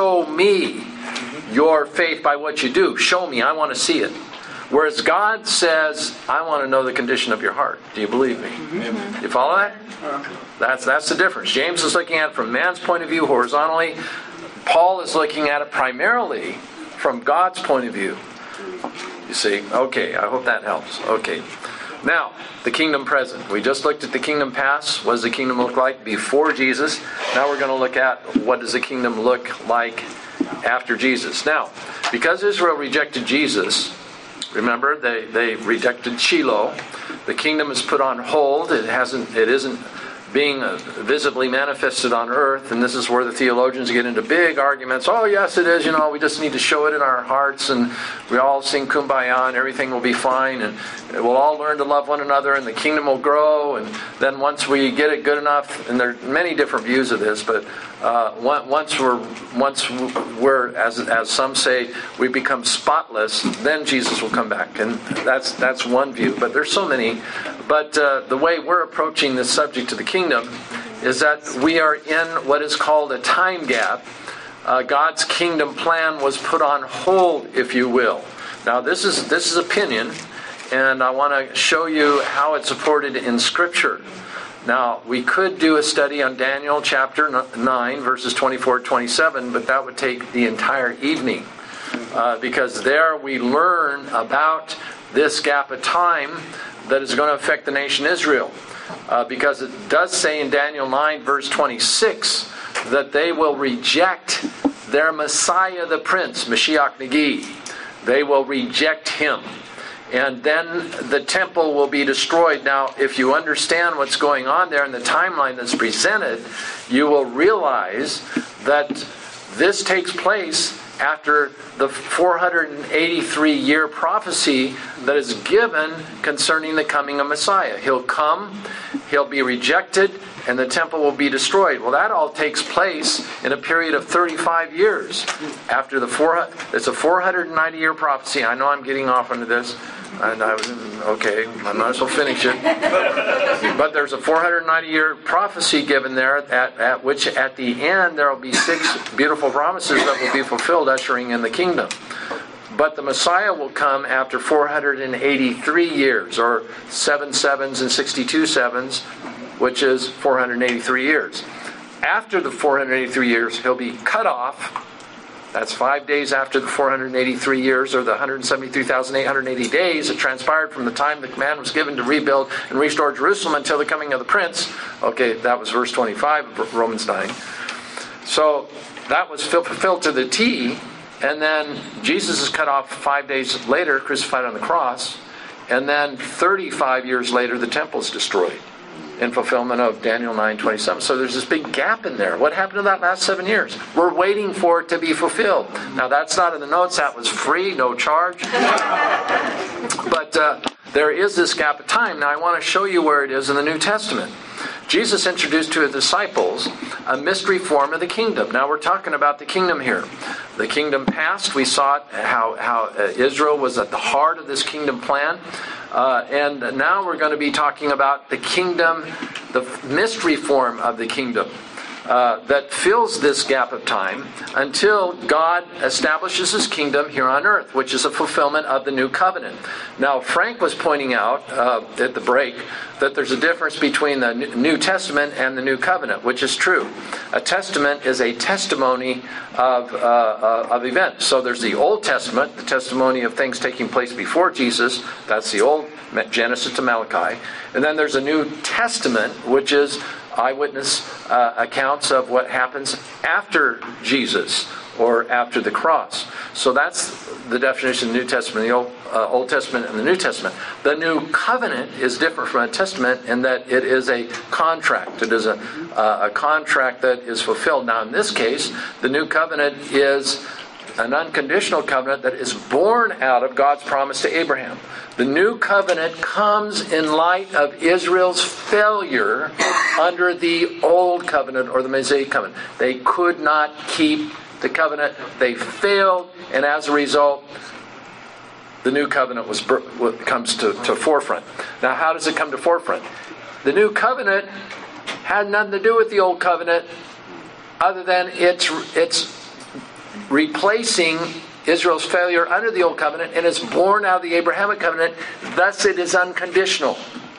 S1: your faith by what you do. Show me, I want to see it. Whereas God says, I want to know the condition of your heart. Do you believe me? Mm-hmm. You follow that? That's the difference. James is looking at it from man's point of view horizontally. Paul is looking at it primarily from God's point of view. You see? Okay, I hope that helps. Okay. Now, the kingdom present. We just looked at the kingdom past. What does the kingdom look like before Jesus? Now we're going to look at what does the kingdom look like after Jesus. Now, because Israel rejected Jesus, remember, they rejected Shiloh. The kingdom is put on hold. It isn't being visibly manifested on earth, and this is where the theologians get into big arguments. Oh, yes, it is. We just need to show it in our hearts, and we all sing Kumbaya, and everything will be fine, and we'll all learn to love one another, and the kingdom will grow. And then once we get it good enough, and there are many different views of this, but once we're as some say, we become spotless, then Jesus will come back, and that's one view. But there's so many. But the way we're approaching this subject of the kingdom is that we are in what is called a time gap. God's kingdom plan was put on hold, if you will. Now, this is opinion, and I want to show you how it's supported in Scripture. Now, we could do a study on Daniel chapter 9, verses 24 to 27, but that would take the entire evening. Because there we learn about this gap of time that is going to affect the nation Israel. Because it does say in Daniel 9, verse 26, that they will reject their Messiah, the Prince, Mashiach Nagi. They will reject him. And then the temple will be destroyed. Now, if you understand what's going on there in the timeline that's presented, you will realize that this takes place after the 483-year prophecy that is given concerning the coming of Messiah. He'll come, he'll be rejected, and the temple will be destroyed. Well, that all takes place in a period of 35 years. After it's a 490-year prophecy. I know I'm getting off into this. And I might as well finish it. But there's a 490-year prophecy given there, at which at the end there will be 6 beautiful promises that will be fulfilled, ushering in the kingdom. But the Messiah will come after 483 years, or 7 sevens and 62 sevens, which is 483 years. After the 483 years, he'll be cut off. That's 5 days after the 483 years, or the 173,880 days that transpired from the time the command was given to rebuild and restore Jerusalem until the coming of the Prince. Okay, that was verse 25 of Romans 9. So that was fulfilled to the T, and then Jesus is cut off 5 days later, crucified on the cross, and then 35 years later the temple is destroyed in fulfillment of Daniel 9:27. So there's this big gap in there. What happened to that last 7 years? We're waiting for it to be fulfilled. Now, that's not in the notes. That was free, no charge. But there is this gap of time. Now, I want to show you where it is in the New Testament. Jesus introduced to his disciples a mystery form of the kingdom. Now, we're talking about the kingdom here. The kingdom past, we saw how Israel was at the heart of this kingdom plan. And now we're going to be talking about the kingdom, the mystery form of the kingdom that fills this gap of time until God establishes his kingdom here on earth, which is a fulfillment of the new covenant. Now, Frank was pointing out at the break that there's a difference between the New Testament and the New Covenant, which is true. A testament is a testimony of events. So there's the Old Testament, the testimony of things taking place before Jesus. That's the Old, Genesis to Malachi. And then there's a New Testament, which is eyewitness accounts of what happens after Jesus or after the cross. So that's the definition of the New Testament, the Old Testament and the New Testament. The New Covenant is different from a testament in that it is a contract. It is a contract that is fulfilled. Now, in this case, the New Covenant is an unconditional covenant that is born out of God's promise to Abraham. The New Covenant comes in light of Israel's failure under the Old Covenant or the Mosaic Covenant. They could not keep the covenant. They failed, and as a result, the New Covenant comes to forefront. Now, how does it come to forefront? The New Covenant had nothing to do with the Old Covenant other than it's replacing Israel's failure under the Old Covenant, and it's born out of the Abrahamic Covenant. Thus it is unconditional.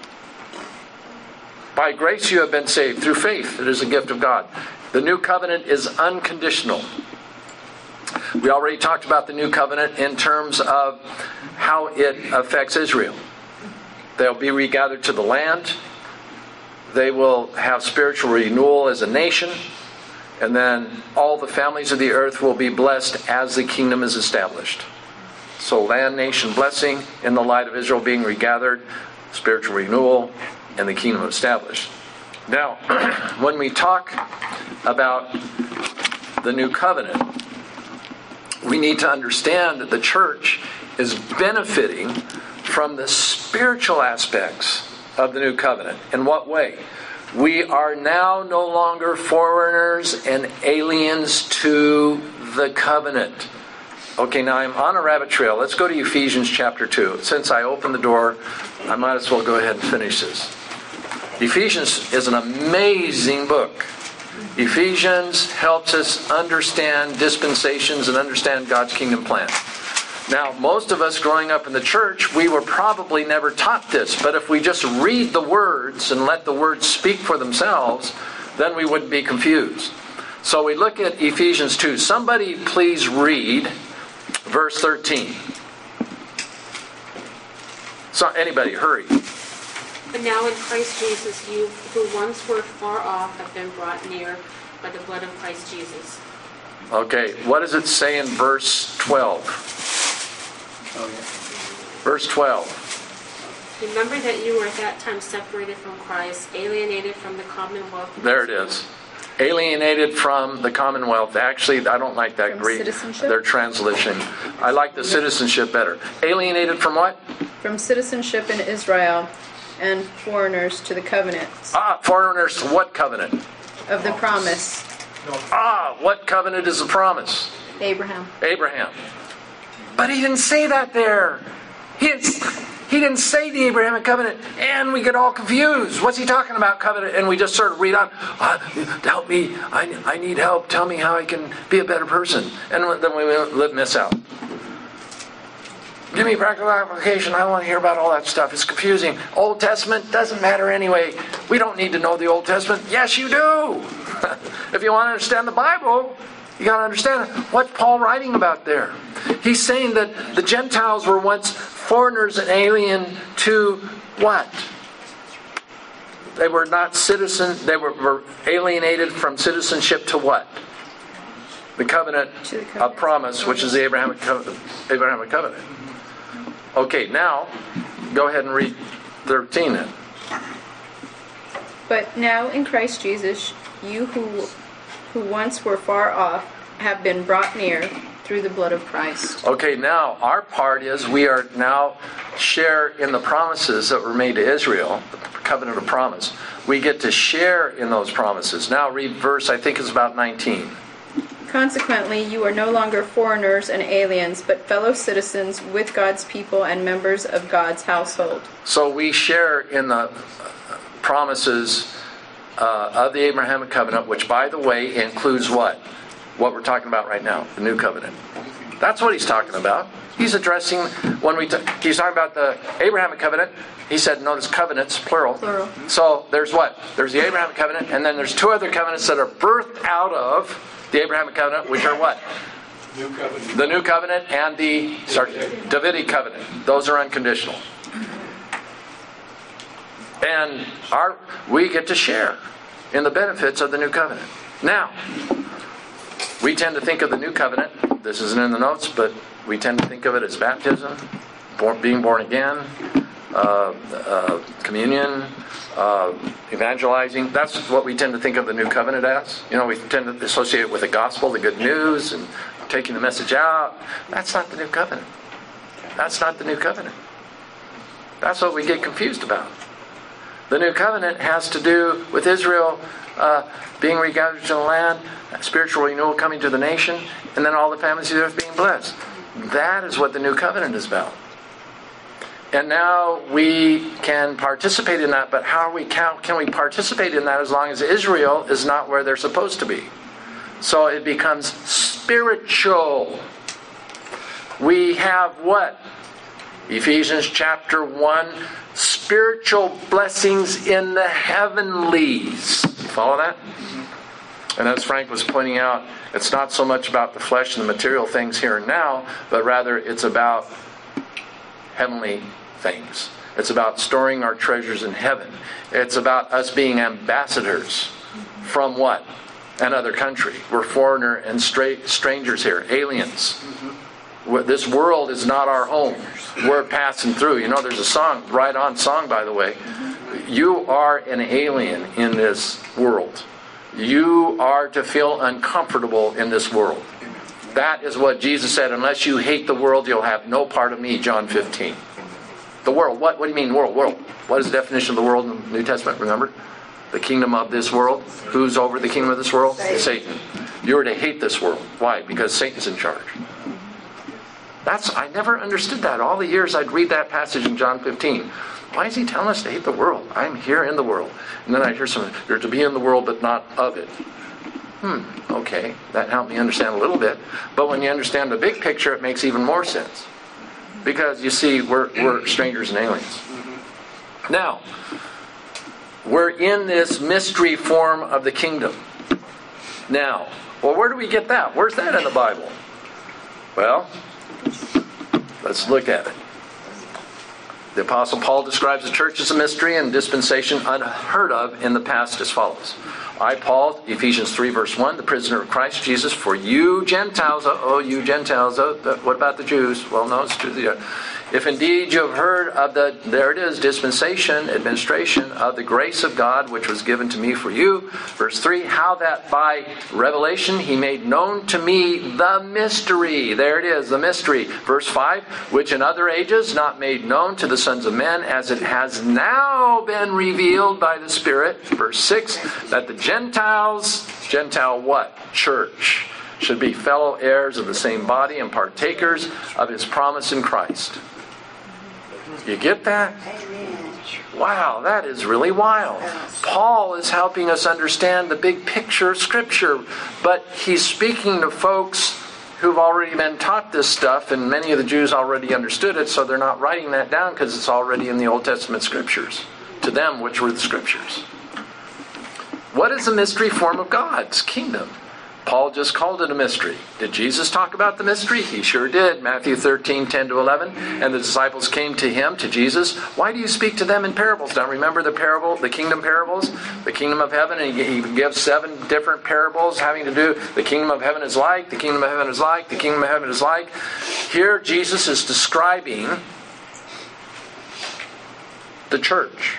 S1: By grace you have been saved through faith. It is a gift of God. The New Covenant is unconditional. We already talked about the New Covenant in terms of how it affects Israel. They'll be regathered to the land. They will have spiritual renewal as a nation. And then all the families of the earth will be blessed as the kingdom is established. So land, nation, blessing in the light of Israel being regathered, spiritual renewal, and the kingdom established. Now, when we talk about the new covenant, we need to understand that the church is benefiting from the spiritual aspects of the new covenant. In what way? We are now no longer foreigners and aliens to the covenant. Okay, now I'm on a rabbit trail. Let's go to Ephesians chapter 2. Since I opened the door, I might as well go ahead and finish this. Ephesians is an amazing book. Ephesians helps us understand dispensations and understand God's kingdom plan. Now, most of us growing up in the church, we were probably never taught this. But if we just read the words and let the words speak for themselves, then we wouldn't be confused. So we look at Ephesians 2. Somebody please read verse 13. So anybody, hurry.
S8: But now in Christ Jesus, you who once were far off have been brought near by the blood of Christ Jesus.
S1: Okay, what does it say in verse 12? Verse 12.
S8: Remember that you were at that time separated from Christ, alienated from the commonwealth.
S1: There it is. Alienated from the commonwealth. Actually, I don't like that
S2: From
S1: Greek.
S2: citizenship?
S1: Their translation. I like the citizenship better. Alienated from what?
S2: From citizenship in Israel and foreigners to the covenants
S1: Foreigners to what covenant?
S2: of the promise.
S1: What covenant is the promise?
S2: Abraham.
S1: Abraham. But he didn't say that there. He didn't say the Abrahamic covenant, and we get all confused. What's he talking about, covenant? And we just sort of read on, help me, I need help, tell me how I can be a better person. And then we miss out. Give me practical application, I don't want to hear about all that stuff. It's confusing. Old Testament doesn't matter anyway. We don't need to know the Old Testament. Yes, you do. If you want to understand the Bible, you got to understand what's Paul writing about there. He's saying that the Gentiles were once foreigners and alien to what? They were not citizens. They were alienated from citizenship to what? The covenant of promise, which is the Abrahamic covenant. Okay, now go ahead and read 13 then.
S2: But now in Christ Jesus, you who once were far off have been brought near through the blood of Christ.
S1: Okay, now our part is we are now share in the promises that were made to Israel, the covenant of promise. We get to share in those promises. Now read verse, I think it's about 19.
S2: Consequently, you are no longer foreigners and aliens, but fellow citizens with God's people and members of God's household.
S1: So we share in the promises of the Abrahamic covenant, which, by the way, includes what? What we're talking about right now, the new covenant. That's what he's talking about. He's addressing, he's talking about the Abrahamic covenant. He said, notice covenants, plural.
S2: Plural.
S1: So there's what? There's the Abrahamic covenant, and then there's two other covenants that are birthed out of the Abrahamic covenant, which are what?
S3: New covenant.
S1: The new covenant and the Davidic covenant. Those are unconditional. And we get to share in the benefits of the new covenant. Now, we tend to think of the new covenant, this isn't in the notes, but we tend to think of it as baptism, being born again, communion, evangelizing. That's what we tend to think of the new covenant as. We tend to associate it with the gospel, the good news, and taking the message out. That's not the new covenant. That's not the new covenant. That's what we get confused about. The new covenant has to do with Israel being regathered to the land, spiritual renewal coming to the nation, and then all the families of the earth being blessed. That is what the new covenant is about. And now we can participate in that, but how can we participate in that as long as Israel is not where they're supposed to be? So it becomes spiritual. We have what? Ephesians chapter 1, spiritual blessings in the heavenlies. Follow that? And as Frank was pointing out, it's not so much about the flesh and the material things here and now, but rather it's about heavenly things. It's about storing our treasures in heaven. It's about us being ambassadors from what? Another country. We're foreigner and strangers here, aliens. This world is not our home. We're passing through. There's a song, Right On song, by the way. You are an alien in this world. You are to feel uncomfortable in this world. That is what Jesus said, unless you hate the world, you'll have no part of me, John 15. The world. What do you mean world? World. What is the definition of the world in the New Testament? Remember? The kingdom of this world. Who's over the kingdom of this world? Satan. You're to hate this world. Why? Because Satan's in charge. I never understood that. All the years I'd read that passage in John 15. Why is he telling us to hate the world? I'm here in the world. And then I hear you're to be in the world but not of it. Okay, that helped me understand a little bit. But when you understand the big picture, it makes even more sense. Because you see, we're strangers and aliens. Now, we're in this mystery form of the kingdom. Now, well, where do we get that? Where's that in the Bible? Well, let's look at it. The Apostle Paul describes the church as a mystery and dispensation unheard of in the past as follows. I, Paul, Ephesians 3, verse 1, the prisoner of Christ Jesus, for you Gentiles, you Gentiles, what about the Jews? Well, no, it's to the... If indeed you have heard of the, there it is, dispensation, administration of the grace of God, which was given to me for you. Verse 3, how that by revelation he made known to me the mystery. There it is, the mystery. Verse 5, which in other ages not made known to the sons of men, as it has now been revealed by the Spirit. Verse 6, that the Gentiles, Gentile what? Church, should be fellow heirs of the same body and partakers of his promise in Christ. You get that? Wow, that is really wild. Paul is helping us understand the big picture of Scripture, but he's speaking to folks who've already been taught this stuff, and many of the Jews already understood it, so they're not writing that down because it's already in the Old Testament Scriptures. To them, which were the Scriptures. What is the mystery form of God's kingdom? Paul just called it a mystery. Did Jesus talk about the mystery? He sure did. Matthew 13, 10 to 11. And the disciples came to him, to Jesus. Why do you speak to them in parables? Now remember the parable, the kingdom parables? The kingdom of heaven. And he gives 7 different parables having to do, the kingdom of heaven is like, the kingdom of heaven is like, the kingdom of heaven is like. Here Jesus is describing the church.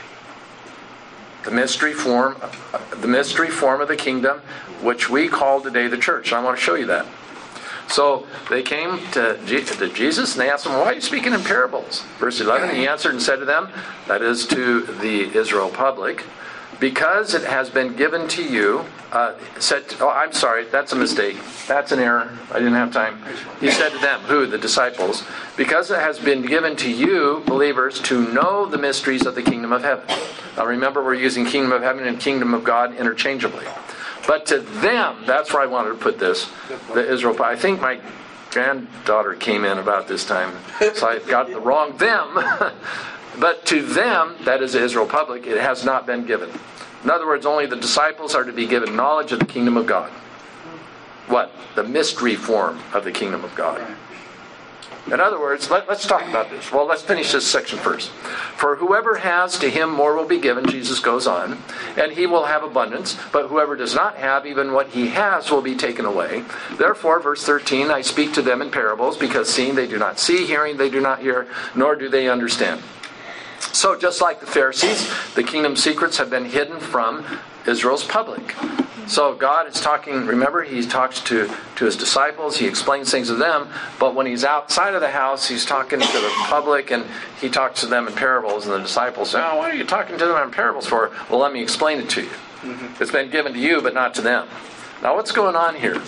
S1: The mystery form of the kingdom, which we call today the church. I want to show you that. So they came to Jesus and they asked him, why are you speaking in parables? Verse 11, he answered and said to them, that is to the Israel public, because it has been given to you, I'm sorry, that's a mistake. That's an error. I didn't have time. He said to them, who? The disciples. Because it has been given to you, believers, to know the mysteries of the kingdom of heaven. Now remember, we're using kingdom of heaven and kingdom of God interchangeably. But to them, that's where I wanted to put this, the Israel. I think my granddaughter came in about this time, so I got the wrong them. But to them, that is the Israel public, it has not been given. In other words, only the disciples are to be given knowledge of the kingdom of God. What? The mystery form of the kingdom of God. In other words, let's talk about this. Well, let's finish this section first. For whoever has, to him more will be given, Jesus goes on, and he will have abundance. But whoever does not have, even what he has will be taken away. Therefore, verse 13, I speak to them in parables, because seeing they do not see, hearing they do not hear, nor do they understand. So just like the Pharisees, the kingdom secrets have been hidden from Israel's public. So God is talking, remember, he talks to his disciples, he explains things to them, but when he's outside of the house, he's talking to the public, and he talks to them in parables, and the disciples say, what are you talking to them in parables for? Well, let me explain it to you. It's been given to you, but not to them. Now, what's going on here?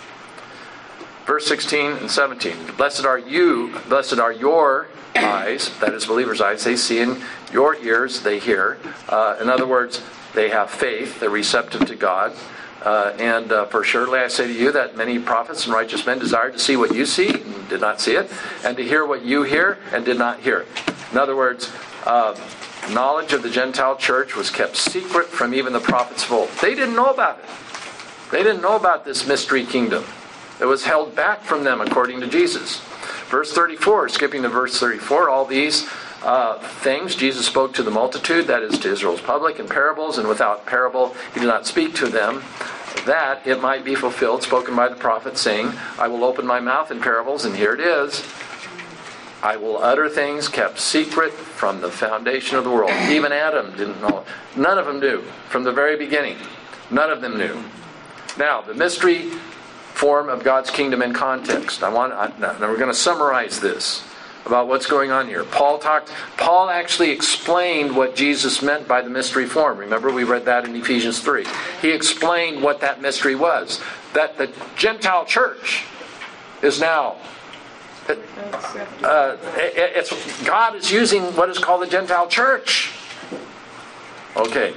S1: Verse 16 and 17. Blessed are your eyes, that is believers' eyes, they see, and your ears, they hear. In other words, they have faith, they're receptive to God. And for surely I say to you that many prophets and righteous men desired to see what you see and did not see it, and to hear what you hear and did not hear it. In other words, knowledge of the Gentile church was kept secret from even the prophets of old. They didn't know about it. They didn't know about this mystery kingdom. It was held back from them according to Jesus. Verse 34, skipping to verse 34, all these things Jesus spoke to the multitude, that is to Israel's public, in parables, and without parable he did not speak to them, that it might be fulfilled, spoken by the prophet, saying, I will open my mouth in parables, and here it is, I will utter things kept secret from the foundation of the world. Even Adam didn't know. None of them knew. From the very beginning, none of them knew. Now, the mystery form of God's kingdom in context. Now we're going to summarize this about what's going on here. Paul actually explained what Jesus meant by the mystery form. Remember, we read that in Ephesians 3. He explained what that mystery was. That the Gentile church is now... God is using what is called the Gentile church. Okay.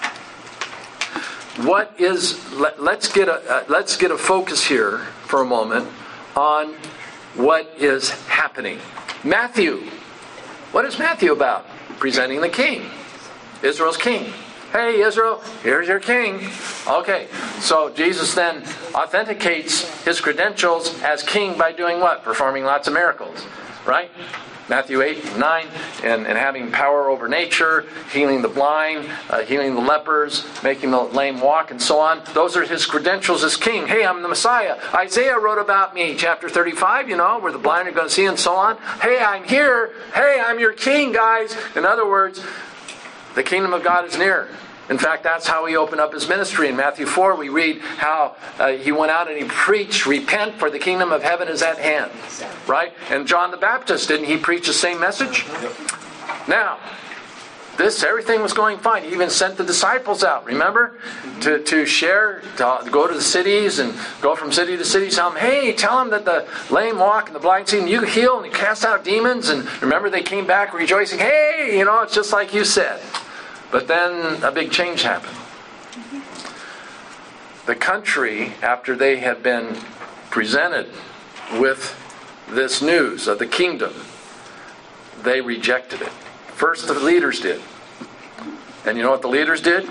S1: Let's get a focus here for a moment on what is happening. Matthew. What is Matthew about? Presenting the king. Israel's king. Hey, Israel, here's your king. Okay, so Jesus then authenticates his credentials as king by doing what? Performing lots of miracles, right? Matthew 8 and 9, and having power over nature, healing the blind, healing the lepers, making the lame walk, and so on. Those are his credentials as king. Hey, I'm the Messiah. Isaiah wrote about me, chapter 35, where the blind are going to see, and so on. Hey, I'm here. Hey, I'm your king, guys. In other words, the kingdom of God is near. In fact, that's how he opened up his ministry. In Matthew 4, we read how he went out and he preached, repent, for the kingdom of heaven is at hand. Right? And John the Baptist, didn't he preach the same message? Now, everything was going fine. He even sent the disciples out, remember? To share, to go to the cities and go from city to city. Tell them that the lame walk and the blind see, and you heal and you cast out demons. And remember, they came back rejoicing, hey, it's just like you said. But then a big change happened. The country, after they had been presented with this news of the kingdom, they rejected it. First, the leaders did. And you know what the leaders did?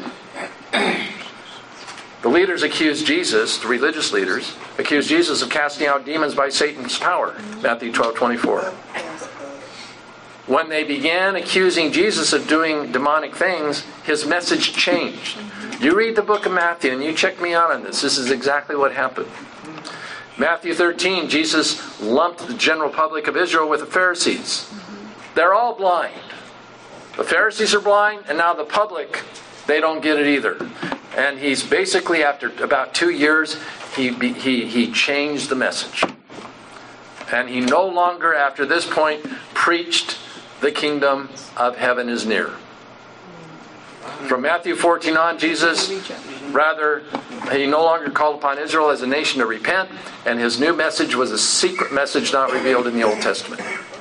S1: The leaders accused Jesus, the religious leaders, accused Jesus of casting out demons by Satan's power. Matthew 12:24. When they began accusing Jesus of doing demonic things, his message changed. You read the book of Matthew and you check me out on this. This is exactly what happened. Matthew 13, Jesus lumped the general public of Israel with the Pharisees. They're all blind. The Pharisees are blind, and now the public, they don't get it either. And he's basically, after about 2 years, he changed the message. And he no longer, after this point, preached the kingdom of heaven is near. From Matthew 14 on, Jesus, he no longer called upon Israel as a nation to repent, and his new message was a secret message not revealed in the Old Testament.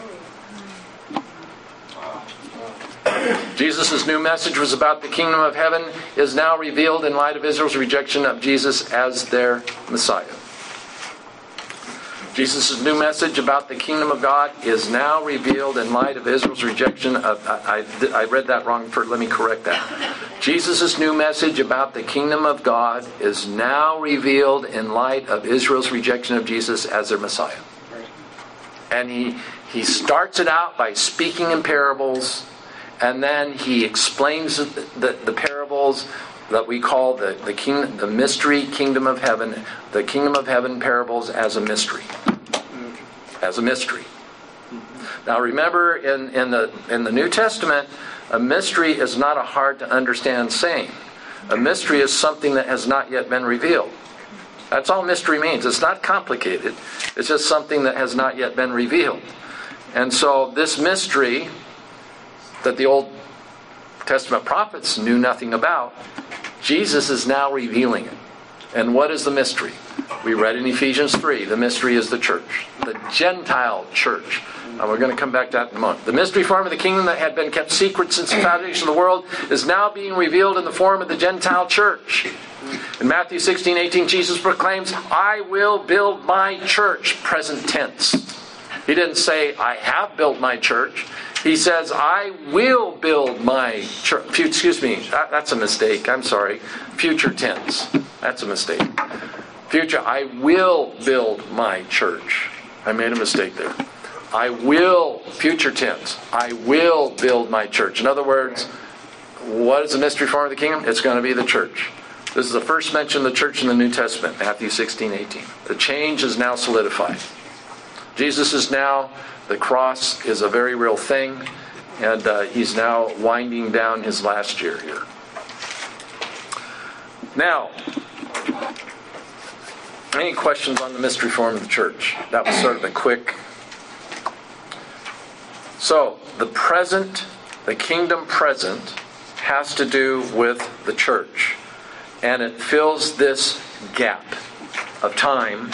S1: Jesus' new message was about the kingdom of heaven is now revealed in light of Israel's rejection of Jesus as their Messiah. Jesus' new message about the kingdom of God is now revealed in light of Israel's rejection of... I read that wrong. Let me correct that. Jesus' new message about the kingdom of God is now revealed in light of Israel's rejection of Jesus as their Messiah. And he starts it out by speaking in parables, and then he explains the parables that we call the mystery kingdom of heaven, the kingdom of heaven parables as a mystery. As a mystery. Now remember, in the New Testament, a mystery is not a hard to understand saying. A mystery is something that has not yet been revealed. That's all mystery means. It's not complicated. It's just something that has not yet been revealed. And so this mystery that the Old Testament prophets knew nothing about, Jesus is now revealing it. And what is the mystery? We read in Ephesians 3, the mystery is the church, the Gentile church. And we're going to come back to that in a moment. The mystery form of the kingdom that had been kept secret since the foundation of the world is now being revealed in the form of the Gentile church. In Matthew 16:18, Jesus proclaims, I will build my church, present tense. He didn't say, I have built my church. He says, I will build my church. Excuse me, that's a mistake. I'm sorry. Future tense. That's a mistake. Future, I will build my church. I made a mistake there. I will, future tense, I will build my church. In other words, what is the mystery form of the kingdom? It's going to be the church. This is the first mention of the church in the New Testament, Matthew 16:18. The change is now solidified. Jesus is now, the cross is a very real thing, and he's now winding down his last year here. Now, any questions on the mystery form of the church? That was sort of a quick... So, the kingdom present has to do with the church. And it fills this gap of time.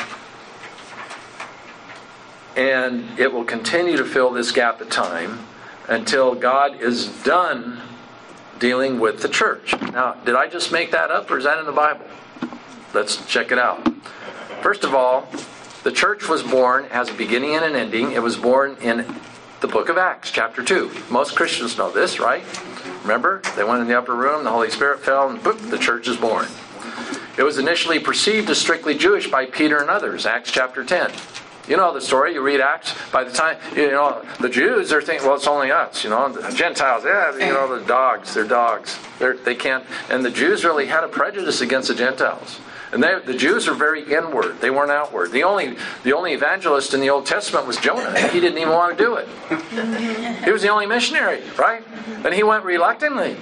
S1: And it will continue to fill this gap of time until God is done dealing with the church. Now, did I just make that up, or is that in the Bible? Let's check it out. First of all, the church was born, has a beginning and an ending. It was born in the book of Acts, chapter 2. Most Christians know this, right? Remember? They went in the upper room, the Holy Spirit fell, and boop, the church is born. It was initially perceived as strictly Jewish by Peter and others, Acts chapter 10. You know the story. You read Acts. By the time, the Jews are thinking, well, it's only us. The Gentiles, the dogs. They're dogs. They can't. And the Jews really had a prejudice against the Gentiles. And the Jews are very inward. They weren't outward. The only evangelist in the Old Testament was Jonah. He didn't even want to do it. He was the only missionary, right? And he went reluctantly.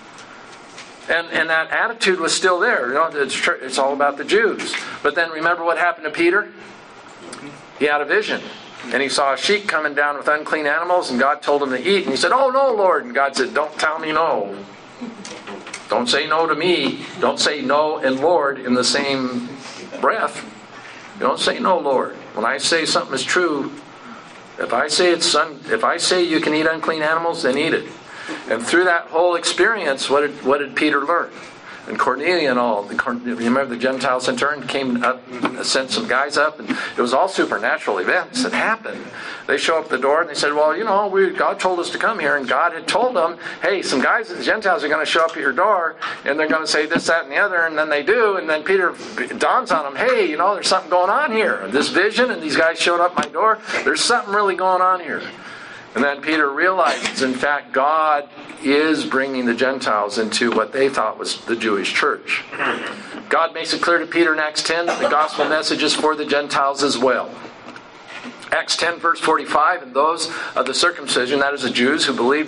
S1: And that attitude was still there. It's all about the Jews. But then remember what happened to Peter? He had a vision. And he saw a sheep coming down with unclean animals, and God told him to eat. And he said, "Oh, no, Lord." And God said, "Don't tell me no. Don't say no to me. Don't say no and Lord in the same breath. Don't say no, Lord. When I say something is true, if I say you can eat unclean animals, then eat it." And through that whole experience, what did Peter learn? And Cornelius and all, remember the Gentile centurion came up, sent some guys up, and it was all supernatural events that happened. They show up at the door and they said, "Well, God told us to come here," and God had told them, "Hey, some guys, the Gentiles, are going to show up at your door, and they're going to say this, that, and the other," and then they do, and then Peter dawns on him, "Hey, there's something going on here. This vision, and these guys showed up at my door. There's something really going on here." And then Peter realizes, in fact, God is bringing the Gentiles into what they thought was the Jewish church. God makes it clear to Peter in Acts 10 that the gospel message is for the Gentiles as well. Acts 10 verse 45, "And those of the circumcision," that is the Jews who believed,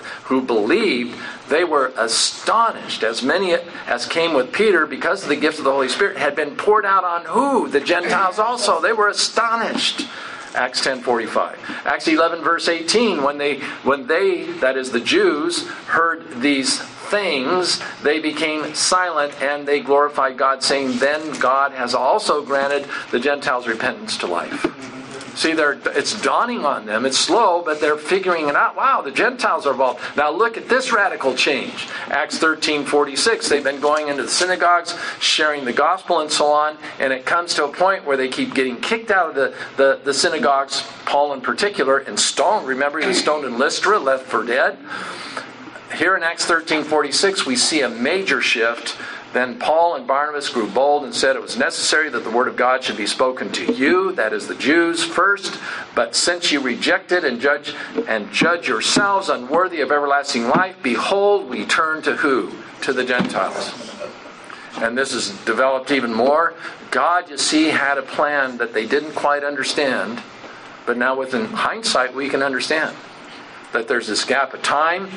S1: they were astonished, as many as came with Peter, because of the gift of the Holy Spirit had been poured out on who? The Gentiles also. They were astonished. Acts 10:45. Acts 11 verse 18, when they, that is the Jews, heard these things, they became silent and they glorified God, saying, "Then God has also granted the Gentiles repentance to life." See, it's dawning on them. It's slow, but they're figuring it out. Wow, the Gentiles are involved. Now look at this radical change. Acts 13:46. They've been going into the synagogues, sharing the gospel and so on, and it comes to a point where they keep getting kicked out of the synagogues, Paul in particular, and stoned. Remember, he was stoned in Lystra, left for dead. Here in Acts 13:46, we see a major shift. "Then Paul and Barnabas grew bold and said it was necessary that the word of God should be spoken to you," that is the Jews, "first. But since you reject it and judge yourselves unworthy of everlasting life, behold, we turn to who? To the Gentiles." And this is developed even more. God, you see, had a plan that they didn't quite understand, but now within hindsight we can understand. That there's this gap of time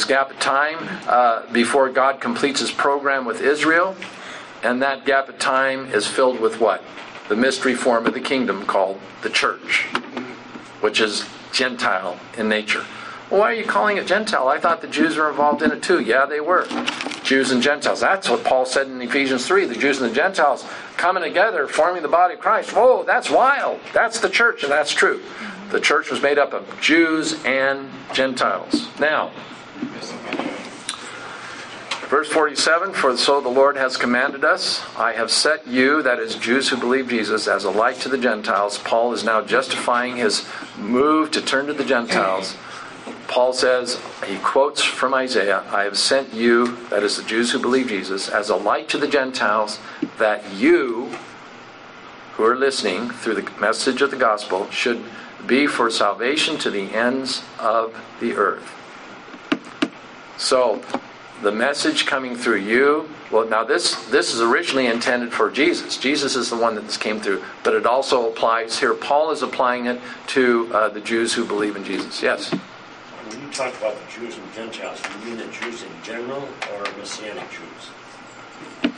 S1: before God completes his program with Israel, and that gap of time is filled with what? The mystery form of the kingdom called the church, which is Gentile in nature. Well, why are you calling it Gentile? I thought the Jews were involved in it too. Yeah, they were. Jews and Gentiles. That's what Paul said in Ephesians 3. The Jews and the Gentiles coming together, forming the body of Christ. Whoa, that's wild. That's the church, and that's true. The church was made up of Jews and Gentiles. Now, verse 47, "For so the Lord has commanded us, I have set you," that is Jews who believe Jesus, "as a light to the Gentiles." Paul is now justifying his move to turn to the Gentiles. Paul says, he quotes from Isaiah, "I have sent you," that is the Jews who believe Jesus, "as a light to the Gentiles, that you, who are listening through the message of the gospel, should be for salvation to the ends of the earth." So, the message coming through you, well, now this is originally intended for Jesus. Jesus is the one that this came through, but it also applies here. Paul is applying it to the Jews who believe in Jesus. Yes?
S6: When you talk about the Jews and Gentiles, do you mean the Jews in general or Messianic Jews?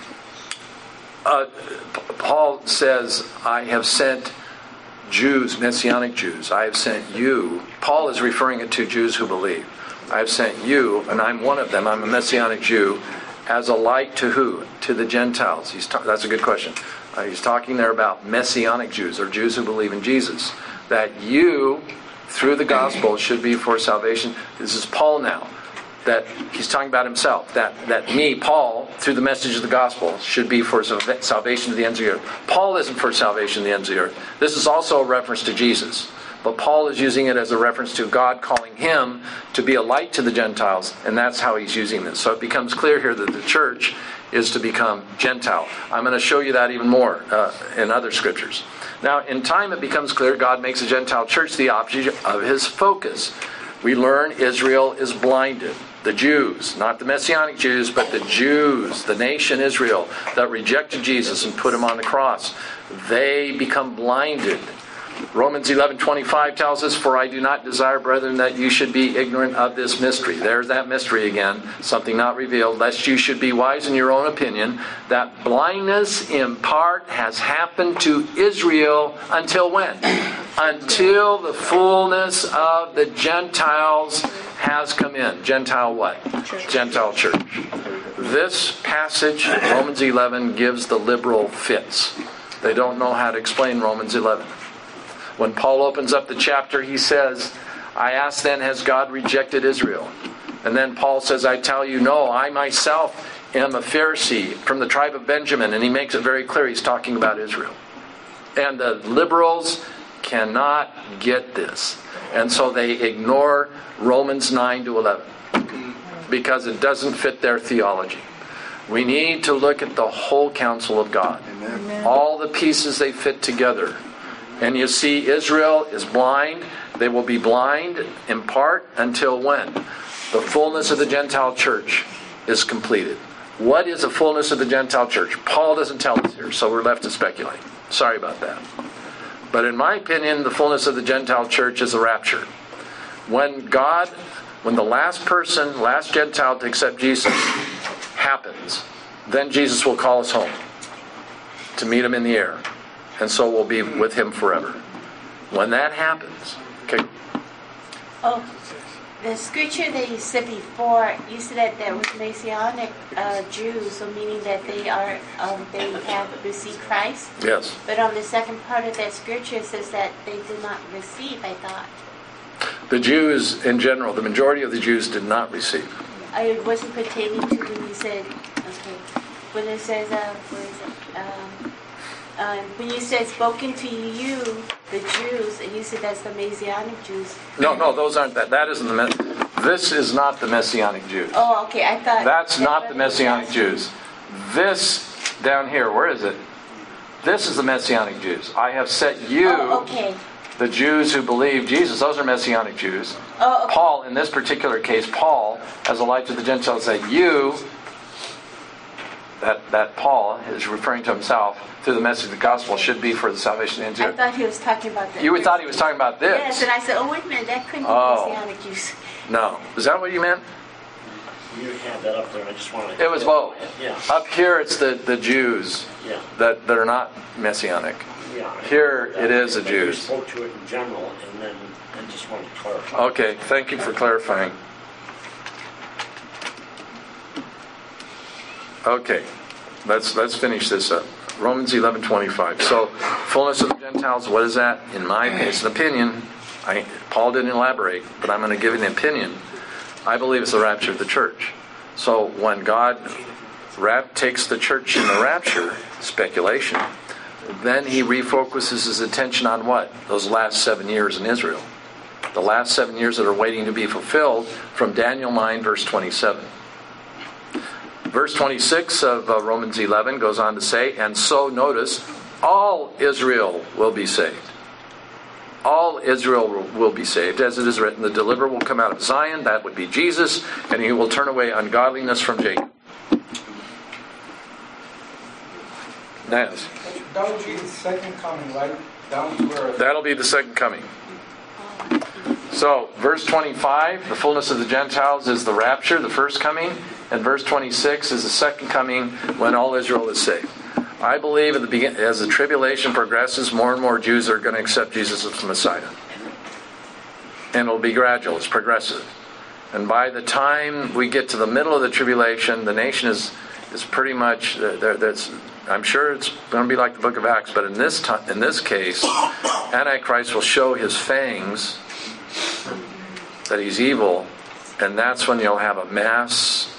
S1: Paul says, "I have sent Jews, Messianic Jews. I have sent you." Paul is referring it to Jews who believe. "I have sent you," and I'm one of them. I'm a Messianic Jew, "as a light to who? To the Gentiles." That's a good question. He's talking there about Messianic Jews, or Jews who believe in Jesus. That you, through the gospel, should be for salvation. This is Paul now. That he's talking about himself. That me, Paul, through the message of the gospel, should be for salvation to the ends of the earth. Paul isn't for salvation to the ends of the earth. This is also a reference to Jesus. but Paul is using it as a reference to God calling him to be a light to the Gentiles, and that's how he's using this. So it becomes clear here that the church is to become Gentile. I'm going to show you that even more in other scriptures. Now, in time it becomes clear God makes the Gentile church the object of his focus. We learn Israel is blinded. The Jews, not the Messianic Jews, but the Jews, the nation Israel, that rejected Jesus and put him on the cross. They become blinded. Romans 11:25 tells us, "For I do not desire, brethren, that you should be ignorant of this mystery." There's that mystery again, something not revealed, "lest you should be wise in your own opinion, that blindness in part has happened to Israel until when? Until the fullness of the Gentiles has come in." Gentile what? Gentile church. This passage, Romans 11, gives the liberal fits. They don't know how to explain Romans 11. When Paul opens up the chapter, he says, "I ask then, has God rejected Israel?" And then Paul says, "I tell you, no, I myself am a Pharisee from the tribe of Benjamin." And he makes it very clear he's talking about Israel. And the liberals cannot get this. And so they ignore Romans 9 to 11 because it doesn't fit their theology. We need to look at the whole counsel of God.
S2: Amen.
S1: All the pieces they fit together. And you see, Israel is blind. They will be blind in part until when? The fullness of the Gentile church is completed. What is the fullness of the Gentile church? Paul doesn't tell us here, so we're left to speculate. Sorry about that. But in my opinion, the fullness of the Gentile church is the rapture. When the last person, last Gentile to accept Jesus happens, then Jesus will call us home to meet him in the air. And so we'll be with him forever. When that happens, okay.
S9: Oh, the scripture that you said before, you said that there was Messianic Jews, so meaning that they have received Christ.
S1: Yes.
S9: But on the second part of that scripture, it says that they did not receive, I thought.
S1: The Jews in general, the majority of the Jews did not receive.
S9: It wasn't pertaining to when you said, okay, when it says, where is it? When you said spoken to you, the Jews, and you said that's the Messianic Jews.
S1: No, those aren't that. That isn't this is not the Messianic Jews.
S9: Oh, okay, I thought...
S1: That's not the Messianic Jews. This down here, where is it? This is the Messianic Jews. I have set you,
S9: okay.
S1: the Jews who believe Jesus, those are Messianic Jews.
S9: Oh, okay.
S1: Paul, in this particular case, Paul, as a light to the Gentiles, that you... That Paul is referring to himself through the message of the gospel should be for the salvation of Israel.
S9: I thought he was talking about that.
S1: You thought he was talking about this?
S9: Yes, and I said, oh, wait a minute, that couldn't be Messianic Jews.
S1: No. Is that what you meant?
S6: You had that up there, I just wanted to...
S1: It was both.
S6: Yeah.
S1: Up here it's the Jews that are not Messianic.
S6: Yeah.
S1: Here it is the
S6: You
S1: Jews.
S6: spoke to it in general, and then I just wanted to clarify.
S1: Okay, thank you for clarifying. Okay, let's finish this up. Romans 11:25. So, fullness of the Gentiles, what is that? In my opinion, it's an opinion. Paul didn't elaborate, but I'm going to give an opinion. I believe it's the rapture of the church. So, when God takes the church in the rapture, speculation, then he refocuses his attention on what? Those last 7 years in Israel. The last 7 years that are waiting to be fulfilled from Daniel 9, verse 27. Verse 26 of Romans 11 goes on to say, and so notice, all Israel will be saved. All Israel will be saved. As it is written, the deliverer will come out of Zion, that would be Jesus, and he will turn away ungodliness from Jacob. Yes.
S10: That will be the second coming, right? Down to earth.
S1: That'll be the second coming. So, verse 25, the fullness of the Gentiles is the rapture, the first coming. And verse 26 is the second coming when all Israel is saved. I believe at the beginning, as the tribulation progresses, more and more Jews are going to accept Jesus as the Messiah. And it'll be gradual, it's progressive. And by the time we get to the middle of the tribulation, the nation is pretty much, I'm sure it's going to be like the book of Acts, but in this case, Antichrist will show his fangs, that he's evil, and that's when you'll have a mass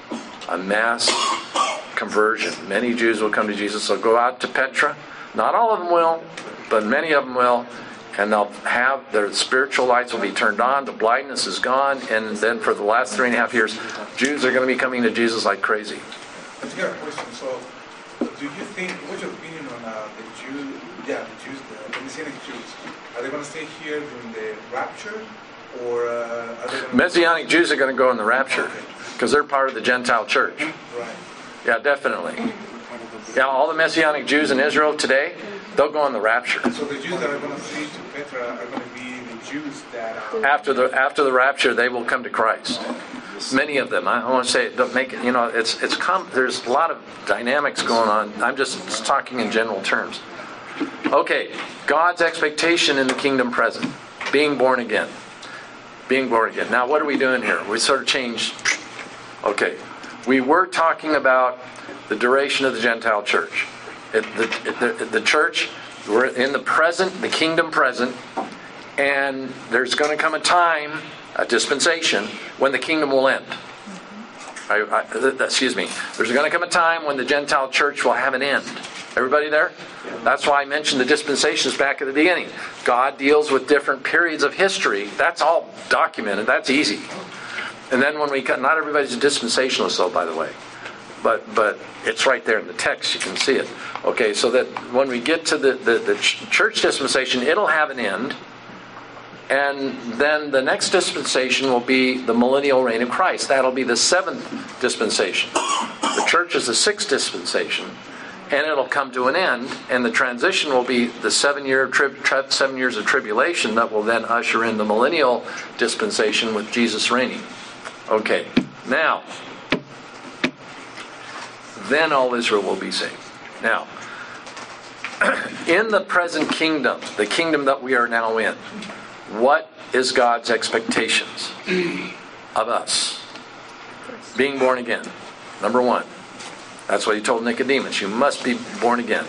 S1: conversion. Many Jews will come to Jesus. They'll go out to Petra. Not all of them will, but many of them will. And they'll have, their spiritual lights will be turned on, the blindness is gone, and then for the last 3.5 years, Jews are going to be coming to Jesus like crazy.
S7: I got a question. So, do you think, what's your opinion on the Jews, the Messianic Jews? Are they going to stay here during the rapture? Or are they going to...
S1: Messianic Jews are going to go in the rapture because they're part of the Gentile church.
S7: Right.
S1: Yeah, definitely. Yeah, all the Messianic Jews in Israel today, they'll go in the rapture.
S7: So the Jews that are going to flee to Petra are going to be the Jews that are...
S1: After the rapture, they will come to Christ. Many of them. I want to say, don't make it. There's a lot of dynamics going on. I'm just talking in general terms. Okay, God's expectation in the kingdom present, being born again. Being born again. Now, what are we doing here? We sort of changed. Okay, we were talking about the duration of the Gentile church. The church, we're in the present, the kingdom present, and there's going to come a time, a dispensation, when the kingdom will end. Excuse me. There's going to come a time when the Gentile church will have an end. Everybody there? That's why I mentioned the dispensations back at the beginning. God deals with different periods of history. That's all documented. That's easy. And then when we cut, not everybody's a dispensationalist though, by the way. But it's right there in the text. You can see it. Okay, so that when we get to the church dispensation, it'll have an end. And then the next dispensation will be the millennial reign of Christ. That'll be the 7th dispensation. The church is the 6th dispensation. And it'll come to an end. And the transition will be the 7 years of tribulation that will then usher in the millennial dispensation with Jesus reigning. Okay, now, then all Israel will be saved. Now, in the present kingdom, the kingdom that we are now in, what is God's expectations of us? Being born again. Number one. That's what he told Nicodemus. You must be born again.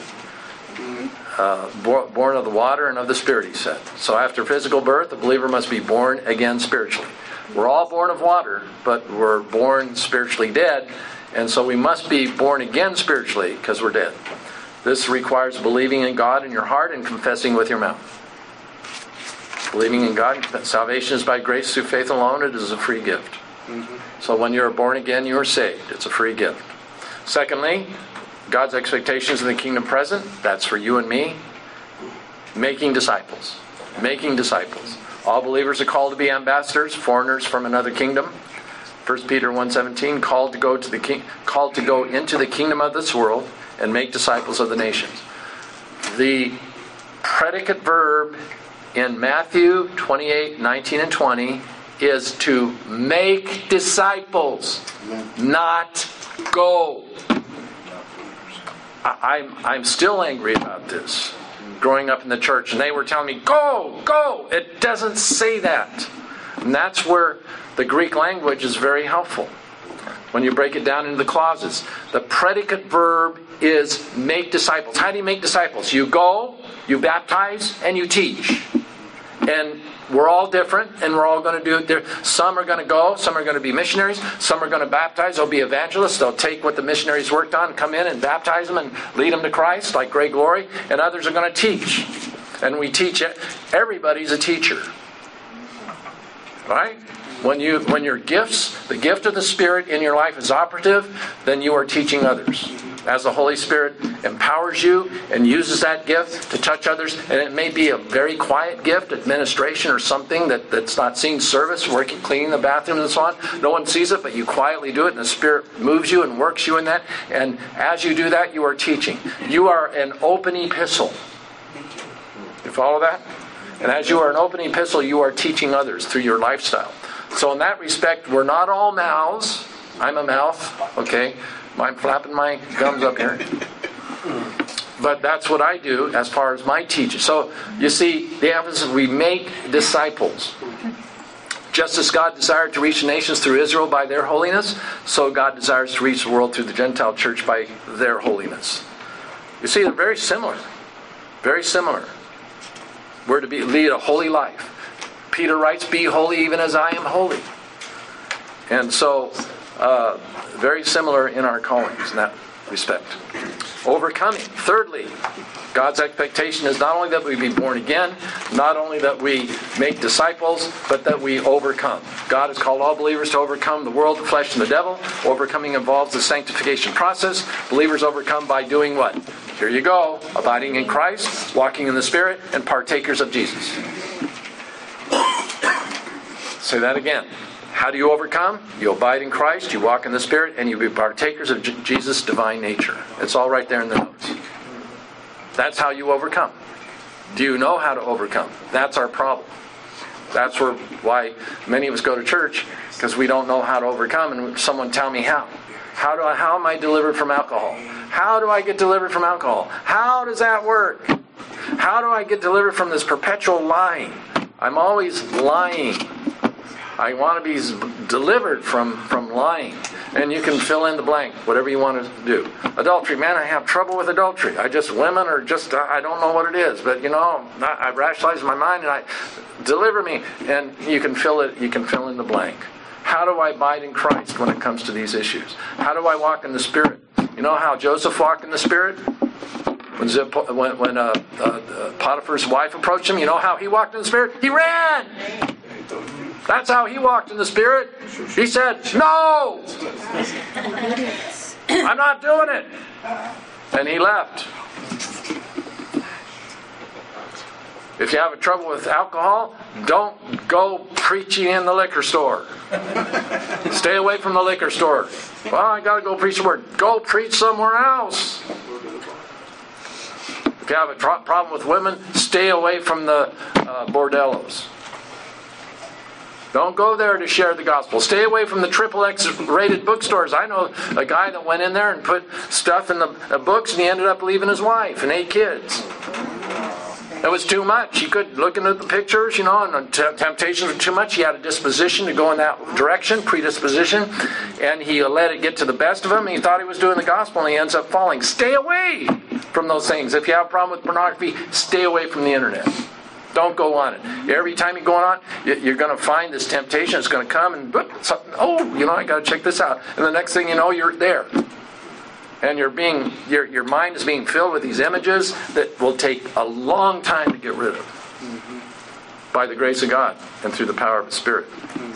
S1: Born of the water and of the Spirit, he said. So after physical birth, the believer must be born again spiritually. We're all born of water, but we're born spiritually dead. And so we must be born again spiritually because we're dead. This requires believing in God in your heart and confessing with your mouth. Believing in God, salvation is by grace through faith alone. It is a free gift. So when you're born again, you are saved. It's a free gift. Secondly, God's expectations in the kingdom present. That's for you and me. Making disciples. Making disciples. All believers are called to be ambassadors, foreigners from another kingdom. 1 Peter 1:17, called to go into the kingdom of this world and make disciples of the nations. The predicate verb in Matthew 28:19 and 20 is to make disciples, not go. I'm still angry about this. Growing up in the church, and they were telling me, go, go. It doesn't say that. And that's where the Greek language is very helpful. When you break it down into the clauses. The predicate verb is make disciples. How do you make disciples? You go, you baptize, and you teach. And we're all different, and we're all going to do it. Some are going to go, some are going to be missionaries, some are going to baptize, they'll be evangelists, they'll take what the missionaries worked on, come in and baptize them and lead them to Christ, like Greg Glory, and others are going to teach. And we teach it. Everybody's a teacher. Right? When your gifts, the gift of the Spirit in your life is operative, then you are teaching others. As the Holy Spirit empowers you and uses that gift to touch others, and it may be a very quiet gift, administration or something that's not seen, service, working, cleaning the bathroom and so on. No one sees it, but you quietly do it, and the Spirit moves you and works you in that. And as you do that, you are teaching. You are an open epistle. You follow that? And as you are an open epistle, you are teaching others through your lifestyle. So in that respect, we're not all mouths. I'm a mouth, okay? I'm flapping my gums up here. But that's what I do as far as my teaching. So, you see, the emphasis, we make disciples. Just as God desired to reach the nations through Israel by their holiness, so God desires to reach the world through the Gentile church by their holiness. You see, they're very similar. Very similar. We're to lead a holy life. Peter writes, be holy even as I am holy. And so, very similar in our callings. Now, respect. Overcoming. Thirdly, God's expectation is not only that we be born again, not only that we make disciples, but that we overcome. God has called all believers to overcome the world, the flesh, and the devil. Overcoming involves the sanctification process. Believers overcome by doing what? Here you go. Abiding in Christ, walking in the Spirit, and partakers of Jesus. Say that again. How do you overcome? You abide in Christ, you walk in the Spirit, and you be partakers of Jesus' divine nature. It's all right there in the notes. That's how you overcome. Do you know how to overcome? That's our problem. That's why many of us go to church, because we don't know how to overcome, and someone tell me how. How am I delivered from alcohol? How do I get delivered from alcohol? How does that work? How do I get delivered from this perpetual lying? I'm always lying. I want to be delivered from lying. And you can fill in the blank, whatever you want to do. Adultery, man, I have trouble with adultery. Women are just, I don't know what it is. But, I rationalize in my mind and deliver me. And you can fill in the blank. How do I abide in Christ when it comes to these issues? How do I walk in the Spirit? You know how Joseph walked in the Spirit? When Potiphar's wife approached him, you know how he walked in the Spirit? He ran! That's how he walked in the Spirit. He said, no! I'm not doing it. And he left. If you have trouble with alcohol, don't go preaching in the liquor store. Stay away from the liquor store. Well, I got to go preach the word. Go preach somewhere else. If you have a problem with women, stay away from the bordellos. Don't go there to share the gospel. Stay away from the XXX rated bookstores. I know a guy that went in there and put stuff in the books, and he ended up leaving his wife and 8 kids. It was too much. He could, looking at the pictures, and the temptations were too much. He had a disposition to go in that direction, predisposition, and he let it get to the best of him. He thought he was doing the gospel, and he ends up falling. Stay away from those things. If you have a problem with pornography, stay away from the internet. Don't go on it. Every time you go on, you're going to find this temptation. It's going to come and, I got to check this out. And the next thing you know, you're there. And your mind is being filled with these images that will take a long time to get rid of. By the grace of God and through the power of the Spirit.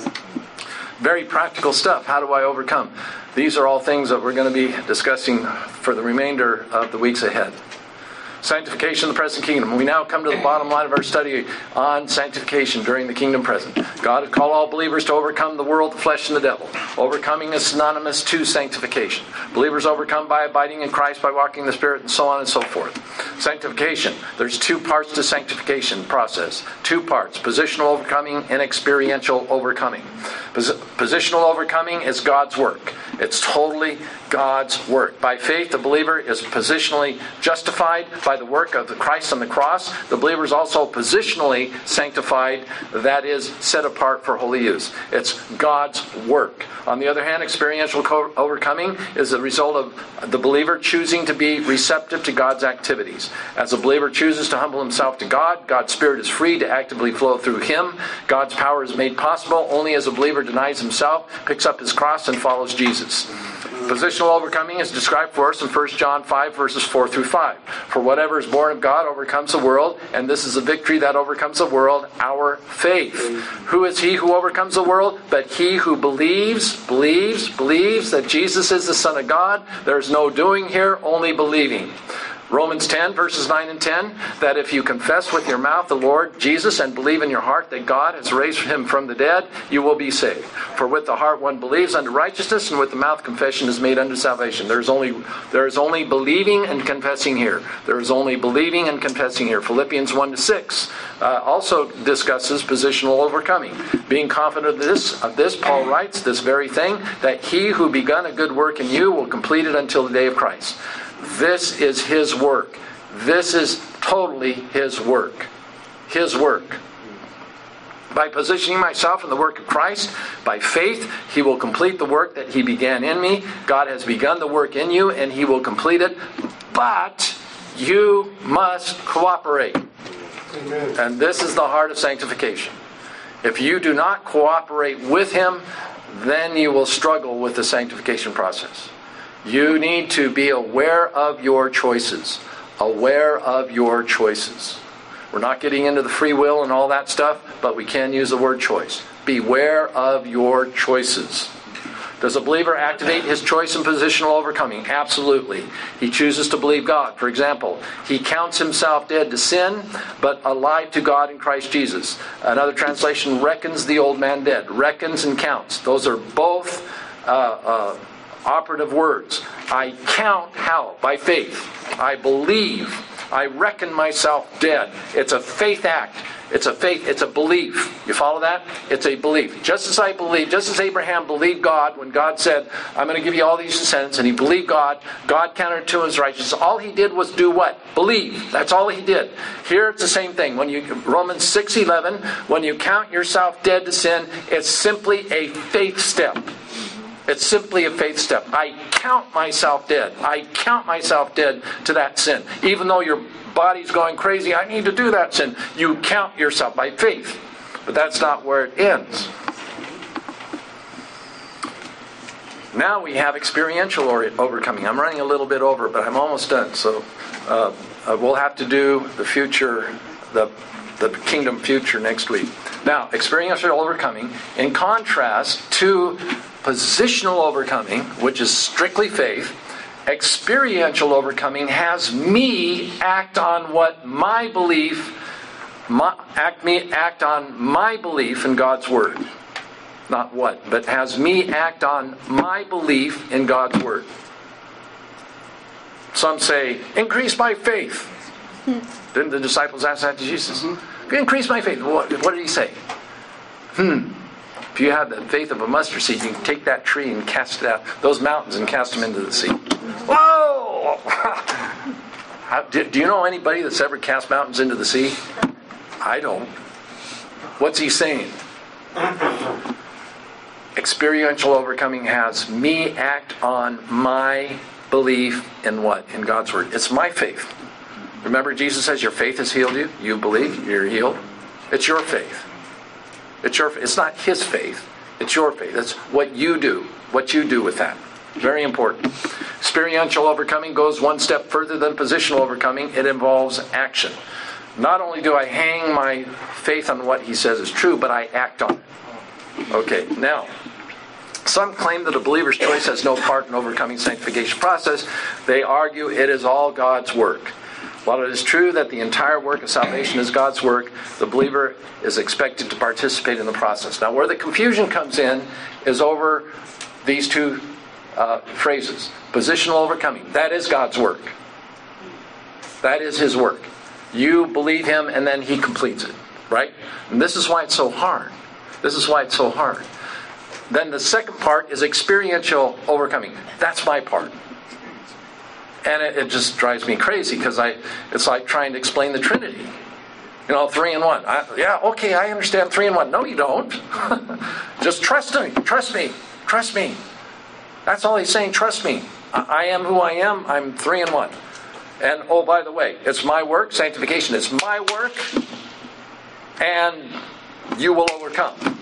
S1: Very practical stuff. How do I overcome? These are all things that we're going to be discussing for the remainder of the weeks ahead. Sanctification of the present kingdom. We now come to the bottom line of our study on sanctification during the kingdom present. God has called all believers to overcome the world, the flesh, and the devil. Overcoming is synonymous to sanctification. Believers overcome by abiding in Christ, by walking in the Spirit, and so on and so forth. Sanctification. There's 2 parts to sanctification process. 2 parts. Positional overcoming and experiential overcoming. Positional overcoming is God's work. It's totally God's work. By faith, the believer is positionally justified by the work of the Christ on the cross. The believer is also positionally sanctified, that is, set apart for holy use. It's God's work. On the other hand, experiential overcoming is the result of the believer choosing to be receptive to God's activities. As a believer chooses to humble himself to God, God's Spirit is free to actively flow through him. God's power is made possible only as a believer denies himself, picks up his cross, and follows Jesus. Positional overcoming is described for us in 1 John 5, verses 4 through 5. For whatever is born of God overcomes the world, and this is the victory that overcomes the world, our faith. Who is he who overcomes the world? But he who believes that Jesus is the Son of God. There's no doing here, only believing. Romans 10, verses 9 and 10, that if you confess with your mouth the Lord Jesus and believe in your heart that God has raised him from the dead, you will be saved. For with the heart one believes unto righteousness, and with the mouth confession is made unto salvation. There is only believing and confessing here. There is only believing and confessing here. Philippians 1 to 6 also discusses positional overcoming. Being confident of this, Paul writes this very thing, that he who begun a good work in you will complete it until the day of Christ. This is his work. This is totally his work. His work. By positioning myself in the work of Christ, by faith, he will complete the work that he began in me. God has begun the work in you, and he will complete it. But you must cooperate. Amen. And this is the heart of sanctification. If you do not cooperate with him, then you will struggle with the sanctification process. You need to be aware of your choices. Aware of your choices. We're not getting into the free will and all that stuff, but we can use the word choice. Beware of your choices. Does a believer activate his choice in positional overcoming? Absolutely. He chooses to believe God. For example, he counts himself dead to sin, but alive to God in Christ Jesus. Another translation, reckons the old man dead. Reckons and counts. Those are both operative words. I count how? By faith. I believe. I reckon myself dead. It's a faith act. It's a faith. It's a belief. You follow that? It's a belief. Just as I believe, just as Abraham believed God when God said, I'm going to give you all these descendants, and he believed God, God counted to his righteousness. All he did was do what? Believe. That's all he did. Here it's the same thing. When you Romans 6:11, when you count yourself dead to sin, it's simply a faith step. It's simply a faith step. I count myself dead. I count myself dead to that sin. Even though your body's going crazy, I need to do that sin. You count yourself by faith. But that's not where it ends. Now we have experiential overcoming. I'm running a little bit over, but I'm almost done. So we'll have to do the future, the kingdom future next week. Now, experiential overcoming, in contrast to positional overcoming, which is strictly faith, experiential overcoming has me act on what my belief, act on my belief in God's Word. Not what, but has me act on my belief in God's Word. Some say, increase my faith. Didn't the disciples ask that to Jesus? Increase my faith. What did he say? If you have the faith of a mustard seed, you can take that tree and cast it out, those mountains, and cast them into the sea. Whoa! Do you know anybody that's ever cast mountains into the sea? I don't. What's he saying? Experiential overcoming has me act on my belief in what? In God's Word. It's my faith. Remember, Jesus says, your faith has healed you. You believe, you're healed. It's your faith. It's your faith. It's not his faith. It's your faith. It's what you do. What you do with that. Very important. Experiential overcoming goes one step further than positional overcoming. It involves action. Not only do I hang my faith on what he says is true, but I act on it. Okay, now, some claim that a believer's choice has no part in overcoming sanctification process. They argue it is all God's work. While it is true that the entire work of salvation is God's work, the believer is expected to participate in the process. Now, where the confusion comes in is over these two phrases. Positional overcoming. That is God's work. That is his work. You believe him and then he completes it. Right? And this is why it's so hard. This is why it's so hard. Then the second part is experiential overcoming. That's my part. And it just drives me crazy because it's like trying to explain the Trinity. 3 in 1. I understand 3 in 1. No, you don't. Just trust me. Trust me. Trust me. That's all he's saying. Trust me. I am who I am. I'm 3 in 1. And, oh, by the way, it's my work. Sanctification is my work. And you will overcome.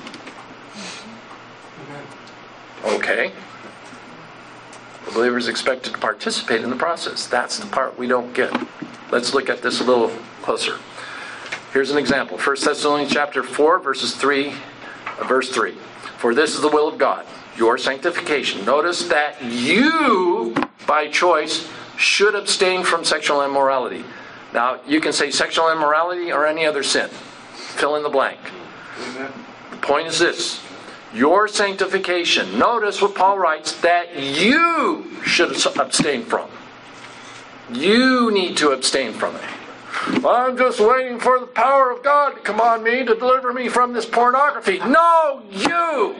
S1: Okay. The believer is expected to participate in the process. That's the part we don't get. Let's look at this a little closer. Here's an example. 1 Thessalonians chapter 4, verse 3. For this is the will of God, your sanctification. Notice that you, by choice, should abstain from sexual immorality. Now, you can say sexual immorality or any other sin. Fill in the blank. The point is this. Your sanctification. Notice what Paul writes, that you should abstain from. You need to abstain from it. I'm just waiting for the power of God to come on me to deliver me from this pornography. No, you!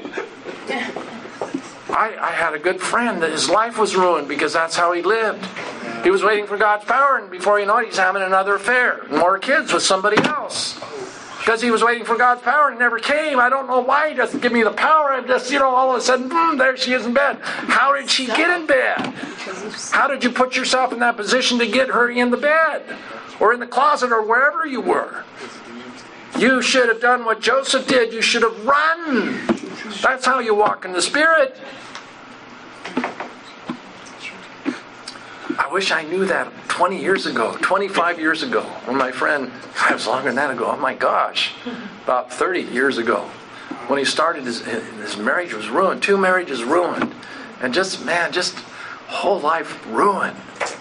S1: I had a good friend that his life was ruined because that's how he lived. He was waiting for God's power, and before you know it, he's having another affair. More kids with somebody else. Because he was waiting for God's power and it never came. I don't know why he doesn't give me the power. I'm just, all of a sudden, there she is in bed. How did she get in bed? How did you put yourself in that position to get her in the bed? Or in the closet or wherever you were? You should have done what Joseph did. You should have run. That's how you walk in the Spirit. I wish I knew that 20 years ago, 25 years ago, when my friend, it was longer than that ago, oh my gosh, about 30 years ago, when he started, his marriage was ruined, 2 marriages ruined, and just whole life ruined.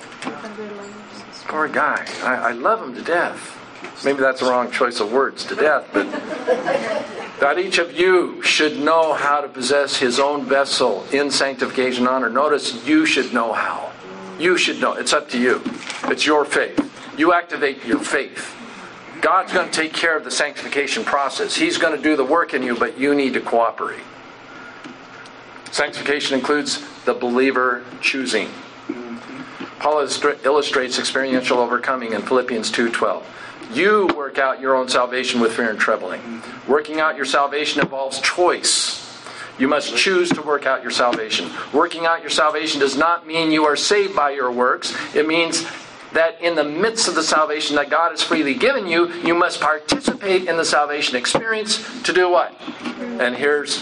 S1: Poor guy. I love him to death. Maybe that's the wrong choice of words, to death, but that each of you should know how to possess his own vessel in sanctification and honor. Notice, you should know how. You should know. It's up to you. It's your faith. You activate your faith. God's going to take care of the sanctification process. He's going to do the work in you, but you need to cooperate. Sanctification includes the believer choosing. Paul illustrates experiential overcoming in Philippians 2:12. You work out your own salvation with fear and trembling. Working out your salvation involves choice. You must choose to work out your salvation. Working out your salvation does not mean you are saved by your works. It means that in the midst of the salvation that God has freely given you, you must participate in the salvation experience to do what? And here's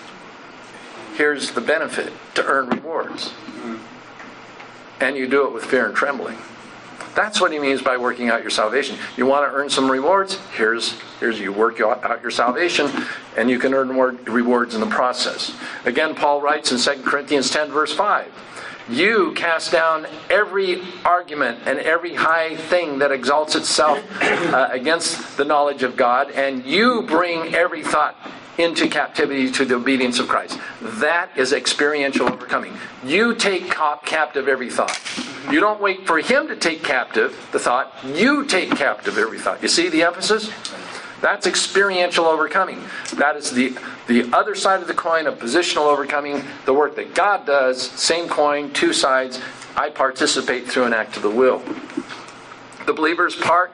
S1: the benefit: to earn rewards. And you do it with fear and trembling. That's what he means by working out your salvation. You want to earn some rewards? Here's you work out your salvation, and you can earn more rewards in the process. Again, Paul writes in 2 Corinthians 10, verse 5, you cast down every argument and every high thing that exalts itself against the knowledge of God, and you bring every thought into captivity to the obedience of Christ. That is experiential overcoming. You take captive every thought. You don't wait for him to take captive the thought. You take captive every thought. You see the emphasis? That's experiential overcoming. That is the other side of the coin of positional overcoming, the work that God does. Same coin, 2 sides. I participate through an act of the will. The believer's part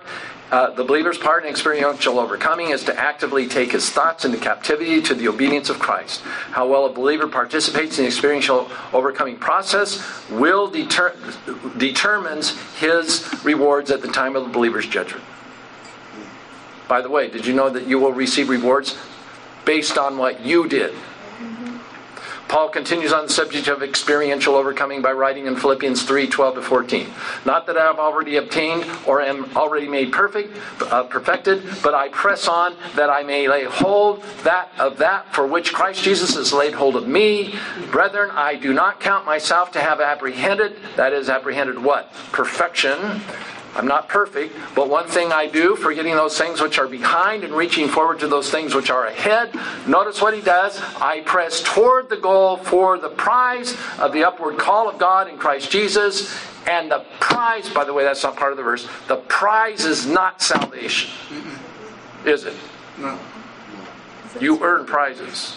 S1: in experiential overcoming is to actively take his thoughts into captivity to the obedience of Christ. How well a believer participates in the experiential overcoming process determines his rewards at the time of the believer's judgment. By the way, did you know that you will receive rewards based on what you did? Paul continues on the subject of experiential overcoming by writing in Philippians 3:12-14. Not that I have already obtained or am already made perfected, but I press on that I may lay hold of that for which Christ Jesus has laid hold of me. Brethren, I do not count myself to have apprehended. That is, apprehended what? Perfection. I'm not perfect, but one thing I do, forgetting those things which are behind and reaching forward to those things which are ahead. Notice what he does. I press toward the goal for the prize of the upward call of God in Christ Jesus. And the prize, by the way, that's not part of the verse. The prize is not salvation. Is it?
S3: No.
S1: You earn prizes.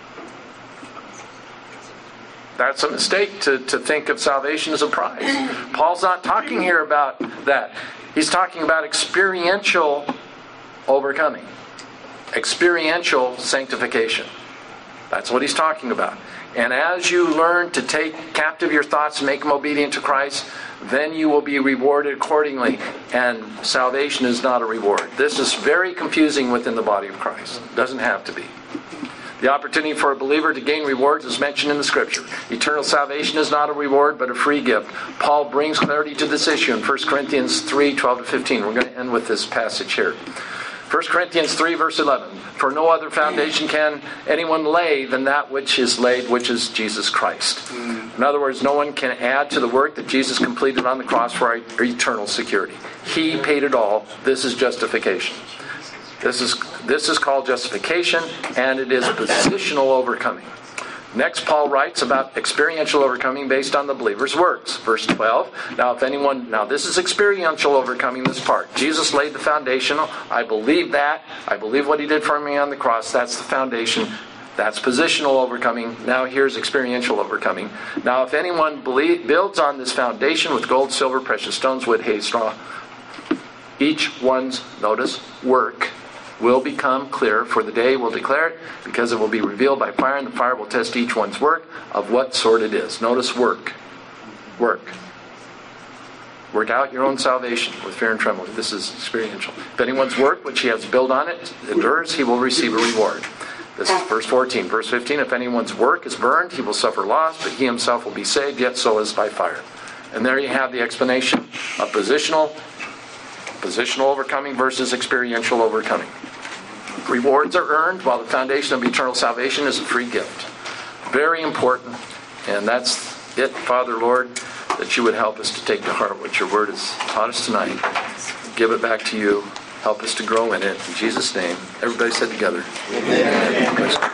S1: That's a mistake to think of salvation as a prize. Paul's not talking here about that. He's talking about experiential overcoming. Experiential sanctification. That's what he's talking about. And as you learn to take captive your thoughts and make them obedient to Christ, then you will be rewarded accordingly. And salvation is not a reward. This is very confusing within the body of Christ. It doesn't have to be. The opportunity for a believer to gain rewards is mentioned in the Scripture. Eternal salvation is not a reward, but a free gift. Paul brings clarity to this issue in 1 Corinthians 3:12-15. We're going to end with this passage here. 1 Corinthians 3, verse 11. For no other foundation can anyone lay than that which is laid, which is Jesus Christ. In other words, no one can add to the work that Jesus completed on the cross for our eternal security. He paid it all. This is justification. This is called justification, and it is positional overcoming. Next, Paul writes about experiential overcoming based on the believer's works. Verse 12. Now this is experiential overcoming, this part. Jesus laid the foundation. I believe that. I believe what he did for me on the cross. That's the foundation. That's positional overcoming. Now here's experiential overcoming. Now if anyone builds on this foundation with gold, silver, precious stones, wood, hay, straw, each one's, notice, work will become clear, for the day will declare it, because it will be revealed by fire, and the fire will test each one's work of what sort it is. Notice work. Work. Work out your own salvation with fear and trembling. This is experiential. If anyone's work, which he has built on it, endures, he will receive a reward. This is verse 14. Verse 15, if anyone's work is burned, he will suffer loss, but he himself will be saved, yet so as by fire. And there you have the explanation of positional overcoming versus experiential overcoming. Rewards are earned, while the foundation of eternal salvation is a free gift. Very important. And that's it, Father, Lord, that you would help us to take to heart what your word has taught us tonight. Give it back to you. Help us to grow in it. In Jesus' name. Everybody said together. Amen.